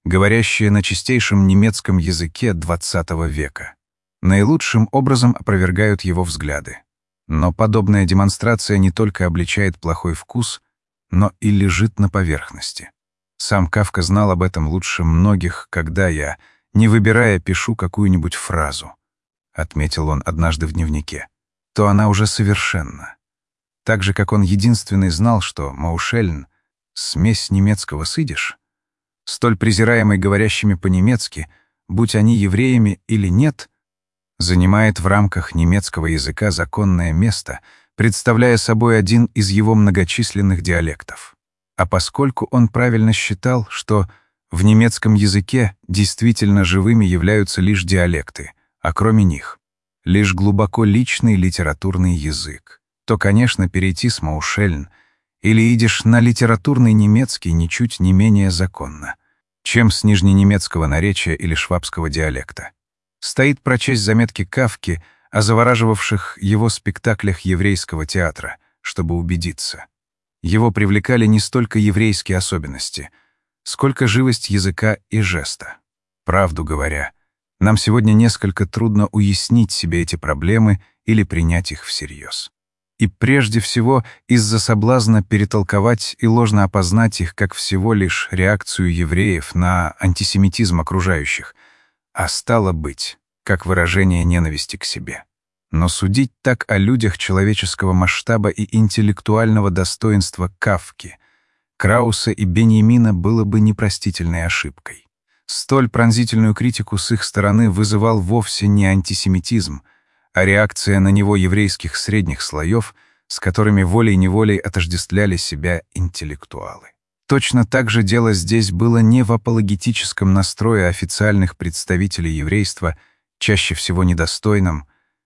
говорящие на чистейшем немецком языке двадцатого века. Наилучшим образом опровергают его взгляды. Но подобная демонстрация не только обличает плохой вкус, но и лежит на поверхности. Сам Кафка знал об этом лучше многих, когда я, не выбирая, пишу какую-нибудь фразу, отметил он однажды в дневнике, то она уже совершенна. Так же, как он единственный знал, что Маушельн — смесь немецкого с идиш, столь презираемый говорящими по-немецки, будь они евреями или нет, занимает в рамках немецкого языка законное место, представляя собой один из его многочисленных диалектов. А поскольку он правильно считал, что в немецком языке действительно живыми являются лишь диалекты, а кроме них — лишь глубоко личный литературный язык, то, конечно, перейти с Маушельн или идиш на литературный немецкий ничуть не менее законно, чем с нижненемецкого наречия или швабского диалекта. Стоит прочесть заметки Кафки о завораживавших его спектаклях еврейского театра, чтобы убедиться. Его привлекали не столько еврейские особенности, сколько живость языка и жеста. Правду говоря, нам сегодня несколько трудно уяснить себе эти проблемы или принять их всерьез. И прежде всего из-за соблазна перетолковать и ложно опознать их как всего лишь реакцию евреев на антисемитизм окружающих, а стало быть, как выражение ненависти к себе. Но судить так о людях человеческого масштаба и интеллектуального достоинства Кафки, Крауса и Беньямина было бы непростительной ошибкой. Столь пронзительную критику с их стороны вызывал вовсе не антисемитизм, а реакция на него еврейских средних слоев, с которыми волей-неволей отождествляли себя интеллектуалы. Точно так же дело здесь было не в апологетическом настрое официальных представителей еврейства, чаще всего недостойном,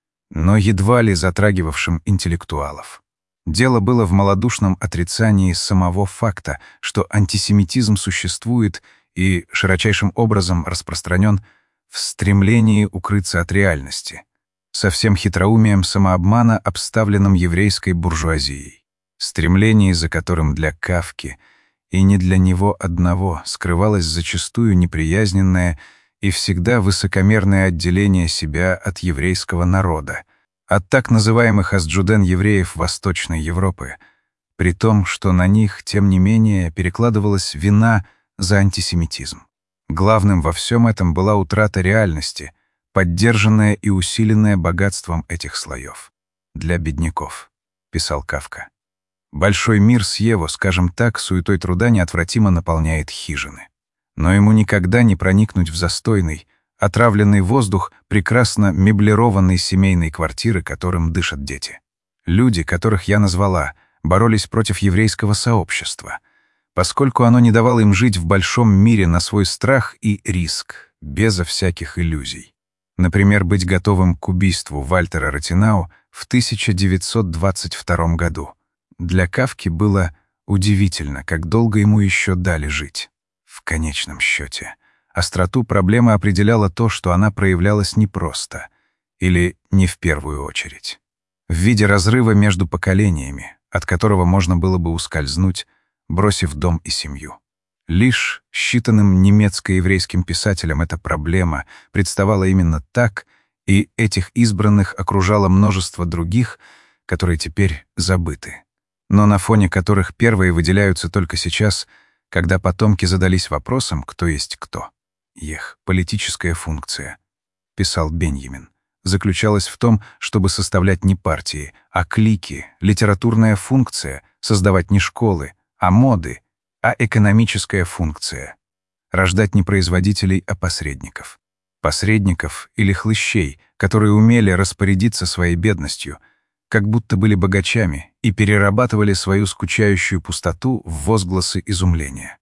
но едва ли затрагивавшим интеллектуалов. Дело было в малодушном отрицании самого факта, что антисемитизм существует и широчайшим образом распространен в стремлении укрыться от реальности, со всем хитроумием самообмана, обставленным еврейской буржуазией, стремление, за которым для Кафки и не для него одного скрывалось зачастую неприязненное и всегда высокомерное отделение себя от еврейского народа, от так называемых асджуден-евреев Восточной Европы, при том, что на них, тем не менее, перекладывалась вина за антисемитизм. Главным во всем этом была утрата реальности, поддержанная и усиленная богатством этих слоев. «Для бедняков», — писал Кафка. «Большой мир с его, скажем так, суетой труда неотвратимо наполняет хижины. Но ему никогда не проникнуть в застойный, отравленный воздух прекрасно меблированной семейной квартиры, которым дышат дети. Люди, которых я назвала, боролись против еврейского сообщества, поскольку оно не давало им жить в большом мире на свой страх и риск, безо всяких иллюзий. Например, быть готовым к убийству Вальтера Ротенау в тысяча девятьсот двадцать втором году. Для Кафки было удивительно, как долго ему еще дали жить. В конечном счете, остроту проблемы определяло то, что она проявлялась непросто, или не в первую очередь, в виде разрыва между поколениями, от которого можно было бы ускользнуть, бросив дом и семью. Лишь считанным немецко-еврейским писателям эта проблема представала именно так, и этих избранных окружало множество других, которые теперь забыты, но на фоне которых первые выделяются только сейчас, когда потомки задались вопросом, кто есть кто. Их политическая функция, писал Беньямин, заключалась в том, чтобы составлять не партии, а клики, литературная функция — создавать не школы, а моды, а экономическая функция — рождать не производителей, а посредников. Посредников или хлыщей, которые умели распорядиться своей бедностью, как будто были богачами и перерабатывали свою скучающую пустоту в возгласы изумления.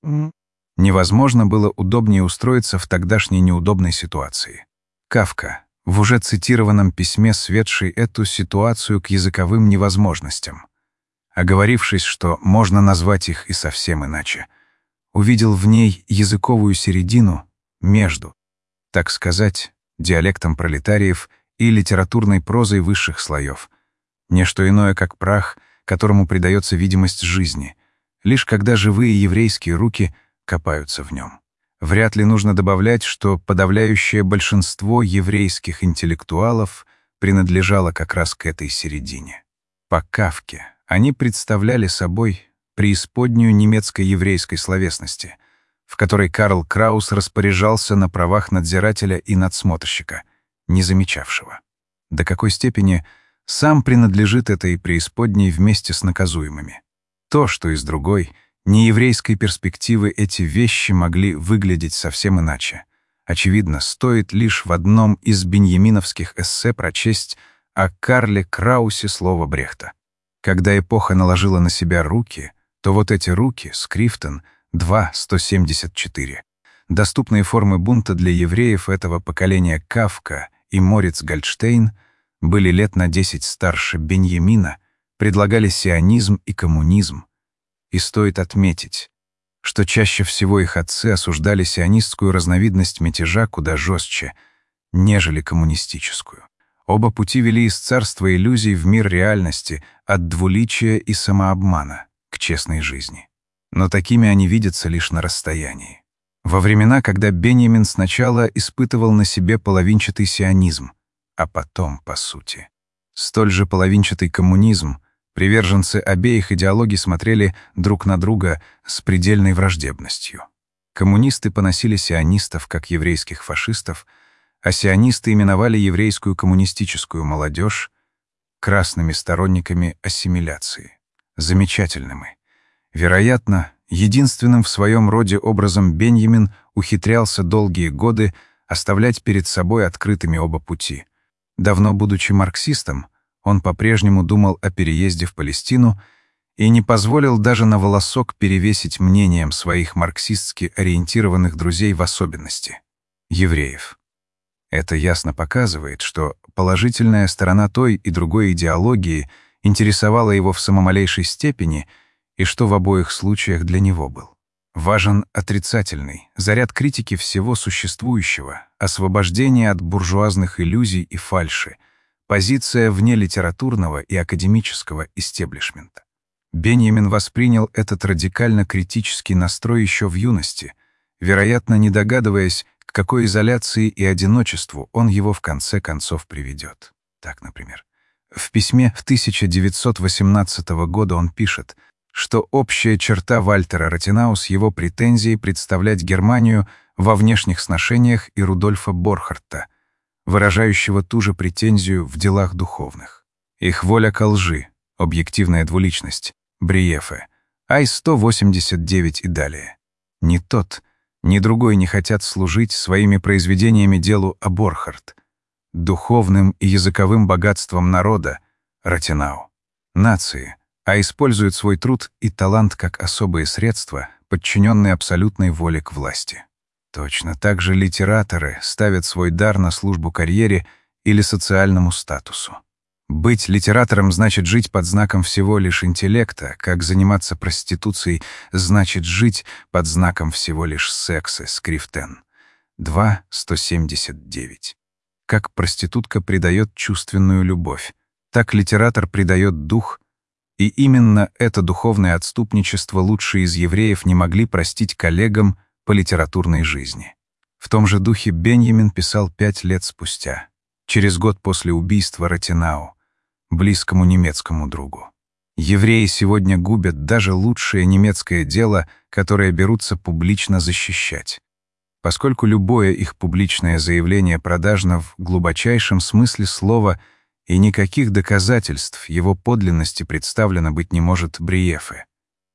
Невозможно было удобнее устроиться в тогдашней неудобной ситуации. Кафка, в уже цитированном письме, сведший эту ситуацию к языковым невозможностям, оговорившись, что можно назвать их и совсем иначе, увидел в ней языковую середину между, так сказать, диалектом пролетариев и литературной прозой высших слоев, не что иное, как прах, которому придается видимость жизни, лишь когда живые еврейские руки копаются в нем. Вряд ли нужно добавлять, что подавляющее большинство еврейских интеллектуалов принадлежало как раз к этой середине. По Кафке они представляли собой преисподнюю немецко-еврейской словесности, в которой Карл Краус распоряжался на правах надзирателя и надсмотрщика, не замечавшего. До какой степени сам принадлежит этой преисподней вместе с наказуемыми. То, что из другой, нееврейской перспективы эти вещи могли выглядеть совсем иначе. Очевидно, стоит лишь в одном из беньяминовских эссе прочесть о Карле Краусе слово Брехта. Когда эпоха наложила на себя руки, то вот эти руки, Скрифтен, два сто семьдесят четыре, доступные формы бунта для евреев этого поколения Кафка и Мориц Гольдштейн, были лет на десять старше Беньямина, предлагали сионизм и коммунизм. И стоит отметить, что чаще всего их отцы осуждали сионистскую разновидность мятежа куда жестче, нежели коммунистическую. Оба пути вели из царства иллюзий в мир реальности, от двуличия и самообмана к честной жизни. Но такими они видятся лишь на расстоянии. Во времена, когда Беньямин сначала испытывал на себе половинчатый сионизм, а потом, по сути, столь же половинчатый коммунизм, приверженцы обеих идеологий смотрели друг на друга с предельной враждебностью. Коммунисты поносили сионистов как еврейских фашистов, а сионисты именовали еврейскую коммунистическую молодежь красными сторонниками ассимиляции. Замечательными. Вероятно, единственным в своем роде образом Беньямин ухитрялся долгие годы оставлять перед собой открытыми оба пути. Давно будучи марксистом, он по-прежнему думал о переезде в Палестину и не позволил даже на волосок перевесить мнением своих марксистски ориентированных друзей в особенности — евреев. Это ясно показывает, что положительная сторона той и другой идеологии интересовала его в самой малейшей степени и что в обоих случаях для него был важен отрицательный, заряд критики всего существующего, освобождение от буржуазных иллюзий и фальши, позиция вне литературного и академического истеблишмента. Беньямин воспринял этот радикально-критический настрой еще в юности, вероятно, не догадываясь, к какой изоляции и одиночеству он его в конце концов приведет. Так, например, в письме в тысяча девятьсот восемнадцатого года он пишет, что общая черта Вальтера Ротенау с его претензией представлять Германию во внешних сношениях и Рудольфа Борхарта, выражающего ту же претензию в делах духовных. Их воля ко лжи, объективная двуличность, Бриефе, Ай сто восемьдесят девять и далее. Ни тот, ни другой не хотят служить своими произведениями делу о Борхарт, духовным и языковым богатством народа, Ротенау, нации, а используют свой труд и талант как особые средства, подчиненные абсолютной воле к власти. Точно так же литераторы ставят свой дар на службу карьере или социальному статусу. Быть литератором значит жить под знаком всего лишь интеллекта, как заниматься проституцией значит жить под знаком всего лишь секса, Скрифтен. два сто семьдесят девять. Как проститутка придает чувственную любовь, так литератор придает дух, и именно это духовное отступничество лучшие из евреев не могли простить коллегам по литературной жизни. В том же духе Беньямин писал пять лет спустя, через год после убийства Ротенау, близкому немецкому другу. Евреи сегодня губят даже лучшее немецкое дело, которое берутся публично защищать. Поскольку любое их публичное заявление продажно в глубочайшем смысле слова и никаких доказательств его подлинности представлено быть не может Бриефе.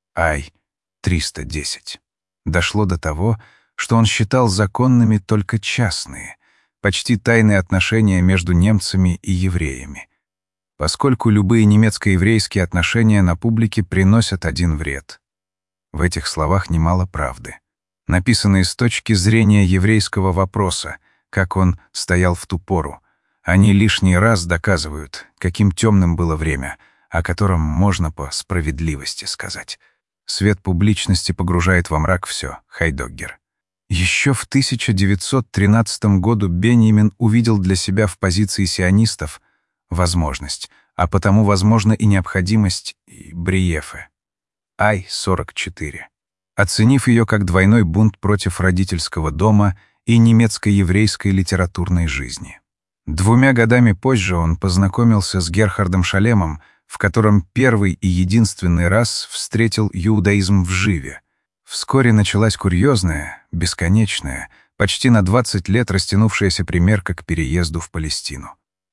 Ай триста десять. Дошло до того, что он считал законными только частные, почти тайные отношения между немцами и евреями, поскольку любые немецко-еврейские отношения на публике приносят один вред. В этих словах немало правды, написанные с точки зрения еврейского вопроса, как он стоял в ту пору. Они лишний раз доказывают, каким темным было время, о котором можно по справедливости сказать. Свет публичности погружает во мрак все, Хайдоггер. Еще в тысяча девятьсот тринадцатом году Беньямин увидел для себя в позиции сионистов возможность, а потому, возможно, и необходимость и Бриефе. Ай сорок четыре. оценив ее как двойной бунт против родительского дома и немецко-еврейской литературной жизни. Двумя годами позже он познакомился с Герхардом Шалемом, в котором первый и единственный раз встретил иудаизм вживе. Вскоре началась курьезная, бесконечная, почти на двадцать лет растянувшаяся примерка к переезду в Палестину.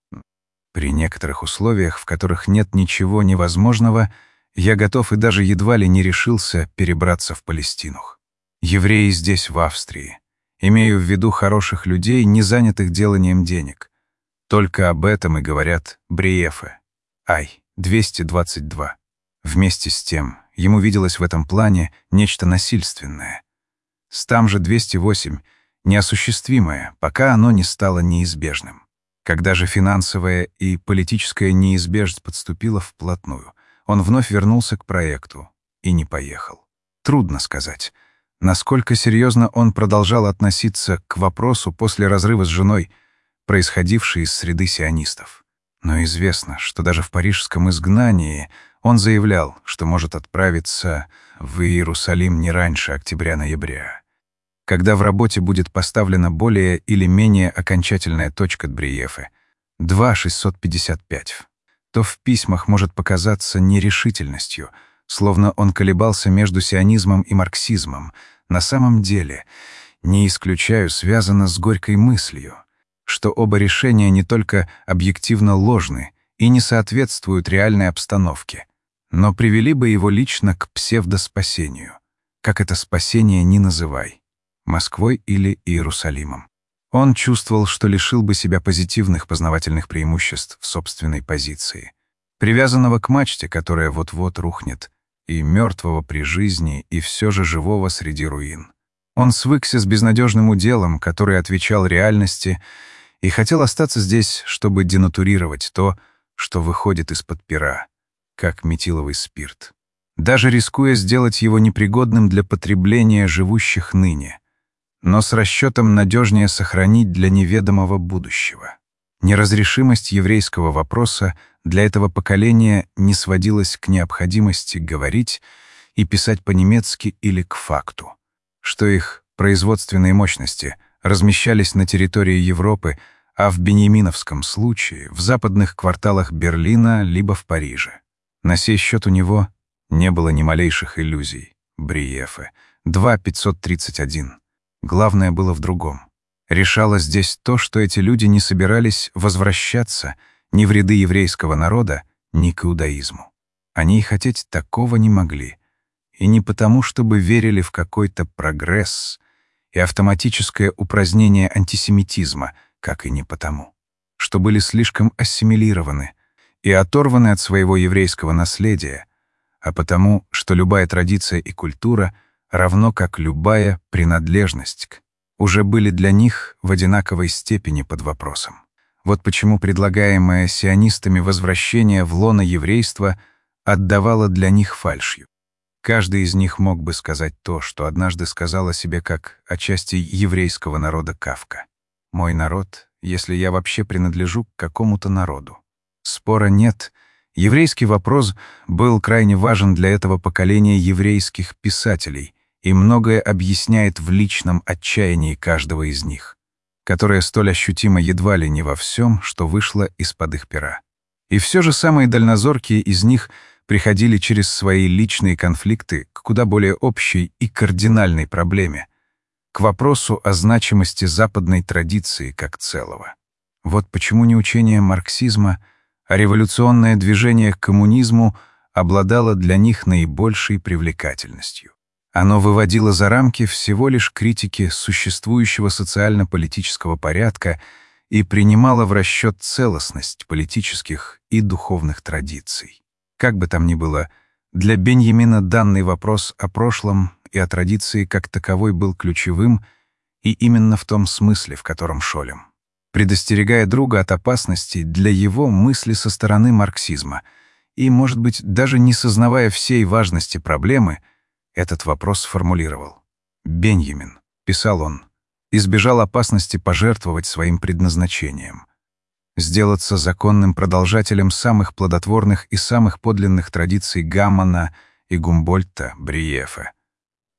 При некоторых условиях, в которых нет ничего невозможного, я готов и даже едва ли не решился перебраться в Палестину. Евреи здесь, в Австрии. Имею в виду хороших людей, не занятых деланием денег. Только об этом и говорят Бриефе. Ай, двести двадцать два. Вместе с тем, ему виделось в этом плане нечто насильственное. Стам же двести восемь — неосуществимое, пока оно не стало неизбежным. Когда же финансовая и политическая неизбежность подступила вплотную, он вновь вернулся к проекту и не поехал. Трудно сказать, насколько серьезно он продолжал относиться к вопросу после разрыва с женой, происходившей из среды сионистов. Но известно, что даже в парижском изгнании он заявлял, что может отправиться в Иерусалим не раньше октября-ноября. Когда в работе будет поставлена более или менее окончательная точка Бриефе два шестьсот пятьдесят пять, то в письмах может показаться нерешительностью, словно он колебался между сионизмом и марксизмом. На самом деле, не исключаю, связано с горькой мыслью, что оба решения не только объективно ложны и не соответствуют реальной обстановке, но привели бы его лично к псевдоспасению. Как это спасение ни называй. Москвой или Иерусалимом. Он чувствовал, что лишил бы себя позитивных познавательных преимуществ в собственной позиции, привязанного к мачте, которая вот-вот рухнет, и мертвого при жизни, и все же живого среди руин. Он свыкся с безнадежным уделом, который отвечал реальности, и хотел остаться здесь, чтобы денатурировать то, что выходит из-под пера, как метиловый спирт, даже рискуя сделать его непригодным для потребления живущих ныне, но с расчетом надежнее сохранить для неведомого будущего. Неразрешимость еврейского вопроса для этого поколения не сводилась к необходимости говорить и писать по-немецки или к факту, что их производственные мощности размещались на территории Европы, а в беньяминовском случае в западных кварталах Берлина либо в Париже. На сей счет у него не было ни малейших иллюзий. Бриефе. два пятьсот тридцать один. Главное было в другом. Решало здесь то, что эти люди не собирались возвращаться ни в ряды еврейского народа, ни к иудаизму. Они и хотеть такого не могли. И не потому, чтобы верили в какой-то прогресс и автоматическое упразднение антисемитизма, как и не потому, что были слишком ассимилированы и оторваны от своего еврейского наследия, а потому, что любая традиция и культура, равно как любая принадлежность к, уже были для них в одинаковой степени под вопросом. Вот почему предлагаемое сионистами возвращение в лоно еврейства отдавало для них фальшью. Каждый из них мог бы сказать то, что однажды сказал о себе как о части еврейского народа Кафка. «Мой народ, если я вообще принадлежу к какому-то народу». Спора нет. Еврейский вопрос был крайне важен для этого поколения еврейских писателей и многое объясняет в личном отчаянии каждого из них, которое столь ощутимо едва ли не во всем, что вышло из-под их пера. И все же самые дальнозоркие из них приходили через свои личные конфликты к куда более общей и кардинальной проблеме, к вопросу о значимости западной традиции как целого. Вот почему не учение марксизма, а революционное движение к коммунизму обладало для них наибольшей привлекательностью. Оно выводило за рамки всего лишь критики существующего социально-политического порядка и принимало в расчет целостность политических и духовных традиций. Как бы там ни было, для Беньямина данный вопрос о прошлом и о традиции как таковой был ключевым, и именно в том смысле, в котором Шолем, предостерегая друга от опасностей для его мысли со стороны марксизма и, может быть, даже не сознавая всей важности проблемы, этот вопрос сформулировал. «Беньямин», — писал он, — избежал опасности пожертвовать своим предназначением, сделаться законным продолжателем самых плодотворных и самых подлинных традиций Гаммана и Гумбольдта, Бриефе.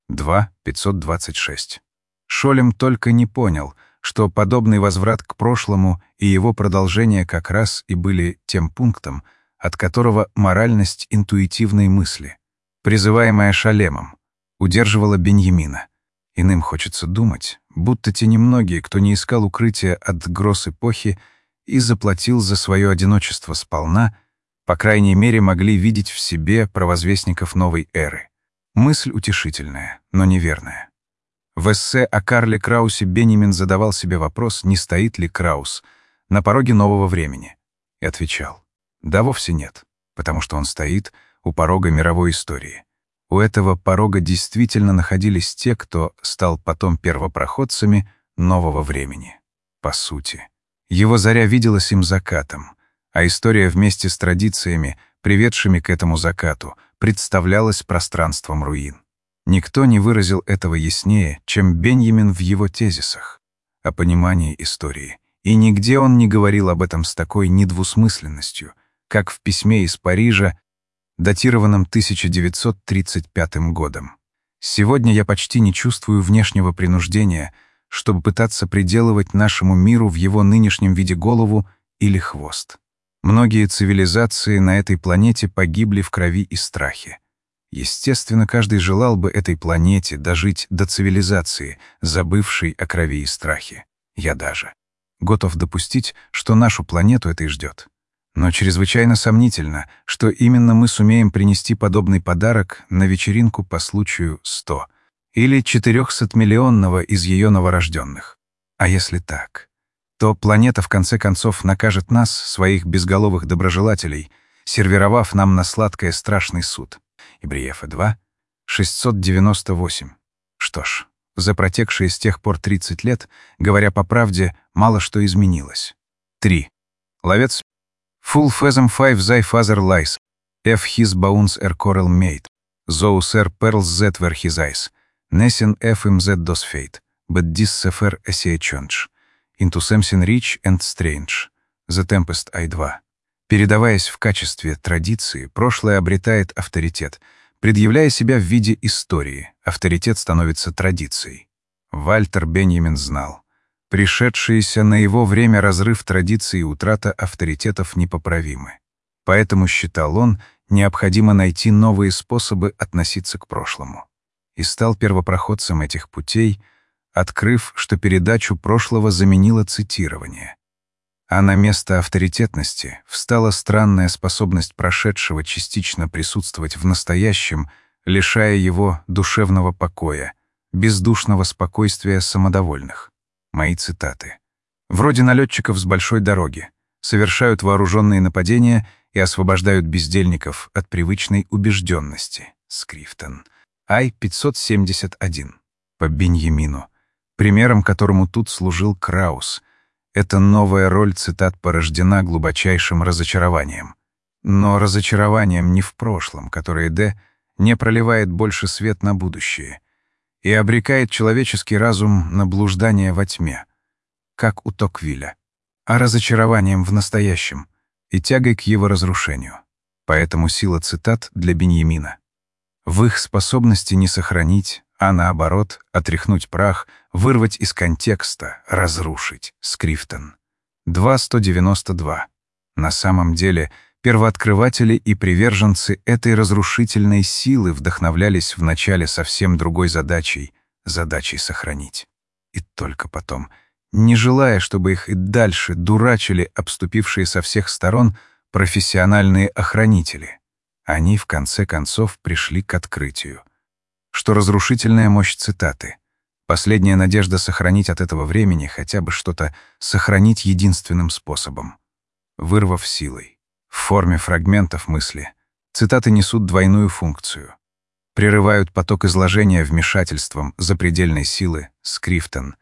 два пятьсот двадцать шесть. Шолем только не понял, что подобный возврат к прошлому и его продолжение как раз и были тем пунктом, от которого моральность интуитивной мысли, призываемая Шолемом, удерживала Беньямина. Иным хочется думать, будто те немногие, кто не искал укрытия от гроз эпохи и заплатил за свое одиночество сполна, по крайней мере, могли видеть в себе провозвестников новой эры. Мысль утешительная, но неверная. В эссе о Карле Краусе Беньямин задавал себе вопрос, не стоит ли Краус на пороге нового времени, и отвечал: да вовсе нет, потому что он стоит у порога мировой истории. У этого порога действительно находились те, кто стал потом первопроходцами нового времени. По сути, его заря виделась им закатом, а история вместе с традициями, приведшими к этому закату, представлялась пространством руин. Никто не выразил этого яснее, чем Беньямин в его тезисах о понимании истории, и нигде он не говорил об этом с такой недвусмысленностью, как в письме из Парижа, датированном тысяча девятьсот тридцать пятым годом. «Сегодня я почти не чувствую внешнего принуждения, чтобы пытаться приделывать нашему миру в его нынешнем виде голову или хвост. Многие цивилизации на этой планете погибли в крови и страхе. Естественно, каждый желал бы этой планете дожить до цивилизации, забывшей о крови и страхе. Я даже готов допустить, что нашу планету это и ждет. Но чрезвычайно сомнительно, что именно мы сумеем принести подобный подарок на вечеринку по случаю сто или четырехсотмиллионного из ее новорожденных. А если так, то планета в конце концов накажет нас, своих безголовых доброжелателей, сервировав нам на сладкое страшный суд. Ибриефа два, шестьсот девяносто восемь. Что ж, за протекшие с тех пор тридцать лет, говоря по правде, мало что изменилось. три. Ловец. Full phasm five thy father lies. F his bones er coral made. Those er pearls that were his eyes. Nessin F im that dos fate. But this sefer a change. Into something rich and strange. The Tempest ай два. Передаваясь в качестве традиции, прошлое обретает авторитет. Предъявляя себя в виде истории, авторитет становится традицией. Вальтер Беньямин знал. Пришедшийся на его время разрыв традиций и утрата авторитетов непоправимы. Поэтому, считал он, необходимо найти новые способы относиться к прошлому. И стал первопроходцем этих путей, открыв, что передачу прошлого заменило цитирование. А на место авторитетности встала странная способность прошедшего частично присутствовать в настоящем, лишая его душевного покоя, бездушного спокойствия самодовольных. Мои цитаты. Вроде налетчиков с большой дороги, совершают вооруженные нападения и освобождают бездельников от привычной убежденности. Скрифтон. Ай пятьсот семьдесят один. По Беньямину, примером которому тут служил Краус. Эта новая роль цитат порождена глубочайшим разочарованием. Но разочарованием не в прошлом, которое Д. не проливает больше свет на будущее и обрекает человеческий разум на блуждание во тьме, как у Токвиля, а разочарованием в настоящем и тягой к его разрушению. Поэтому сила цитат для Беньямина в их способности не сохранить, а наоборот, отряхнуть прах, вырвать из контекста, разрушить. Скрифтон. два сто девяносто два. На самом деле, первооткрыватели и приверженцы этой разрушительной силы вдохновлялись вначале совсем другой задачей — задачей сохранить. И только потом, не желая, чтобы их и дальше дурачили обступившие со всех сторон профессиональные охранители, они в конце концов пришли к открытию, что разрушительная мощь цитаты, последняя надежда сохранить от этого времени хотя бы что-то сохранить единственным способом — вырвав силой. В форме фрагментов мысли цитаты несут двойную функцию. Прерывают поток изложения вмешательством запредельной силы Скрифтон,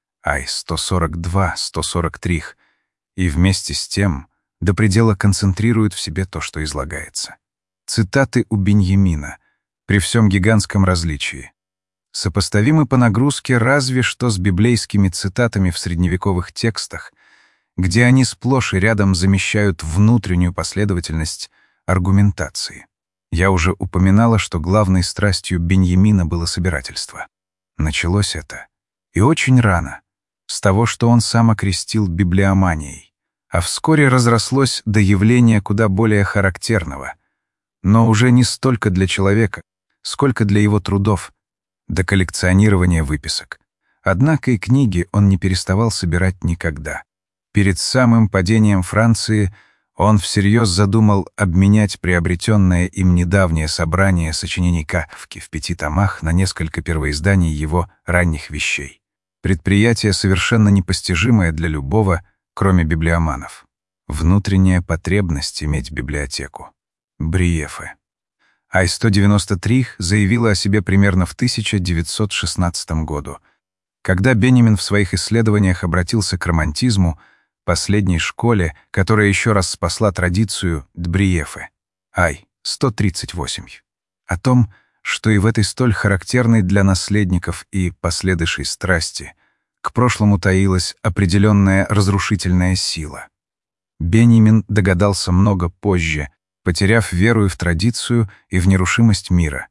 Ай сто сорок два сто сорок три, и вместе с тем до предела концентрируют в себе то, что излагается. Цитаты у Беньямина, при всем гигантском различии, сопоставимы по нагрузке разве что с библейскими цитатами в средневековых текстах, где они сплошь и рядом замещают внутреннюю последовательность аргументации. Я уже упоминала, что главной страстью Беньямина было собирательство. Началось это, и очень рано, с того, что он сам окрестил библиоманией, а вскоре разрослось до явления куда более характерного, но уже не столько для человека, сколько для его трудов, до коллекционирования выписок. Однако и книги он не переставал собирать никогда. Перед самым падением Франции он всерьез задумал обменять приобретенное им недавнее собрание сочинений Кафки в пяти томах на несколько первоизданий его ранних вещей. Предприятие совершенно непостижимое для любого, кроме библиоманов. Внутренняя потребность иметь библиотеку. Бриефе. Ай сто девяносто три заявила о себе примерно в тысяча девятьсот шестнадцатом году, когда Беньямин в своих исследованиях обратился к романтизму, последней школе, которая еще раз спасла традицию Дбриефе. Ай сто тридцать восемь. О том, что и в этой столь характерной для наследников и последующей страсти к прошлому таилась определенная разрушительная сила. Беньямин догадался много позже, потеряв веру и в традицию, и в нерушимость мира.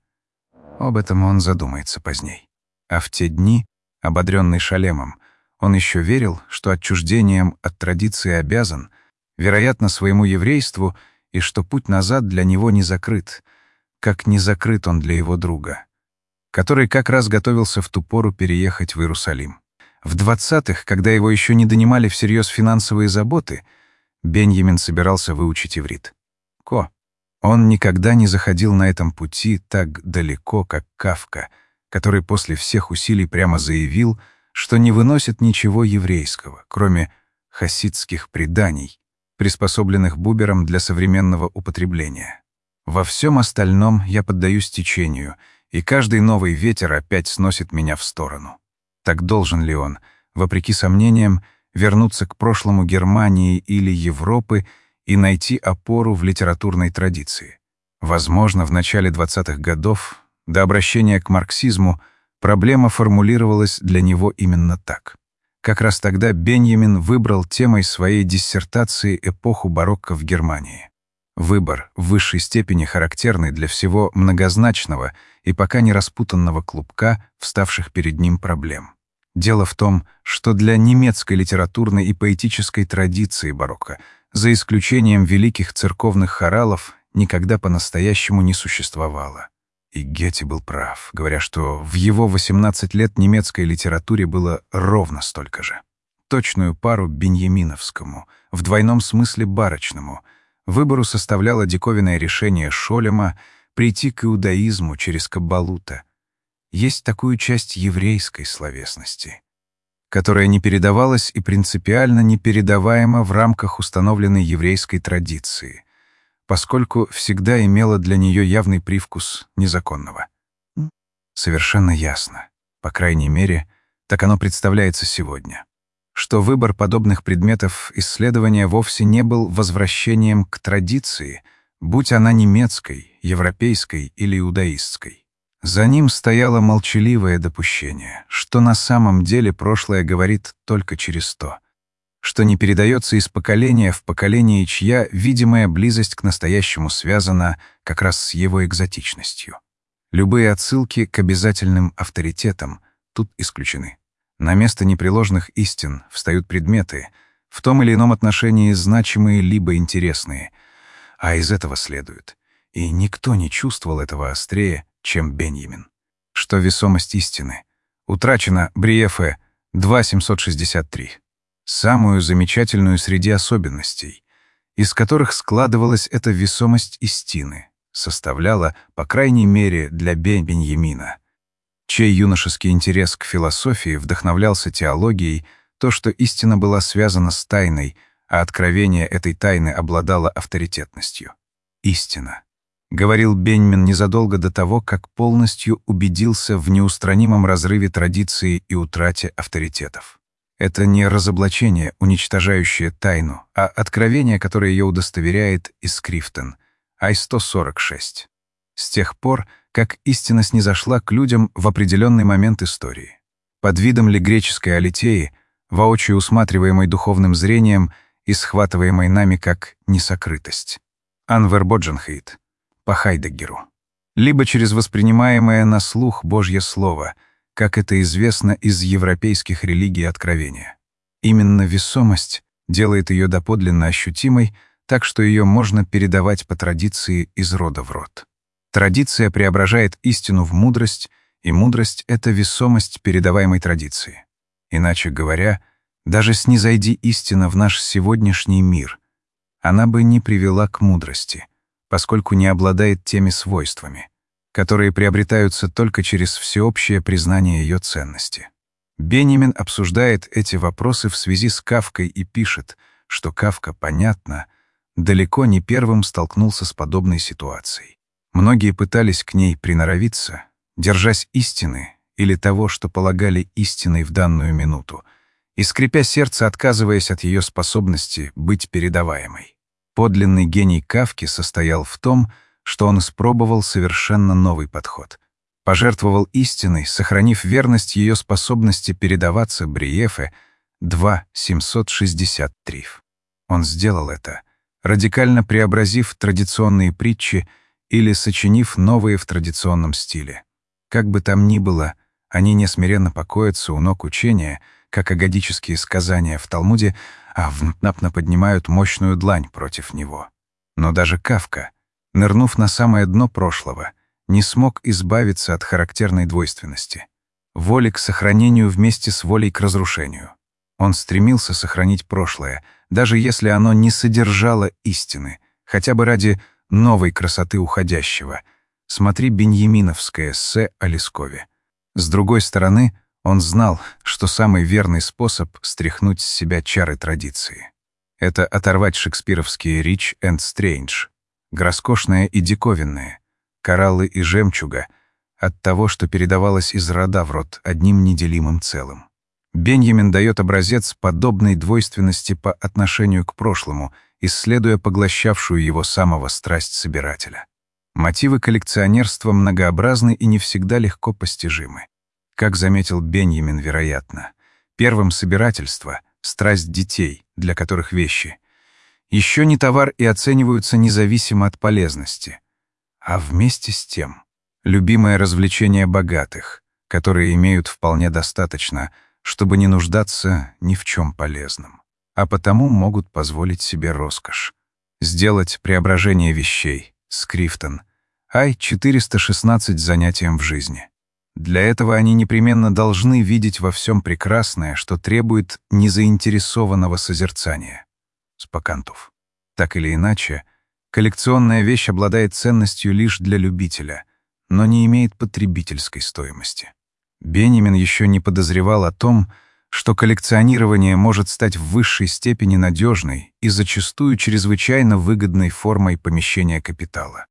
Об этом он задумается поздней. А в те дни, ободренный Шалемом, он еще верил, что отчуждением от традиции обязан, вероятно, своему еврейству, и что путь назад для него не закрыт, как не закрыт он для его друга, который как раз готовился в ту пору переехать в Иерусалим. В двадцатых, когда его еще не донимали всерьез финансовые заботы, Беньямин собирался выучить иврит. Ко. Он никогда не заходил на этом пути так далеко, как Кафка, который после всех усилий прямо заявил, что не выносит ничего еврейского, кроме хасидских преданий, приспособленных Бубером для современного употребления. Во всем остальном я поддаюсь течению, и каждый новый ветер опять сносит меня в сторону. Так должен ли он, вопреки сомнениям, вернуться к прошлому Германии или Европы и найти опору в литературной традиции? Возможно, в начале двадцатых годов, до обращения к марксизму, проблема формулировалась для него именно так. Как раз тогда Беньямин выбрал темой своей диссертации эпоху барокко в Германии. Выбор в высшей степени характерный для всего многозначного и пока не распутанного клубка вставших перед ним проблем. Дело в том, что для немецкой литературной и поэтической традиции барокко, за исключением великих церковных хоралов, никогда по-настоящему не существовало. И Гете был прав, говоря, что в его восемнадцать лет немецкой литературе было ровно столько же. Точную пару беньяминовскому, в двойном смысле барочному, выбору составляло диковинное решение Шолема прийти к иудаизму через Каббалута. Есть такую часть еврейской словесности, которая не передавалась и принципиально не передаваема в рамках установленной еврейской традиции, поскольку всегда имела для нее явный привкус незаконного. Совершенно ясно, по крайней мере, так оно представляется сегодня, что выбор подобных предметов исследования вовсе не был возвращением к традиции, будь она немецкой, европейской или иудаистской. За ним стояло молчаливое допущение, что на самом деле прошлое говорит только через то, что не передается из поколения в поколение, чья видимая близость к настоящему связана как раз с его экзотичностью. Любые отсылки к обязательным авторитетам тут исключены. На место непреложных истин встают предметы, в том или ином отношении значимые либо интересные, а из этого следует, и никто не чувствовал этого острее, чем Беньямин, что весомость истины утрачена Бриефе два семьсот шестьдесят три. Самую замечательную среди особенностей, из которых складывалась эта весомость истины, составляла, по крайней мере, для Беньямина, чей юношеский интерес к философии вдохновлялся теологией, то, что истина была связана с тайной, а откровение этой тайны обладало авторитетностью. Истина. Говорил Беньямин незадолго до того, как полностью убедился в неустранимом разрыве традиции и утрате авторитетов. Это не разоблачение, уничтожающее тайну, а откровение, которое ее удостоверяет из Крифтон, Ай сто сорок шесть. С тех пор, как истина снизошла к людям в определенный момент истории. Под видом ли греческой алитеи, воочию усматриваемой духовным зрением и схватываемой нами как несокрытость. Анвер Бодженхейт. по Хайдеггеру, либо через воспринимаемое на слух Божье Слово, как это известно из европейских религий откровения. Именно весомость делает ее доподлинно ощутимой, так что ее можно передавать по традиции из рода в род. Традиция преображает истину в мудрость, и мудрость — это весомость передаваемой традиции. Иначе говоря, даже снизойди истина в наш сегодняшний мир, она бы не привела к мудрости, поскольку не обладает теми свойствами, которые приобретаются только через всеобщее признание ее ценности. Беньямин обсуждает эти вопросы в связи с Кафкой и пишет, что Кафка, понятно, далеко не первым столкнулся с подобной ситуацией. Многие пытались к ней приноровиться, держась истины или того, что полагали истиной в данную минуту, и, скрипя сердце, отказываясь от ее способности быть передаваемой. Подлинный гений Кафки состоял в том, что он испробовал совершенно новый подход. Пожертвовал истиной, сохранив верность ее способности передаваться Бриефе два семьсот шестьдесят три. Он сделал это, радикально преобразив традиционные притчи или сочинив новые в традиционном стиле. Как бы там ни было, они несмиренно покоятся у ног учения, как агадические сказания в Талмуде, а внезапно поднимают мощную длань против него. Но даже Кафка, нырнув на самое дно прошлого, не смог избавиться от характерной двойственности. Воли к сохранению вместе с волей к разрушению. Он стремился сохранить прошлое, даже если оно не содержало истины, хотя бы ради новой красоты уходящего. Смотри беньяминовское эссе о Лескове. С другой стороны, он знал, что самый верный способ стряхнуть с себя чары традиции — это оторвать шекспировские «Rich and Strange», роскошное и диковинное, кораллы и жемчуга, от того, что передавалось из рода в род одним неделимым целым. Беньямин дает образец подобной двойственности по отношению к прошлому, исследуя поглощавшую его самого страсть собирателя. Мотивы коллекционерства многообразны и не всегда легко постижимы. Как заметил Беньямин, вероятно, первым собирательство — страсть детей, для которых вещи еще не товар и оцениваются независимо от полезности, а вместе с тем любимое развлечение богатых, которые имеют вполне достаточно, чтобы не нуждаться ни в чем полезном, а потому могут позволить себе роскошь. Сделать преображение вещей, Скрифтон, Ай четыреста шестнадцать занятием в жизни. Для этого они непременно должны видеть во всем прекрасное, что требует незаинтересованного созерцания. Спокантов. Так или иначе, коллекционная вещь обладает ценностью лишь для любителя, но не имеет потребительской стоимости. Беньямин еще не подозревал о том, что коллекционирование может стать в высшей степени надежной и зачастую чрезвычайно выгодной формой помещения капитала.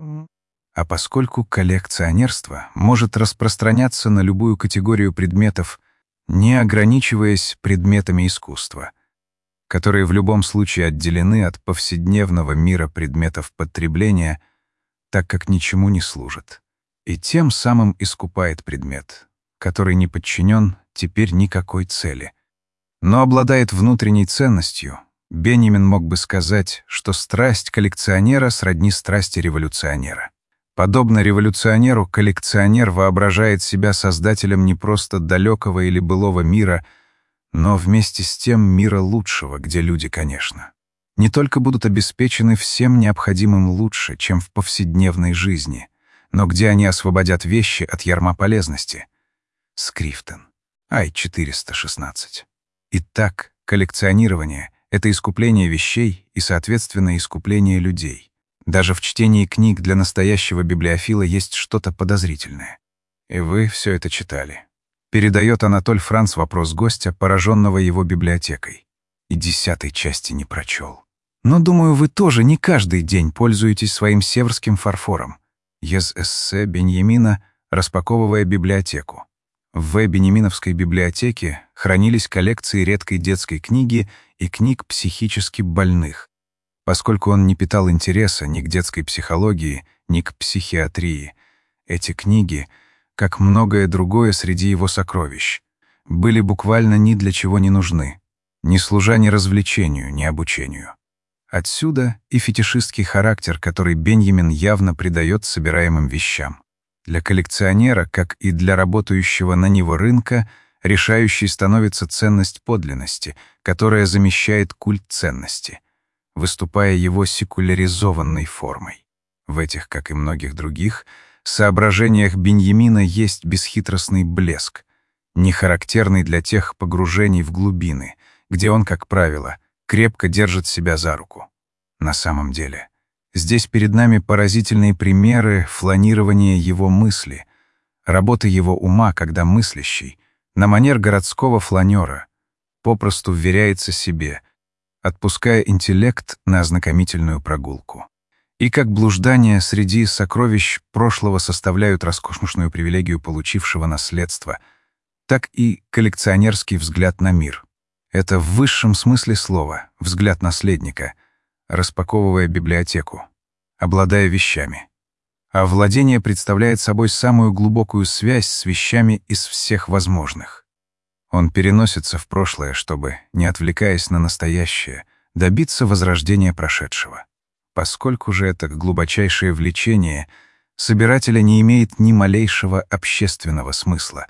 А поскольку коллекционерство может распространяться на любую категорию предметов, не ограничиваясь предметами искусства, которые в любом случае отделены от повседневного мира предметов потребления, так как ничему не служат, и тем самым искупает предмет, который не подчинен теперь никакой цели, но обладает внутренней ценностью, Беньямин мог бы сказать, что страсть коллекционера сродни страсти революционера. Подобно революционеру, коллекционер воображает себя создателем не просто далекого или былого мира, но вместе с тем мира лучшего, где люди, конечно, не только будут обеспечены всем необходимым лучше, чем в повседневной жизни, но где они освободят вещи от ярма полезности. Скрифтон, Ай четыреста шестнадцать. Итак, коллекционирование — это искупление вещей и, соответственно, искупление людей. Даже в чтении книг для настоящего библиофила есть что-то подозрительное. И вы все это читали. Передает Анатоль Франц вопрос гостя, пораженного его библиотекой. И десятой части не прочел. Но, думаю, вы тоже не каждый день пользуетесь своим северским фарфором. Ез эссе Беньямина, распаковывая библиотеку. В Беньяминовской библиотеке хранились коллекции редкой детской книги и книг психически больных, поскольку он не питал интереса ни к детской психологии, ни к психиатрии. Эти книги, как многое другое среди его сокровищ, были буквально ни для чего не нужны, не служа ни развлечению, ни обучению. Отсюда и фетишистский характер, который Беньямин явно придает собираемым вещам. Для коллекционера, как и для работающего на него рынка, решающей становится ценность подлинности, которая замещает культ ценности, выступая его секуляризованной формой. В этих, как и многих других, соображениях Беньямина есть бесхитростный блеск, не характерный для тех погружений в глубины, где он, как правило, крепко держит себя за руку. На самом деле, здесь перед нами поразительные примеры фланирования его мысли, работы его ума, когда мыслящий, на манер городского фланера, попросту вверяется себе, отпуская интеллект на ознакомительную прогулку. И как блуждания среди сокровищ прошлого составляют роскошную привилегию получившего наследство, так и коллекционерский взгляд на мир. Это в высшем смысле слова взгляд наследника, распаковывая библиотеку, обладая вещами. А владение представляет собой самую глубокую связь с вещами из всех возможных. Он переносится в прошлое, чтобы, не отвлекаясь на настоящее, добиться возрождения прошедшего. Поскольку же это глубочайшее влечение собирателя не имеет ни малейшего общественного смысла,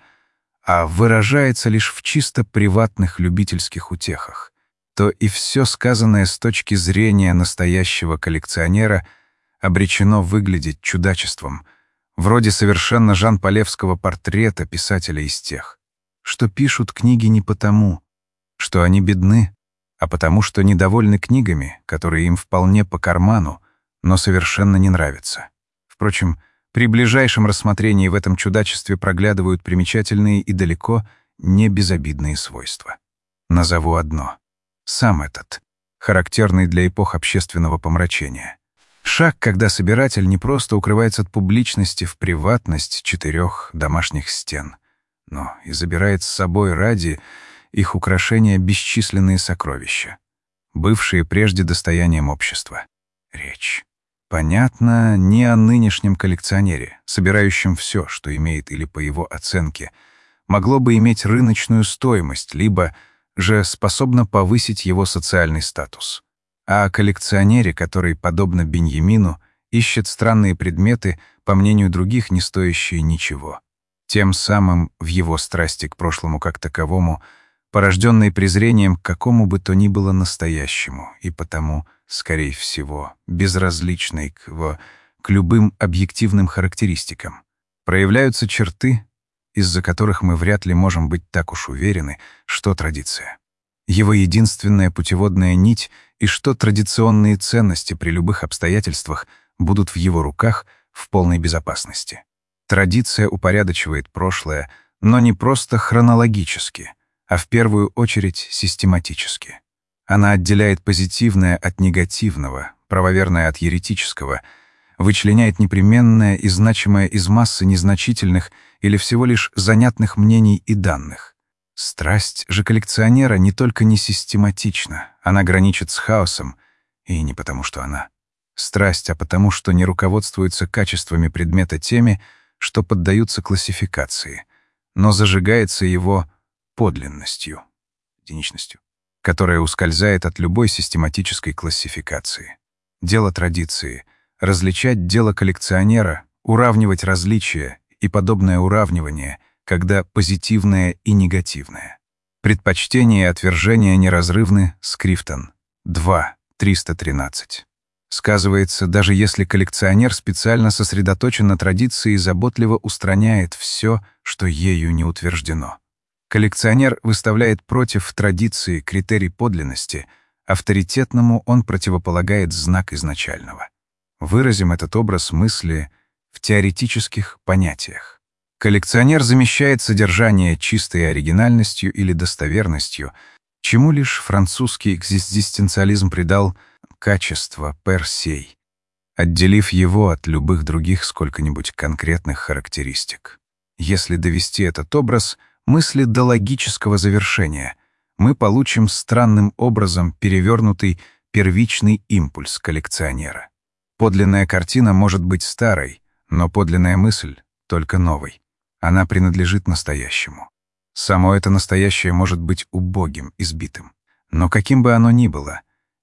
а выражается лишь в чисто приватных любительских утехах, то и все сказанное с точки зрения настоящего коллекционера обречено выглядеть чудачеством, вроде совершенно жан-полевского портрета писателя из тех, что пишут книги не потому, что они бедны, а потому что недовольны книгами, которые им вполне по карману, но совершенно не нравятся. Впрочем, при ближайшем рассмотрении в этом чудачестве проглядывают примечательные и далеко не безобидные свойства. Назову одно. Сам этот, характерный для эпох общественного помрачения. Шаг, когда собиратель не просто укрывается от публичности в приватность четырех домашних стен, но и забирает с собой ради их украшения бесчисленные сокровища, бывшие прежде достоянием общества. Речь, понятно, не о нынешнем коллекционере, собирающем все, что имеет или, по его оценке, могло бы иметь рыночную стоимость, либо же способно повысить его социальный статус, а о коллекционере, который, подобно Беньямину, ищет странные предметы, по мнению других, не стоящие ничего. Тем самым в его страсти к прошлому как таковому, порожденной презрением к какому бы то ни было настоящему, и потому, скорее всего, безразличной к, его, к любым объективным характеристикам, проявляются черты, из-за которых мы вряд ли можем быть так уж уверены, что традиция. Его единственная путеводная нить и что традиционные ценности при любых обстоятельствах будут в его руках в полной безопасности. Традиция упорядочивает прошлое, но не просто хронологически, а в первую очередь систематически. Она отделяет позитивное от негативного, правоверное от еретического, вычленяет непременное и значимое из массы незначительных или всего лишь занятных мнений и данных. Страсть же коллекционера не только не систематична, она граничит с хаосом, и не потому, что она страсть, а потому, что не руководствуется качествами предмета теми, что поддаются классификации, но зажигается его подлинностью, единичностью, которая ускользает от любой систематической классификации. Дело традиции — различать дело коллекционера, уравнивать различия и подобное уравнивание, когда позитивное и негативное. Предпочтение и отвержение неразрывны, Скрифтон, два, триста тринадцать. Сказывается, даже если коллекционер специально сосредоточен на традиции и заботливо устраняет все, что ею не утверждено. Коллекционер выставляет против традиции критерий подлинности, авторитетному он противополагает знак изначального. Выразим этот образ мысли в теоретических понятиях. Коллекционер замещает содержание чистой оригинальностью или достоверностью, чему лишь французский экзистенциализм придал качество per se, отделив его от любых других сколько-нибудь конкретных характеристик. Если довести этот образ мысли до логического завершения, мы получим странным образом перевернутый первичный импульс коллекционера. Подлинная картина может быть старой, но подлинная мысль — только новой. Она принадлежит настоящему. Само это настоящее может быть убогим, избитым. Но каким бы оно ни было,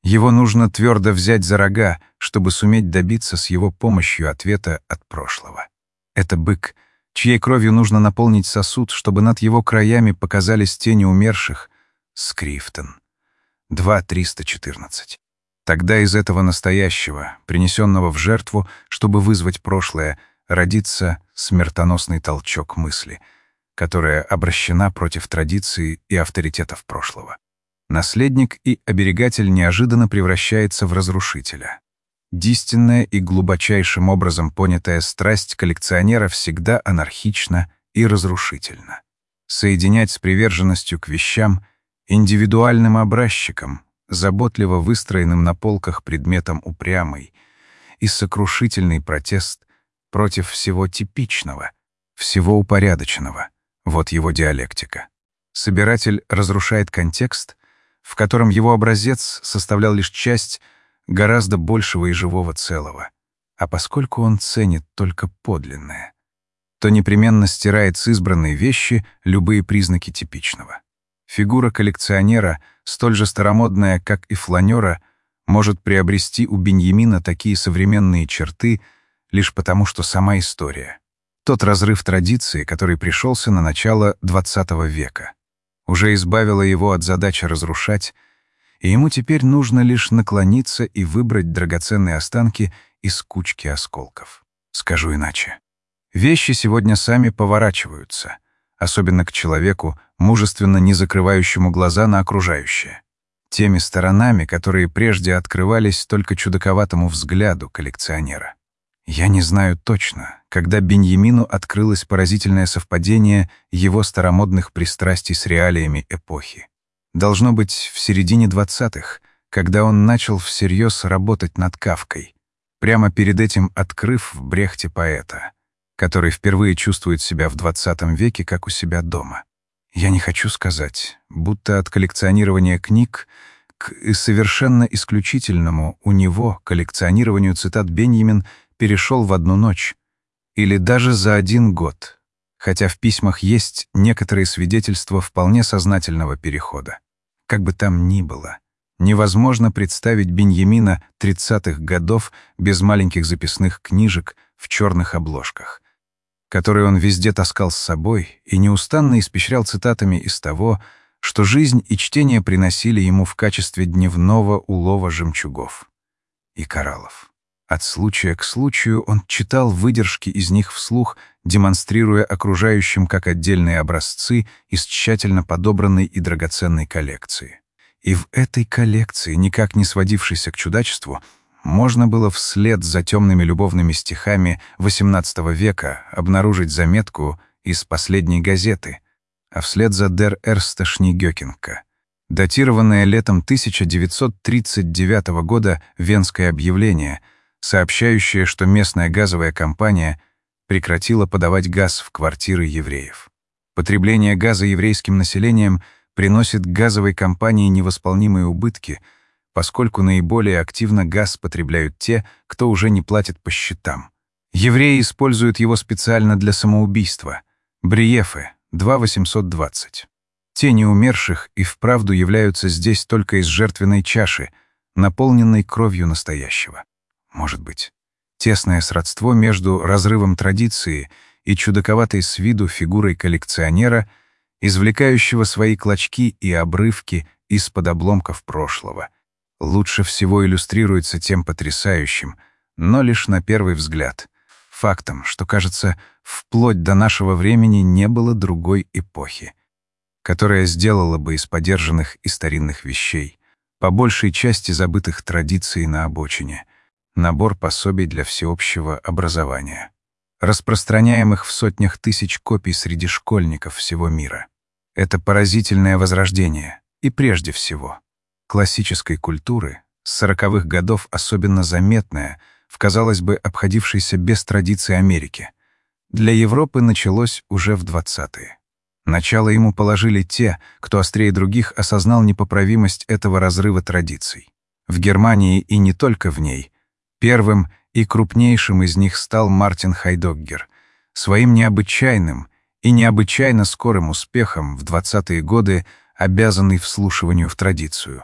Его нужно твердо взять за рога, чтобы суметь добиться с его помощью ответа от прошлого. Это бык, чьей кровью нужно наполнить сосуд, чтобы над его краями показались тени умерших. Скрифтон. два триста четырнадцать. Тогда из этого настоящего, принесенного в жертву, чтобы вызвать прошлое, родится смертоносный толчок мысли, которая обращена против традиции и авторитетов прошлого. Наследник и оберегатель неожиданно превращается в разрушителя. Истинная и глубочайшим образом понятая страсть коллекционера всегда анархична и разрушительна. Соединять с приверженностью к вещам, индивидуальным образчиком, заботливо выстроенным на полках предметом упрямый, и сокрушительный протест против всего типичного, всего упорядоченного. Вот его диалектика. Собиратель разрушает контекст, в котором его образец составлял лишь часть гораздо большего и живого целого. А поскольку он ценит только подлинное, то непременно стирает с избранной вещи любые признаки типичного. Фигура коллекционера, столь же старомодная, как и фланера, может приобрести у Беньямина такие современные черты лишь потому, что сама история, тот разрыв традиции, который пришелся на начало двадцатого века, уже избавила его от задачи разрушать, и ему теперь нужно лишь наклониться и выбрать драгоценные останки из кучки осколков. Скажу иначе. Вещи сегодня сами поворачиваются, особенно к человеку, мужественно не закрывающему глаза на окружающее, теми сторонами, которые прежде открывались только чудаковатому взгляду коллекционера. Я не знаю точно, когда Беньямину открылось поразительное совпадение его старомодных пристрастий с реалиями эпохи. Должно быть, в середине двадцатых, когда он начал всерьез работать над Кафкой, прямо перед этим открыв в Брехте поэта, который впервые чувствует себя в двадцатом веке как у себя дома. Я не хочу сказать, будто от коллекционирования книг к совершенно исключительному у него коллекционированию цитат Беньямин перешел в одну ночь или даже за один год, хотя в письмах есть некоторые свидетельства вполне сознательного перехода. Как бы там ни было, невозможно представить Беньямина тридцатых годов без маленьких записных книжек в черных обложках, которые он везде таскал с собой и неустанно испещрял цитатами из того, что жизнь и чтение приносили ему в качестве дневного улова жемчугов и кораллов. От случая к случаю он читал выдержки из них вслух, демонстрируя окружающим как отдельные образцы из тщательно подобранной и драгоценной коллекции. И в этой коллекции, никак не сводившейся к чудачеству, можно было вслед за темными любовными стихами восемнадцатого века обнаружить заметку из последней газеты, а вслед за «Der erste Schneegöckenke», датированное летом тысяча девятьсот тридцать девятого года венское объявление, сообщающее, что местная газовая компания прекратила подавать газ в квартиры евреев. Потребление газа еврейским населением приносит газовой компании невосполнимые убытки, поскольку наиболее активно газ потребляют те, кто уже не платит по счетам. Евреи используют его специально для самоубийства. Бриефы, два восемьсот двадцать. Тени умерших и вправду являются здесь только из жертвенной чаши, наполненной кровью настоящего. Может быть, тесное сродство между разрывом традиции и чудаковатой с виду фигурой коллекционера, извлекающего свои клочки и обрывки из-под обломков прошлого, лучше всего иллюстрируется тем потрясающим, но лишь на первый взгляд, фактом, что, кажется, вплоть до нашего времени не было другой эпохи, которая сделала бы из подержанных и старинных вещей, по большей части забытых традиций на обочине, набор пособий для всеобщего образования, распространяемых в сотнях тысяч копий среди школьников всего мира. Это поразительное возрождение, и прежде всего, классической культуры, с сороковых годов особенно заметное, в, казалось бы, обходившейся без традиций Америке, для Европы началось уже в двадцатые. Начало ему положили те, кто острее других осознал непоправимость этого разрыва традиций. В Германии и не только в ней, первым и крупнейшим из них стал Мартин Хайдеггер, своим необычайным и необычайно скорым успехом в двадцатые годы обязанный вслушиванию в традицию,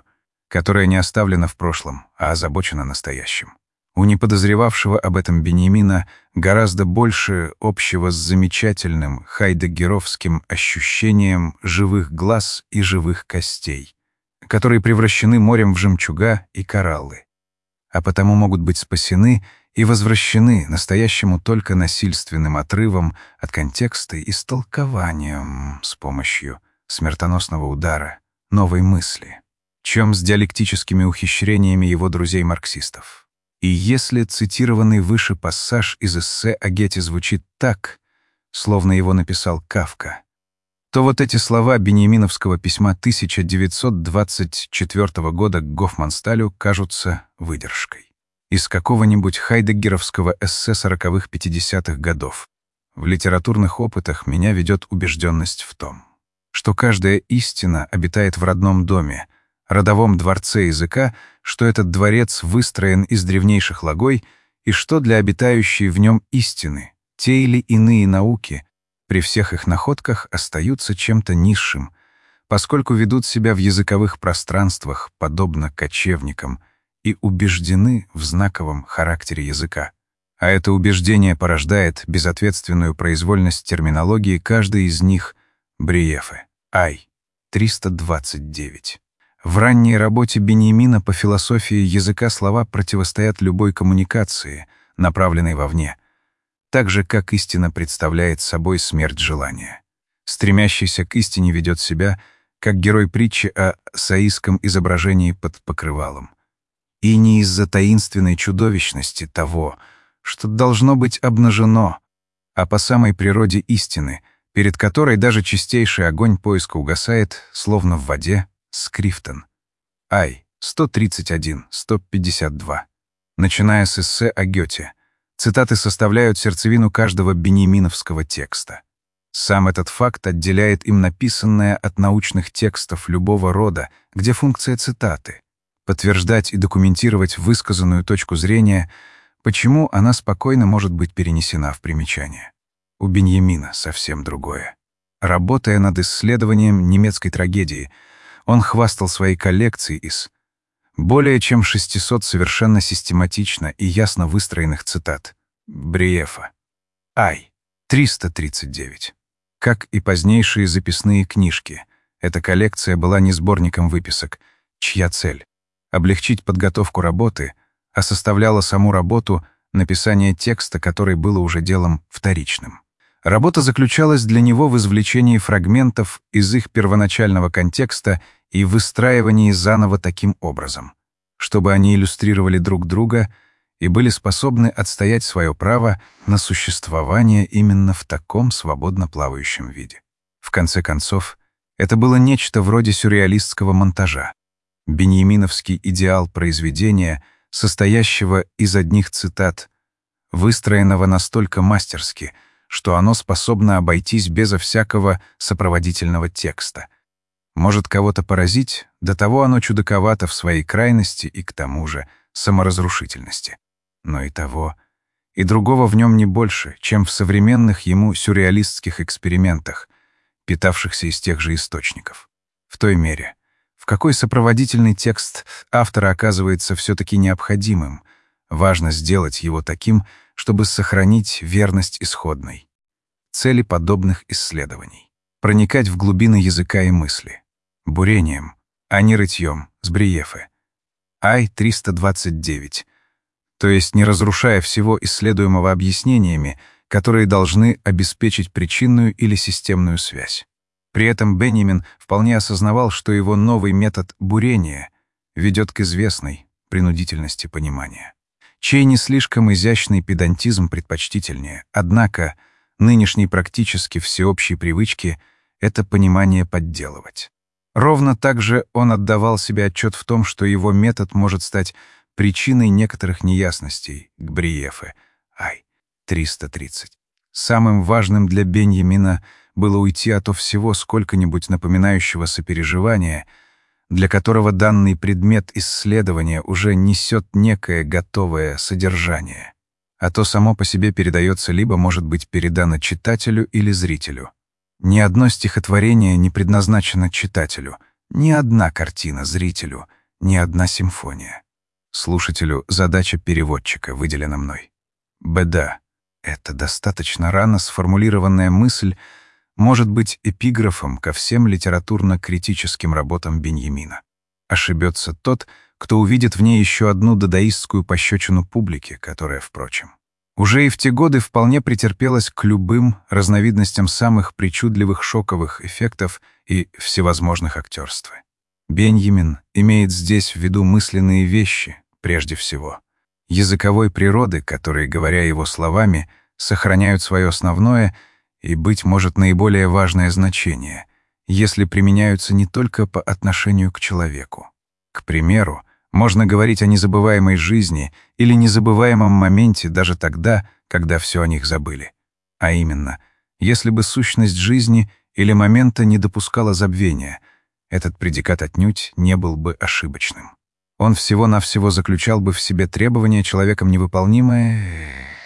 которая не оставлена в прошлом, а озабочена настоящим. У неподозревавшего об этом Беньямина гораздо больше общего с замечательным хайдеггеровским ощущением живых глаз и живых костей, которые превращены морем в жемчуга и кораллы, а потому могут быть спасены и возвращены настоящему только насильственным отрывом от контекста и истолкованием с помощью смертоносного удара новой мысли, чем с диалектическими ухищрениями его друзей-марксистов. И если цитированный выше пассаж из эссе о Гете звучит так, словно его написал Кафка, то вот эти слова беньяминовского письма тысяча девятьсот двадцать четвёртого года к Гофмансталю кажутся выдержкой из какого-нибудь хайдеггеровского эссе сороковых-пятидесятых годов. В литературных опытах меня ведет убежденность в том, что каждая истина обитает в родном доме, родовом дворце языка, что этот дворец выстроен из древнейших логой и что для обитающей в нем истины те или иные науки при всех их находках остаются чем-то низшим, поскольку ведут себя в языковых пространствах подобно кочевникам и убеждены в знаковом характере языка. А это убеждение порождает безответственную произвольность терминологии каждой из них Бриефе, Ай, триста двадцать девять. В ранней работе Беньямина по философии языка слова противостоят любой коммуникации, направленной вовне, так же, как истина представляет собой смерть желания. Стремящийся к истине ведет себя, как герой притчи о саистском изображении под покрывалом. И не из-за таинственной чудовищности того, что должно быть обнажено, а по самой природе истины, перед которой даже чистейший огонь поиска угасает, словно в воде, Скрифтон. Ай, сто тридцать один — сто пятьдесят два. Начиная с эссе о Гёте, цитаты составляют сердцевину каждого беньяминовского текста. Сам этот факт отделяет им написанное от научных текстов любого рода, где функция цитаты — подтверждать и документировать высказанную точку зрения, почему она спокойно может быть перенесена в примечание. У Беньямина совсем другое. Работая над исследованием немецкой трагедии, он хвастал своей коллекцией из более чем шестисот совершенно систематично и ясно выстроенных цитат Бриефа. Ай, триста тридцать девять. Как и позднейшие записные книжки, эта коллекция была не сборником выписок, чья цель — облегчить подготовку работы, а составляла саму работу написание текста, который было уже делом вторичным. Работа заключалась для него в извлечении фрагментов из их первоначального контекста и выстраивании заново таким образом, чтобы они иллюстрировали друг друга и были способны отстоять свое право на существование именно в таком свободно плавающем виде. В конце концов, это было нечто вроде сюрреалистского монтажа. Беньяминовский идеал произведения, состоящего из одних цитат, выстроенного настолько мастерски, что оно способно обойтись безо всякого сопроводительного текста. Может кого-то поразить, до того оно чудаковато в своей крайности и, к тому же, саморазрушительности. Но и того, и другого в нем не больше, чем в современных ему сюрреалистских экспериментах, питавшихся из тех же источников. В той мере, в какой сопроводительный текст автора оказывается все-таки необходимым, важно сделать его таким, чтобы сохранить верность исходной цели подобных исследований, проникать в глубины языка и мысли, бурением, а не рытьем, с Бриефе. Ай, триста двадцать девять, то есть не разрушая всего исследуемого объяснениями, которые должны обеспечить причинную или системную связь. При этом Беньямин вполне осознавал, что его новый метод бурения ведет к известной принудительности понимания, чей не слишком изящный педантизм предпочтительнее, однако нынешней практически всеобщей привычки это понимание подделывать. Ровно так же он отдавал себе отчет в том, что его метод может стать причиной некоторых неясностей к Бриефе. Ай, триста тридцать. Самым важным для Беньямина было уйти от всего сколько-нибудь напоминающего сопереживания, для которого данный предмет исследования уже несет некое готовое содержание, а то само по себе передается либо может быть передано читателю или зрителю. Ни одно стихотворение не предназначено читателю, ни одна картина — зрителю, ни одна симфония. Слушателю задача переводчика выделена мной. Беда. Эта достаточно рано сформулированная мысль может быть эпиграфом ко всем литературно-критическим работам Беньямина. Ошибется тот, кто увидит в ней еще одну дадаистскую пощечину публике, которая, впрочем, уже и в те годы вполне претерпелась к любым разновидностям самых причудливых шоковых эффектов и всевозможных актерств. Беньямин имеет здесь в виду мысленные вещи, прежде всего, языковой природы, которые, говоря его словами, сохраняют свое основное и, быть может, наиболее важное значение, если применяются не только по отношению к человеку. К примеру, можно говорить о незабываемой жизни или незабываемом моменте даже тогда, когда все о них забыли. А именно, если бы сущность жизни или момента не допускала забвения, этот предикат отнюдь не был бы ошибочным. Он всего-навсего заключал бы в себе требование человеком невыполнимое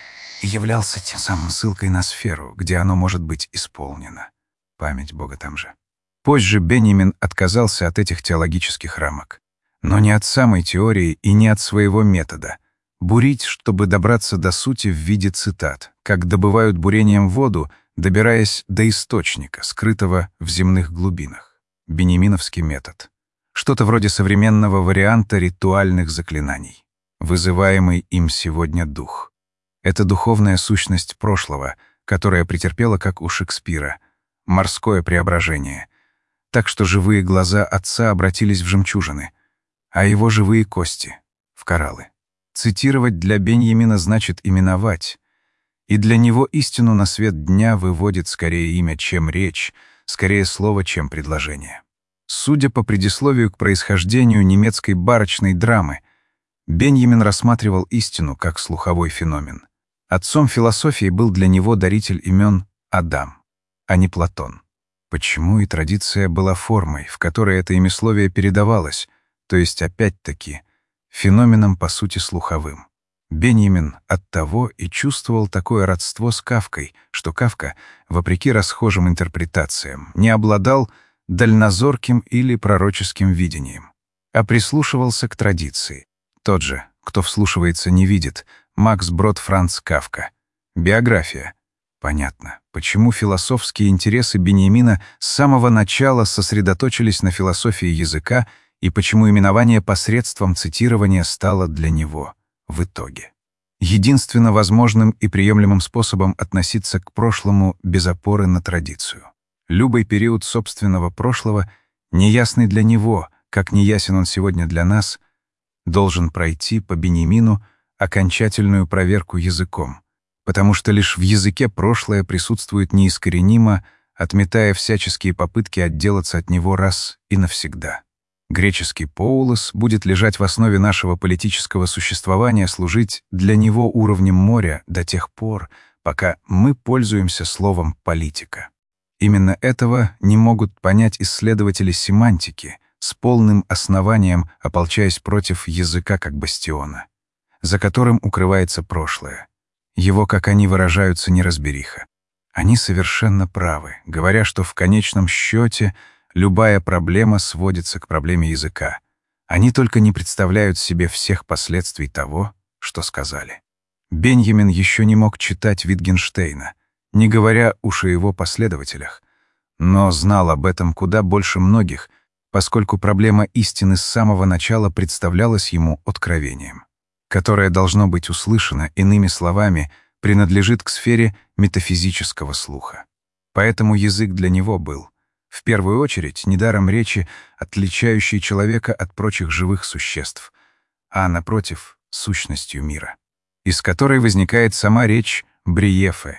и являлся тем самым ссылкой на сферу, где оно может быть исполнено. Память Бога там же. Позже Беньямин отказался от этих теологических рамок. Но не от самой теории и не от своего метода. Бурить, чтобы добраться до сути в виде цитат, как добывают бурением воду, добираясь до источника, скрытого в земных глубинах. Беньяминовский метод. Что-то вроде современного варианта ритуальных заклинаний. Вызываемый им сегодня дух. Это духовная сущность прошлого, которая претерпела, как у Шекспира, морское преображение. Так что живые глаза отца обратились в жемчужины, а его живые кости — в кораллы. Цитировать для Беньямина значит именовать, и для него истину на свет дня выводит скорее имя, чем речь, скорее слово, чем предложение. Судя по предисловию к происхождению немецкой барочной драмы, Беньямин рассматривал истину как слуховой феномен. Отцом философии был для него даритель имен Адам, а не Платон. Почему и традиция была формой, в которой это имясловие передавалось, то есть, опять-таки, феноменом по сути слуховым. Беньямин оттого и чувствовал такое родство с Кафкой, что Кафка, вопреки расхожим интерпретациям, не обладал дальнозорким или пророческим видением, а прислушивался к традиции. Тот же, кто вслушивается, не видит, Макс Брод Франц Кафка. Биография. Понятно, почему философские интересы Беньямина с самого начала сосредоточились на философии языка и почему именование посредством цитирования стало для него, в итоге, единственно возможным и приемлемым способом относиться к прошлому без опоры на традицию. Любой период собственного прошлого, неясный для него, как неясен он сегодня для нас, должен пройти по Беньямину окончательную проверку языком, потому что лишь в языке прошлое присутствует неискоренимо, отметая всяческие попытки отделаться от него раз и навсегда. Греческий поулос будет лежать в основе нашего политического существования, служить для него уровнем моря до тех пор, пока мы пользуемся словом «политика». Именно этого не могут понять исследователи семантики, с полным основанием ополчаясь против языка как бастиона, за которым укрывается прошлое. Его, как они выражаются, неразбериха. Они совершенно правы, говоря, что в конечном счете любая проблема сводится к проблеме языка. Они только не представляют себе всех последствий того, что сказали. Беньямин еще не мог читать Витгенштейна, не говоря уж о его последователях, но знал об этом куда больше многих, поскольку проблема истины с самого начала представлялась ему откровением, которое должно быть услышано, иными словами, принадлежит к сфере метафизического слуха. Поэтому язык для него был, в первую очередь, недаром речи, отличающей человека от прочих живых существ, а, напротив, сущностью мира, из которой возникает сама речь Бриефе.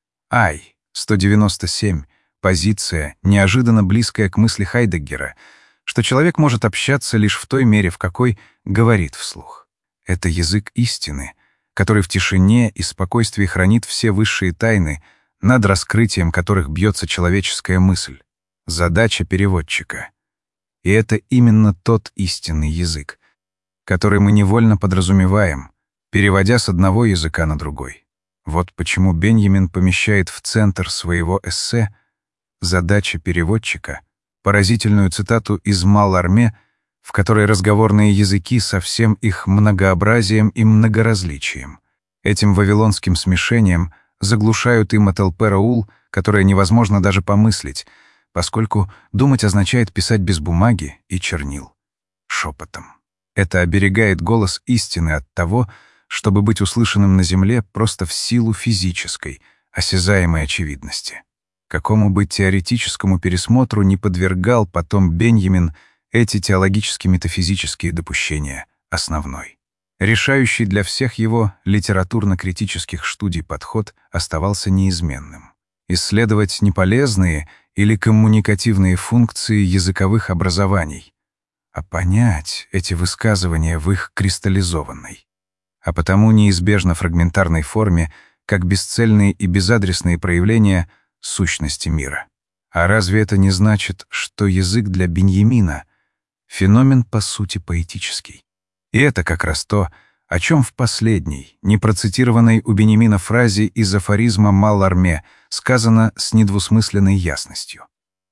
Ай, сто девяносто семь, позиция, неожиданно близкая к мысли Хайдеггера, что человек может общаться лишь в той мере, в какой говорит вслух. Это язык истины, который в тишине и спокойствии хранит все высшие тайны, над раскрытием которых бьется человеческая мысль. Задача переводчика. И это именно тот истинный язык, который мы невольно подразумеваем, переводя с одного языка на другой. Вот почему Беньямин помещает в центр своего эссе «Задача переводчика» поразительную цитату из Малларме, в которой разговорные языки со всем их многообразием и многоразличием, этим вавилонским смешением заглушают им Ателпе-Раул, которое невозможно даже помыслить, поскольку думать означает писать без бумаги и чернил, шепотом. Это оберегает голос истины от того, чтобы быть услышанным на земле просто в силу физической, осязаемой очевидности. Какому бы теоретическому пересмотру не подвергал потом Беньямин эти теологически-метафизические допущения основной. Решающий для всех его литературно-критических студий подход оставался неизменным. Исследовать неполезные или коммуникативные функции языковых образований, а понять эти высказывания в их кристаллизованной, а потому неизбежно фрагментарной форме, как бесцельные и безадресные проявления сущности мира. А разве это не значит, что язык для Беньямина — феномен по сути поэтический? И это как раз то, о чем в последней, непроцитированной у Беньямина фразе из афоризма Малларме сказано с недвусмысленной ясностью.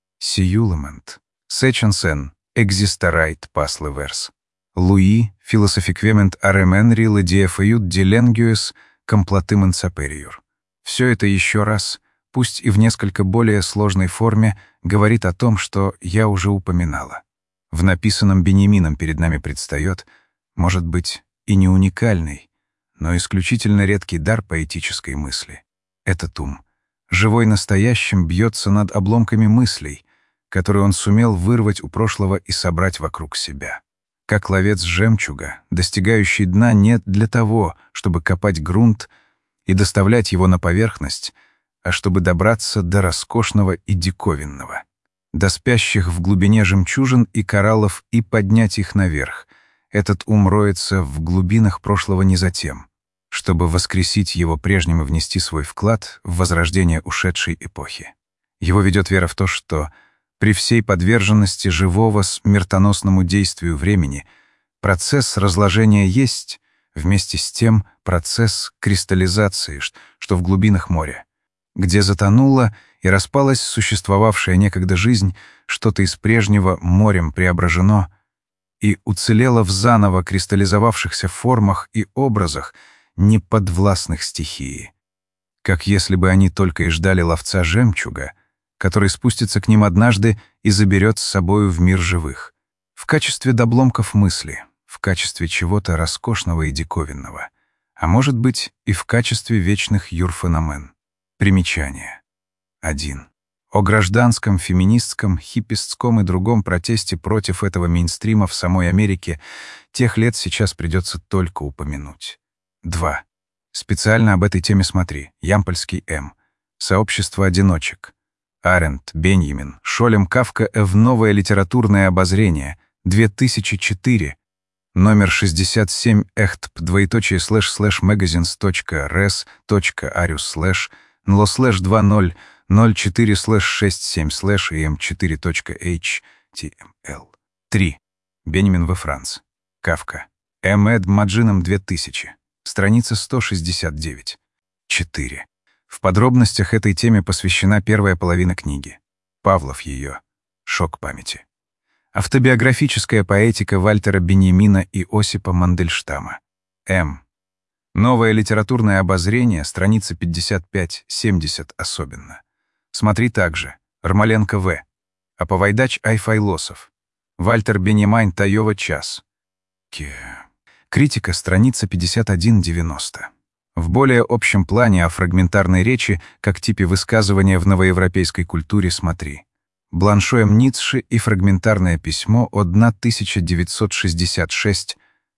«Сиюлемент, сеченсен, экзистерайт пасле верс. Луи, философиквемент аременри ледиэфеют диленгюэс комплатымен сапериор». Все это еще раз, пусть и в несколько более сложной форме, говорит о том, что я уже упоминала. В написанном Беньямином перед нами предстает, может быть, и не уникальный, но исключительно редкий дар поэтической мысли. Этот ум, живой настоящим, бьется над обломками мыслей, которые он сумел вырвать у прошлого и собрать вокруг себя. Как ловец жемчуга, достигающий дна нет для того, чтобы копать грунт и доставлять его на поверхность, а чтобы добраться до роскошного и диковинного, до спящих в глубине жемчужин и кораллов и поднять их наверх. Этот ум роется в глубинах прошлого не затем, чтобы воскресить его прежним и внести свой вклад в возрождение ушедшей эпохи. Его ведет вера в то, что при всей подверженности живого смертоносному действию времени процесс разложения есть, вместе с тем процесс кристаллизации, что в глубинах моря, где затонула и распалась существовавшая некогда жизнь, что-то из прежнего морем преображено и уцелело в заново кристаллизовавшихся формах и образах, неподвластных стихии. Как если бы они только и ждали ловца жемчуга, который спустится к ним однажды и заберет с собою в мир живых, в качестве обломков мысли, в качестве чего-то роскошного и диковинного, а может быть и в качестве вечных юрфеномен. Примечание. один. О гражданском, феминистском, хиппистском и другом протесте против этого мейнстрима в самой Америке тех лет сейчас придется только упомянуть. два. Специально об этой теме смотри. Ямпольский М. Сообщество одиночек. Аренд, Беньямин, Шолем, Кафка в «Новое литературное обозрение», две тысячи четыре, номер шестьдесят семь, эхтп, двоеточие, слэш, слэш, магазинс точка рес точка ариус, слэш, нло, слэш, два ноль ноль четыре, слэш, шесть семь, слэш, и эм четыре точка эйч ти эм эл. три. Беньямин во Франц. Кафка. М. Эд Маджином две тысячи. Страница сто шестьдесят девять. четыре. В подробностях этой теме посвящена первая половина книги. Павлов ее. Шок памяти. Автобиографическая поэтика Вальтера Беньямина и Осипа Мандельштама. М. Новое литературное обозрение, страница пятьдесят пять семьдесят особенно. Смотри также. Ермоленко В. Аповайдач Айфайлосов. Вальтер Беньямин Таёва час. Ке. Критика, страница пятьдесят один девяносто. В более общем плане о фрагментарной речи, как типе высказывания в новоевропейской культуре, смотри. Бланшо М. Ницше и фрагментарное письмо от тысяча девятьсот шестьдесят шесть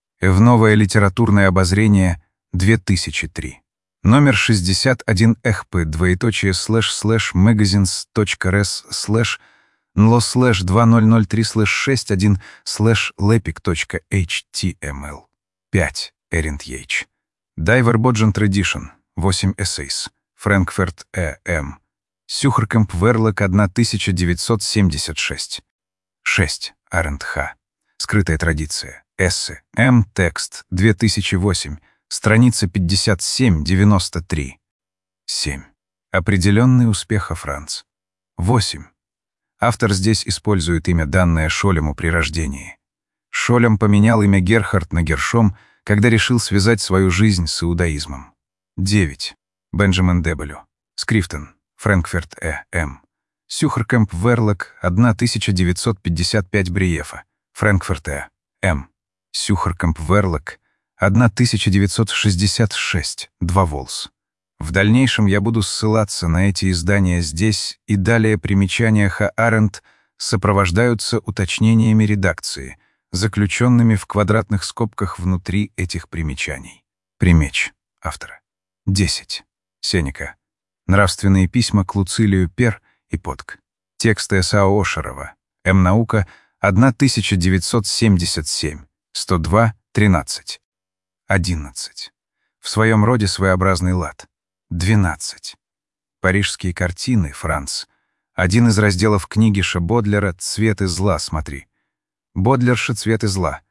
в «Новое литературное обозрение», две тысячи три. Номер шестьдесят один эхп, двоеточие, слэш, слэш, магазинс точка рес, слэш, нло, слэш, два ноль ноль три, слэш, шесть один, слэш, лепик точка эйч ти эм эл. пять. Эринд Йейч. Дайвер Боджен Традишн. восемь эссейс. Фрэнкфурт Э. М. Сюхркэмп Верлок тысяча девятьсот семьдесят шесть. шесть. Аренд Х. Скрытая традиция. Эссе. М. Текст. две тысячи восемь. Страница пятьдесят семь девяносто три. семь. Определенный успех Франц. восемь. Автор здесь использует имя, данное Шолему при рождении. Шолем поменял имя Герхард на Гершом, когда решил связать свою жизнь с иудаизмом. девять. Бенджамин Дебелю. Скрифтон. Фрэнкферт Э. М. Сюхеркэмп Верлок, тысяча девятьсот пятьдесят пять Бриефа. Фрэнкферт Э. М. Сюхеркэмп Верлок, тысяча девятьсот шестьдесят шесть. Два Волс. В дальнейшем я буду ссылаться на эти издания здесь, и далее примечания Х. Аренд сопровождаются уточнениями редакции, заключенными в квадратных скобках внутри этих примечаний. Примеч. Автора. десять. Сенека. Нравственные письма к Луцилию Пер и Подк. Тексты С А Ошерова. М. Наука, тысяча девятьсот семьдесят семь. сто два. тринадцать. одиннадцать. В своем роде своеобразный лад. двенадцать. Парижские картины, Франц. Один из разделов книги Ш. Бодлера «Цвет и зла», смотри. Бодлерша «Цвет и зла».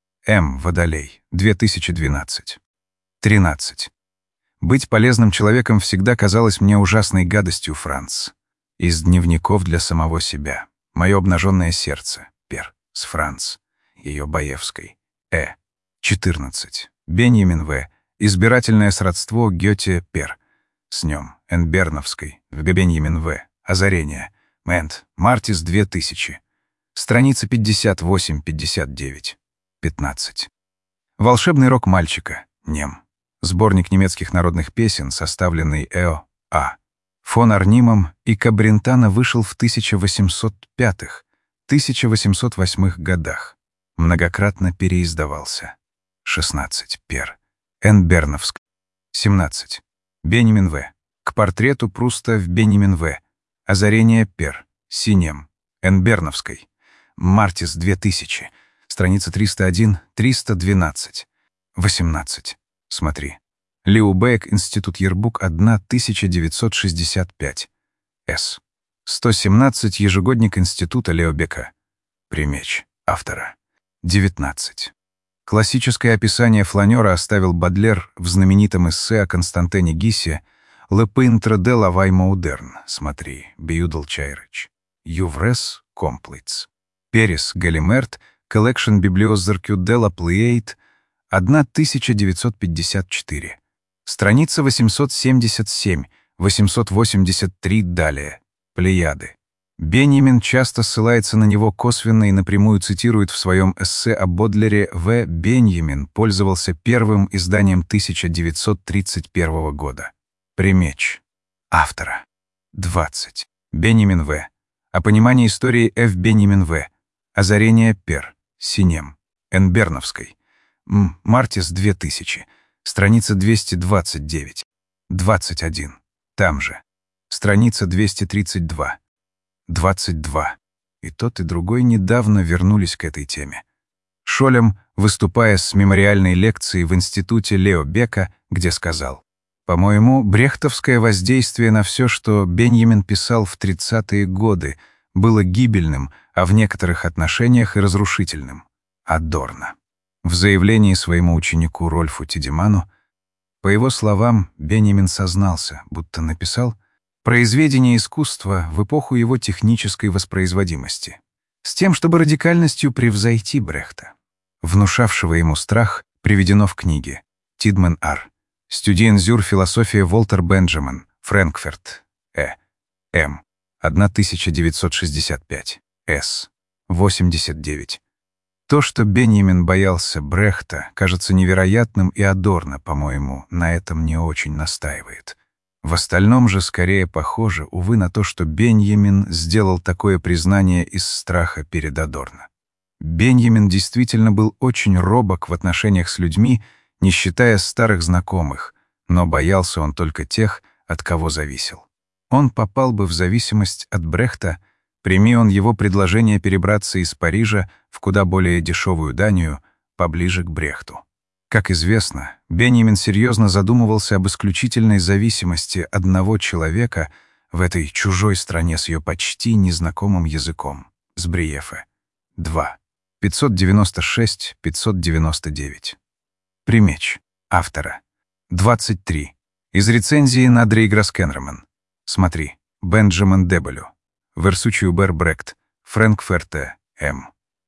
М. Водолей. две тысячи двенадцать. тринадцать. Быть полезным человеком всегда казалось мне ужасной гадостью, Франц. Из дневников для самого себя. Мое обнаженное сердце. Пер. С Франц. Ее Баевской. Э. четырнадцать. Беньямин В. Избирательное сродство Гёте. Пер. С нем. Н. Берновской. В Беньямин В. Озарение. Мент. Мартис две тысячи. Страница пятьдесят восемь пятьдесят девять. пятнадцать. Волшебный рок мальчика. Нем. Сборник немецких народных песен, составленный Э.О. А. фон Арнимом и Кабрентана, вышел в тысяча восемьсот пятых — тысяча восемьсот восьмых годах. Многократно переиздавался. шестнадцать. Пер. Н. Берновск. семнадцать. Беньямин В. К портрету Пруста в Беньямин В. Озарение. Пер. Синем. Н. Берновской. Мартис две тысячи. Страница триста один — триста двенадцать. восемнадцать. Смотри. Лиубек, Институт Ербук, тысяча девятьсот шестьдесят пять. С. сто семнадцать. Ежегодник Института Леобека. Примеч. Автора. девятнадцать. Классическое описание фланера оставил Бодлер в знаменитом эссе о Константине Гиссе «Le peintre de la vie moderne». Смотри. Бьюдл Чайрыч. Юврес. Комплиц. Перес. Галимерт. Collection Bibliosarcu de la Pleiade. тысяча девятьсот пятьдесят четыре. Страница восемьсот семьдесят семь — восемьсот восемьдесят три далее. Плеяды. Беньямин часто ссылается на него косвенно и напрямую цитирует в своем эссе о Бодлере. В. Беньямин пользовался первым изданием тысяча девятьсот тридцать первого года. Примеч. Автора. двадцать. Беньямин В. О понимании истории Ф. Беньямин В. Озарение. Пер. Синем. Н. Берновской. М. Мартис две тысячи. Страница двести двадцать девять. двадцать один. Там же. Страница двести тридцать два. двадцать два. И тот, и другой недавно вернулись к этой теме. Шолем, выступая с мемориальной лекцией в Институте Леобека, где сказал: «По-моему, брехтовское воздействие на все, что Беньямин писал в тридцатые годы, было гибельным, а в некоторых отношениях и разрушительным. Адорно». В заявлении своему ученику Рольфу Тидеману, по его словам, Беньямин сознался, будто написал произведение искусства в эпоху его технической воспроизводимости, с тем, чтобы радикальностью превзойти Брехта. Внушавшего ему страх приведено в книге Тидман Ар. Студиен зюр философия Волтер Бенджамин. Фрэнкферт. Э. М. тысяча девятьсот шестьдесят пять. С. восемьдесят девять. То, что Беньямин боялся Брехта, кажется невероятным, и Адорно, по-моему, на этом не очень настаивает. В остальном же скорее похоже, увы, на то, что Беньямин сделал такое признание из страха перед Адорно. Беньямин действительно был очень робок в отношениях с людьми, не считая старых знакомых, но боялся он только тех, от кого зависел. Он попал бы в зависимость от Брехта, прими он его предложение перебраться из Парижа в куда более дешевую Данию, поближе к Брехту. Как известно, Беньямин серьезно задумывался об исключительной зависимости одного человека в этой чужой стране с ее почти незнакомым языком, с Бриефе. два. пятьсот девяносто шесть — пятьсот девяносто девять. Примеч. Автора. двадцать три. Из рецензии на Дрейграскенроман. Смотри. Бенджамин Дебелю. Версучиубер Брехт. Фрэнкферте. М.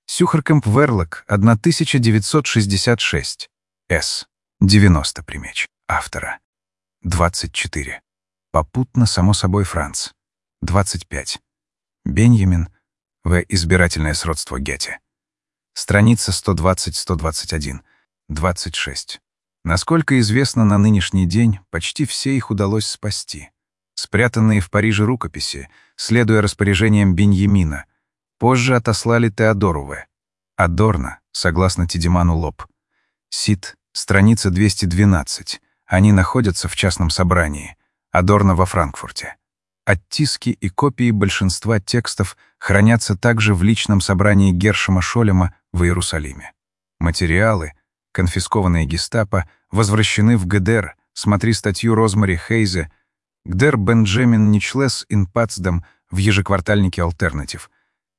Сюхеркэмп Верлок, тысяча девятьсот шестьдесят шесть. С. девяносто примеч. Автора. двадцать четыре. Попутно, само собой, Франц. двадцать пять. Беньямин. В. Избирательное сродство Гете. Страница сто двадцать — сто двадцать один. двадцать шесть. Насколько известно на нынешний день, почти все их удалось спасти. Спрятанные в Париже рукописи, следуя распоряжениям Беньямина, позже отослали Теодору В. Адорно, согласно Тидеману Лоб. Сид, страница двести двенадцать. Они находятся в частном собрании. Адорно во Франкфурте. Оттиски и копии большинства текстов хранятся также в личном собрании Гершема Шолема в Иерусалиме. Материалы, конфискованные гестапо, возвращены в ГДР. Смотри статью Розмари Хейзе «Гдер Бенджамин Ничлес ин Пацдам» в ежеквартальнике «Альтернатив».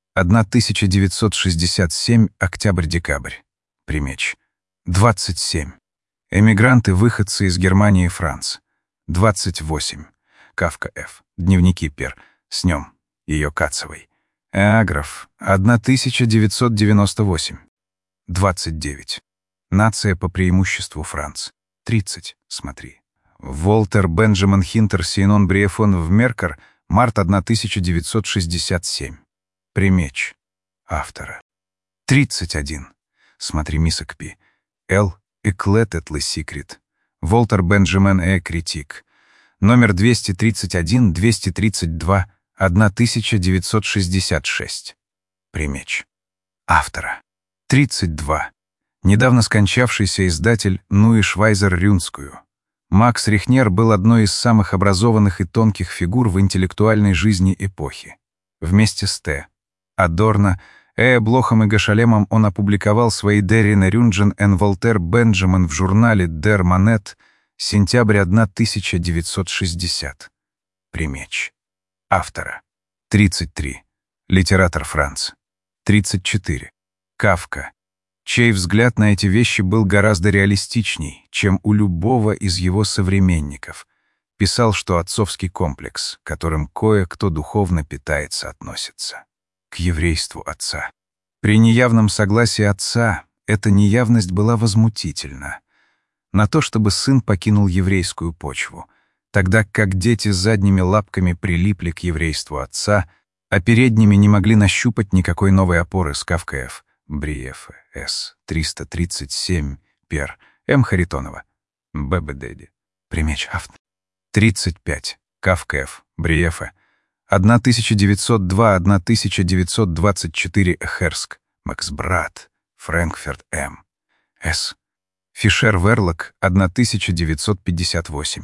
тысяча девятьсот шестьдесят семь, октябрь-декабрь. Примеч. двадцать семь. Эмигранты-выходцы из Германии и Франции. двадцать восемь. Кафка Ф. Дневники Пер. С нем. Ее Кацевой. Эаграф. тысяча девятьсот девяносто восемь. двадцать девять. Нация по преимуществу Франц. тридцать. Смотри. Волтер Бенджамин Хинтер Синон Бриефон в Меркер. Март тысяча девятьсот шестьдесят семь. Примеч. Автора. тридцать один. Смотри Мисок Пи. Л. Эклететлы Секрет. Волтер Бенджамин Э. Критик. Номер двести тридцать один — двести тридцать два, тысяча девятьсот шестьдесят шесть. Примеч. Автора. тридцать два. Недавно скончавшийся издатель Нуи Швайзер Рюнскую. Макс Рихнер был одной из самых образованных и тонких фигур в интеллектуальной жизни эпохи. Вместе с Т. Адорно, Э. Блохом и Гашалемом он опубликовал свои «Деррине Рюнджен эн Волтер Бенджамин» в журнале «Дер Манет», сентябрь тысяча девятьсот шестьдесят. Примеч. Автора. тридцать три. Литератор Франц. тридцать четыре. Кафка, чей взгляд на эти вещи был гораздо реалистичней, чем у любого из его современников, писал, что отцовский комплекс, которым кое-кто духовно питается, относится к еврейству отца. При неявном согласии отца эта неявность была возмутительна. На то, чтобы сын покинул еврейскую почву, тогда как дети задними лапками прилипли к еврейству отца, а передними не могли нащупать никакой новой опоры с Кафка Ф. Бриефе, С. триста тридцать семь, Пер, М. Харитонова, Б. Б. Дэдди. Примеч Афт. тридцать пять. Кафка Ф. Бриефе, тысяча девятьсот два — тысяча девятьсот двадцать четыре. Эхерск, Макс Брат, Фрэнкфурт М. С. Фишер Верлок, тысяча девятьсот пятьдесят восемь.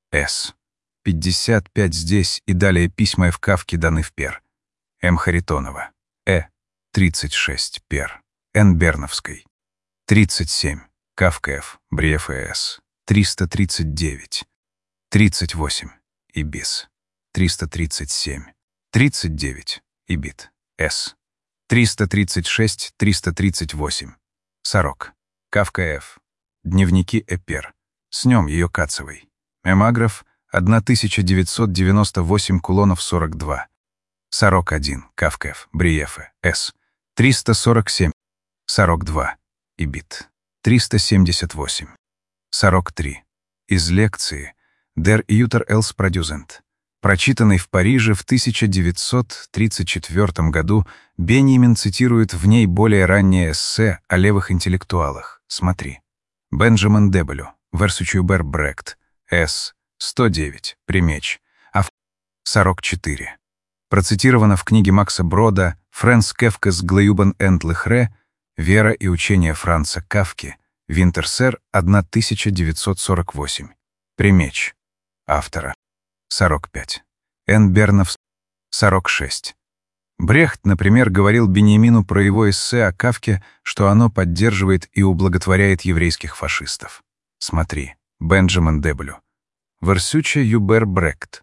С. пятьдесят пять здесь и далее письма в Кафке даны в Пер. М. Харитонова. Э. тридцать шесть. Пер. Н. Берновской. тридцать семь. Кафка Ф. Бриефе С. триста тридцать девять. тридцать восемь. Ибис. триста тридцать семь. тридцать девять. Ибит. С. триста тридцать шесть — триста тридцать восемь. Сорок. Кафка Ф. Дневники Эпер. С нем ее Кацевой. Эмаграф тысяча девятьсот девяносто восемь кулонов сорок два. сорок один. Кафка Ф. Бриефе. С. триста сорок семь. сорок два. Ибит. триста семьдесят восемь. сорок три. Из лекции «Der Ютер Элс Продюзент», прочитанной в Париже в тысяча девятьсот тридцать четвёртом году, Беньямин цитирует в ней более раннее эссе о левых интеллектуалах. Смотри. Бенджамин Дебелю, Версучюбер Брект, С. сто девять, примеч, Аф. сорок четыре. Процитировано в книге Макса Брода «Фрэнс Кефкас Глеюбен энд Лехре. Вера и учение Франца Кафки. Винтерсер, тысяча девятьсот сорок восемь». Примеч. Автора. сорок пять. Н. Бернов. сорок шесть. Брехт, например, говорил Беньямину про его эссе о Кафке, что оно поддерживает и ублаготворяет еврейских фашистов. Смотри. Бенджамин Дебелю. Версюче Юбер Брехт.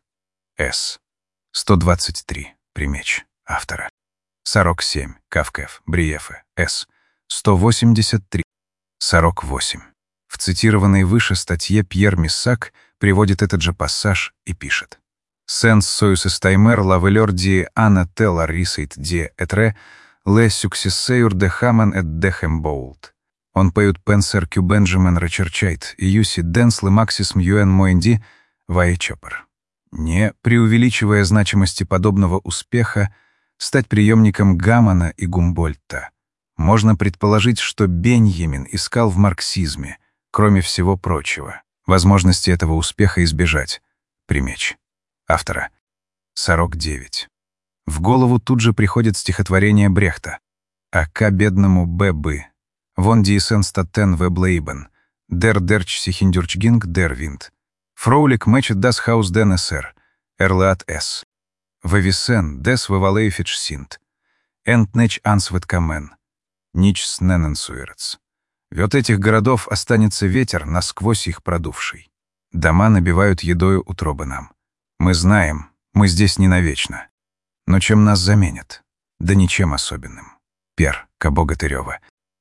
С. сто двадцать три. Примеч. Автора. сорок семь. Кафка Ф. Бриефе. С. сто восемьдесят три. сорок восемь. В цитированной выше статье Пьер Миссак приводит этот же пассаж и пишет: «Сенс союз эстаймер лавелер ди ана телла рисейт ди этре «Le successeur de Haman et de Humboldt». Он поют «Penseur que Benjamin recherchait» и «Юси Денс le maxisme un moindi vae chopper». Не преувеличивая значимости подобного успеха, стать преемником Гамана и Гумбольдта, можно предположить, что Беньямин искал в марксизме, кроме всего прочего, возможности этого успеха избежать. Примечь. Автора. сорок девять. В голову тут же приходит стихотворение Брехта. «Ака бедному Б.Б. Вон диесен статтен в Блейбен. Дер дерч сихиндюрчгинг дер винт. Фроулик мэчет дас хаус ден эсэр. Эрлаат эс. Вависен дес вавалейфидж синт. Энт неч ансвет камен. Нич снененсуэрц. Вот этих городов останется ветер, насквозь их продувший. Дома набивают едою утробы нам. Мы знаем, мы здесь не навечно. Но чем нас заменят? Да ничем особенным. Пер. Кабо-Гатырева.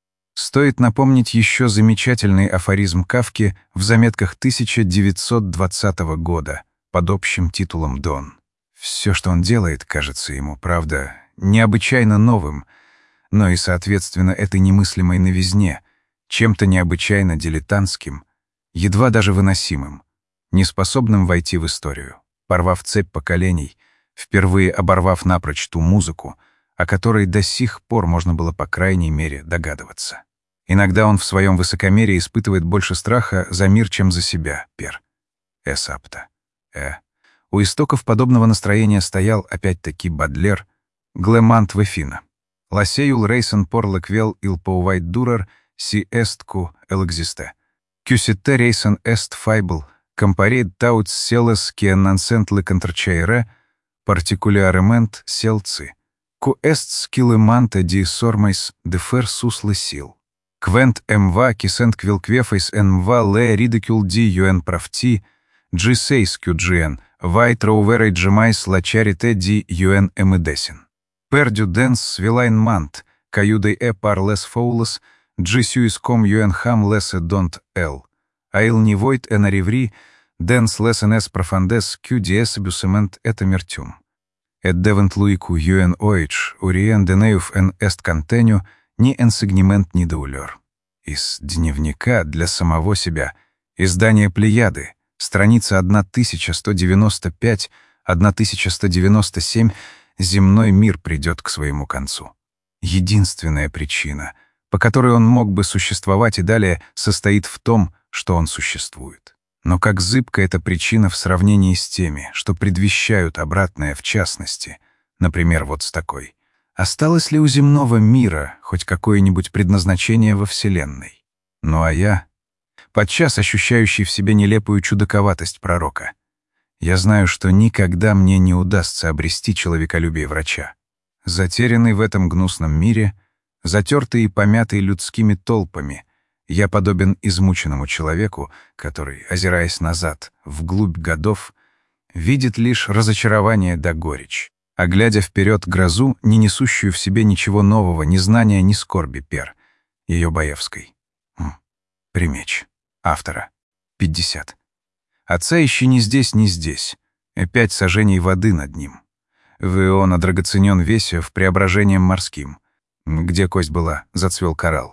Стоит напомнить еще замечательный афоризм Кафки в заметках тысяча девятьсот двадцатого года под общим титулом «Дон». Все, что он делает, кажется ему, правда, необычайно новым, но и, соответственно, этой немыслимой новизне, чем-то необычайно дилетантским, едва даже выносимым, неспособным войти в историю, порвав цепь поколений, впервые оборвав напрочь ту музыку, о которой до сих пор можно было по крайней мере догадываться. Иногда он в своем высокомерии испытывает больше страха за мир, чем за себя, пер. Эсапта. Э. У истоков подобного настроения стоял, опять-таки, Бадлер, Глемант Вефина. Ласеюл рейсен пор леквел ил поувайт дурер си эстку эл экзисте. Кюсите рейсен эст файбл, компарейт таутс селес киеннансент леконтрчайре, партикуляремент селци. Ку эст скилеманте ди сормайс дефер суслы сил. Квент мва кисент квилквефайс мва ле ридикюл ди юэн правти, джи сейс кюджиен, вайт роуверей джемайс лачарите ди юэн эмедесин. Пердю денс свилайн мант, каюдей э пар лес фоулес, джи сюис ком юэн хам лесе донт эл. Аил не войт энариври, денс лесен эс профандес кю диэсебюсемент это мертюм. Эд девент луику юэн оич, уриен денеюф эн эст контеню, ни энсигнимент ни даулер. Из дневника для самого себя. Издание «Плеяды», страница тысяча сто девяносто пять — тысяча сто девяносто семь, земной мир придет к своему концу. Единственная причина, по которой он мог бы существовать и далее, состоит в том, что он существует. Но как зыбка эта причина в сравнении с теми, что предвещают обратное в частности, например, вот с такой. Осталось ли у земного мира хоть какое-нибудь предназначение во Вселенной? Ну а я, подчас ощущающий в себе нелепую чудаковатость пророка, я знаю, что никогда мне не удастся обрести человеколюбие врача. Затерянный в этом гнусном мире, затертый и помятый людскими толпами, я подобен измученному человеку, который, озираясь назад, вглубь годов, видит лишь разочарование да горечь, а глядя вперед грозу, не несущую в себе ничего нового, ни знания, ни скорби, пер. Ее Баевской. Хм. Примечь. Автора. пятьдесят. Отца ищи ни здесь, ни здесь. И пять сажений воды над ним. В Иона драгоценен Весев преображением морским. Где кость была, зацвел коралл.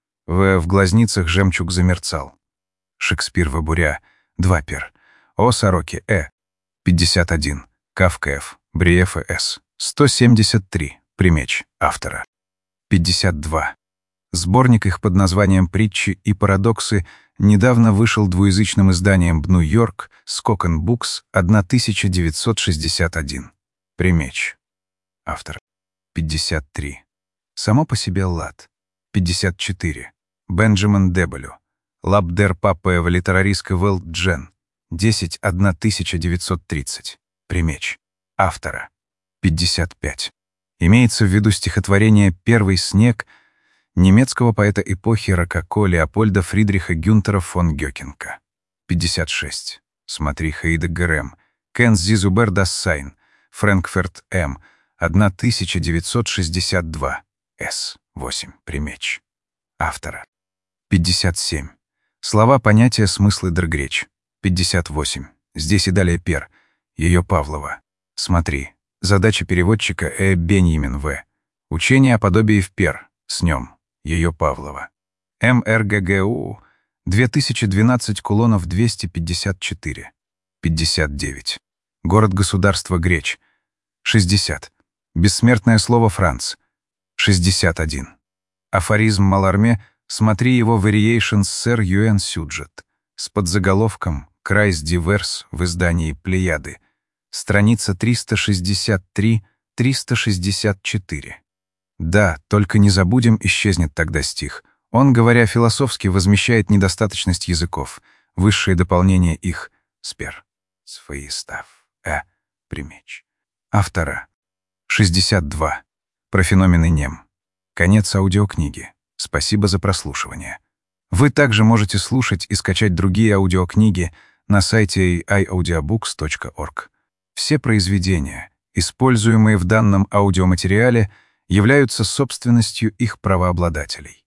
В в глазницах жемчуг замерцал. Шекспир в буря. Два пер. О сороки. Э. пятьдесят один. Кафка Ф. Бриефа С. сто семьдесят три. Примечь. Автора. пятьдесят два. Сборник их под названием «Притчи и парадоксы» недавно вышел двуязычным изданием в Нью-Йорк Скокен Букс тысяча девятьсот шестьдесят один. Примечь. Автор. пятьдесят три. Само по себе лад. пятьдесят четыре. Бенджамин Дебелю. Лабдер Папе в литерариска Велт Джен. десять тысяча девятьсот тридцать. Примечь. Автора. пятьдесят пять. Имеется в виду стихотворение «Первый снег» немецкого поэта эпохи рококо Леопольда Фридриха Гюнтера фон Гёкинка. пятьдесят шесть. Смотри Хейде Грэм. Кен Зизубер дас Сайн. Фрэнкфурт М. тысяча девятьсот шестьдесят два. С. восемь. Примечь. Автора. пятьдесят семь. Слова, понятия, смыслы дргреч. пятьдесят восемь. Здесь и далее пер. Ее Павлова. Смотри. Задача переводчика Э. Беньямин В. Учение о подобии в Пер, с нем, ее Павлова. эм эр гэ гэ у, две тысячи двенадцать кулонов двести пятьдесят четыре, пятьдесят девять. Город-государство Греч, шестьдесят. Бессмертное слово Франц, шестьдесят один. Афоризм Маларме, смотри его Variations сэр Юэн Сюджет, с подзаголовком «Крайс Диверс» в издании «Плеяды», страница триста шестьдесят три — триста шестьдесят четыре. Да, только не забудем, исчезнет тогда стих. Он, говоря философски, возмещает недостаточность языков, высшее дополнение их — спер. Свои став. Э. Примечь. Автора. шестьдесят два. Про феномены нем. Конец аудиокниги. Спасибо за прослушивание. Вы также можете слушать и скачать другие аудиокниги на сайте эй ай аудиобукс точка орг. Все произведения, используемые в данном аудиоматериале, являются собственностью их правообладателей.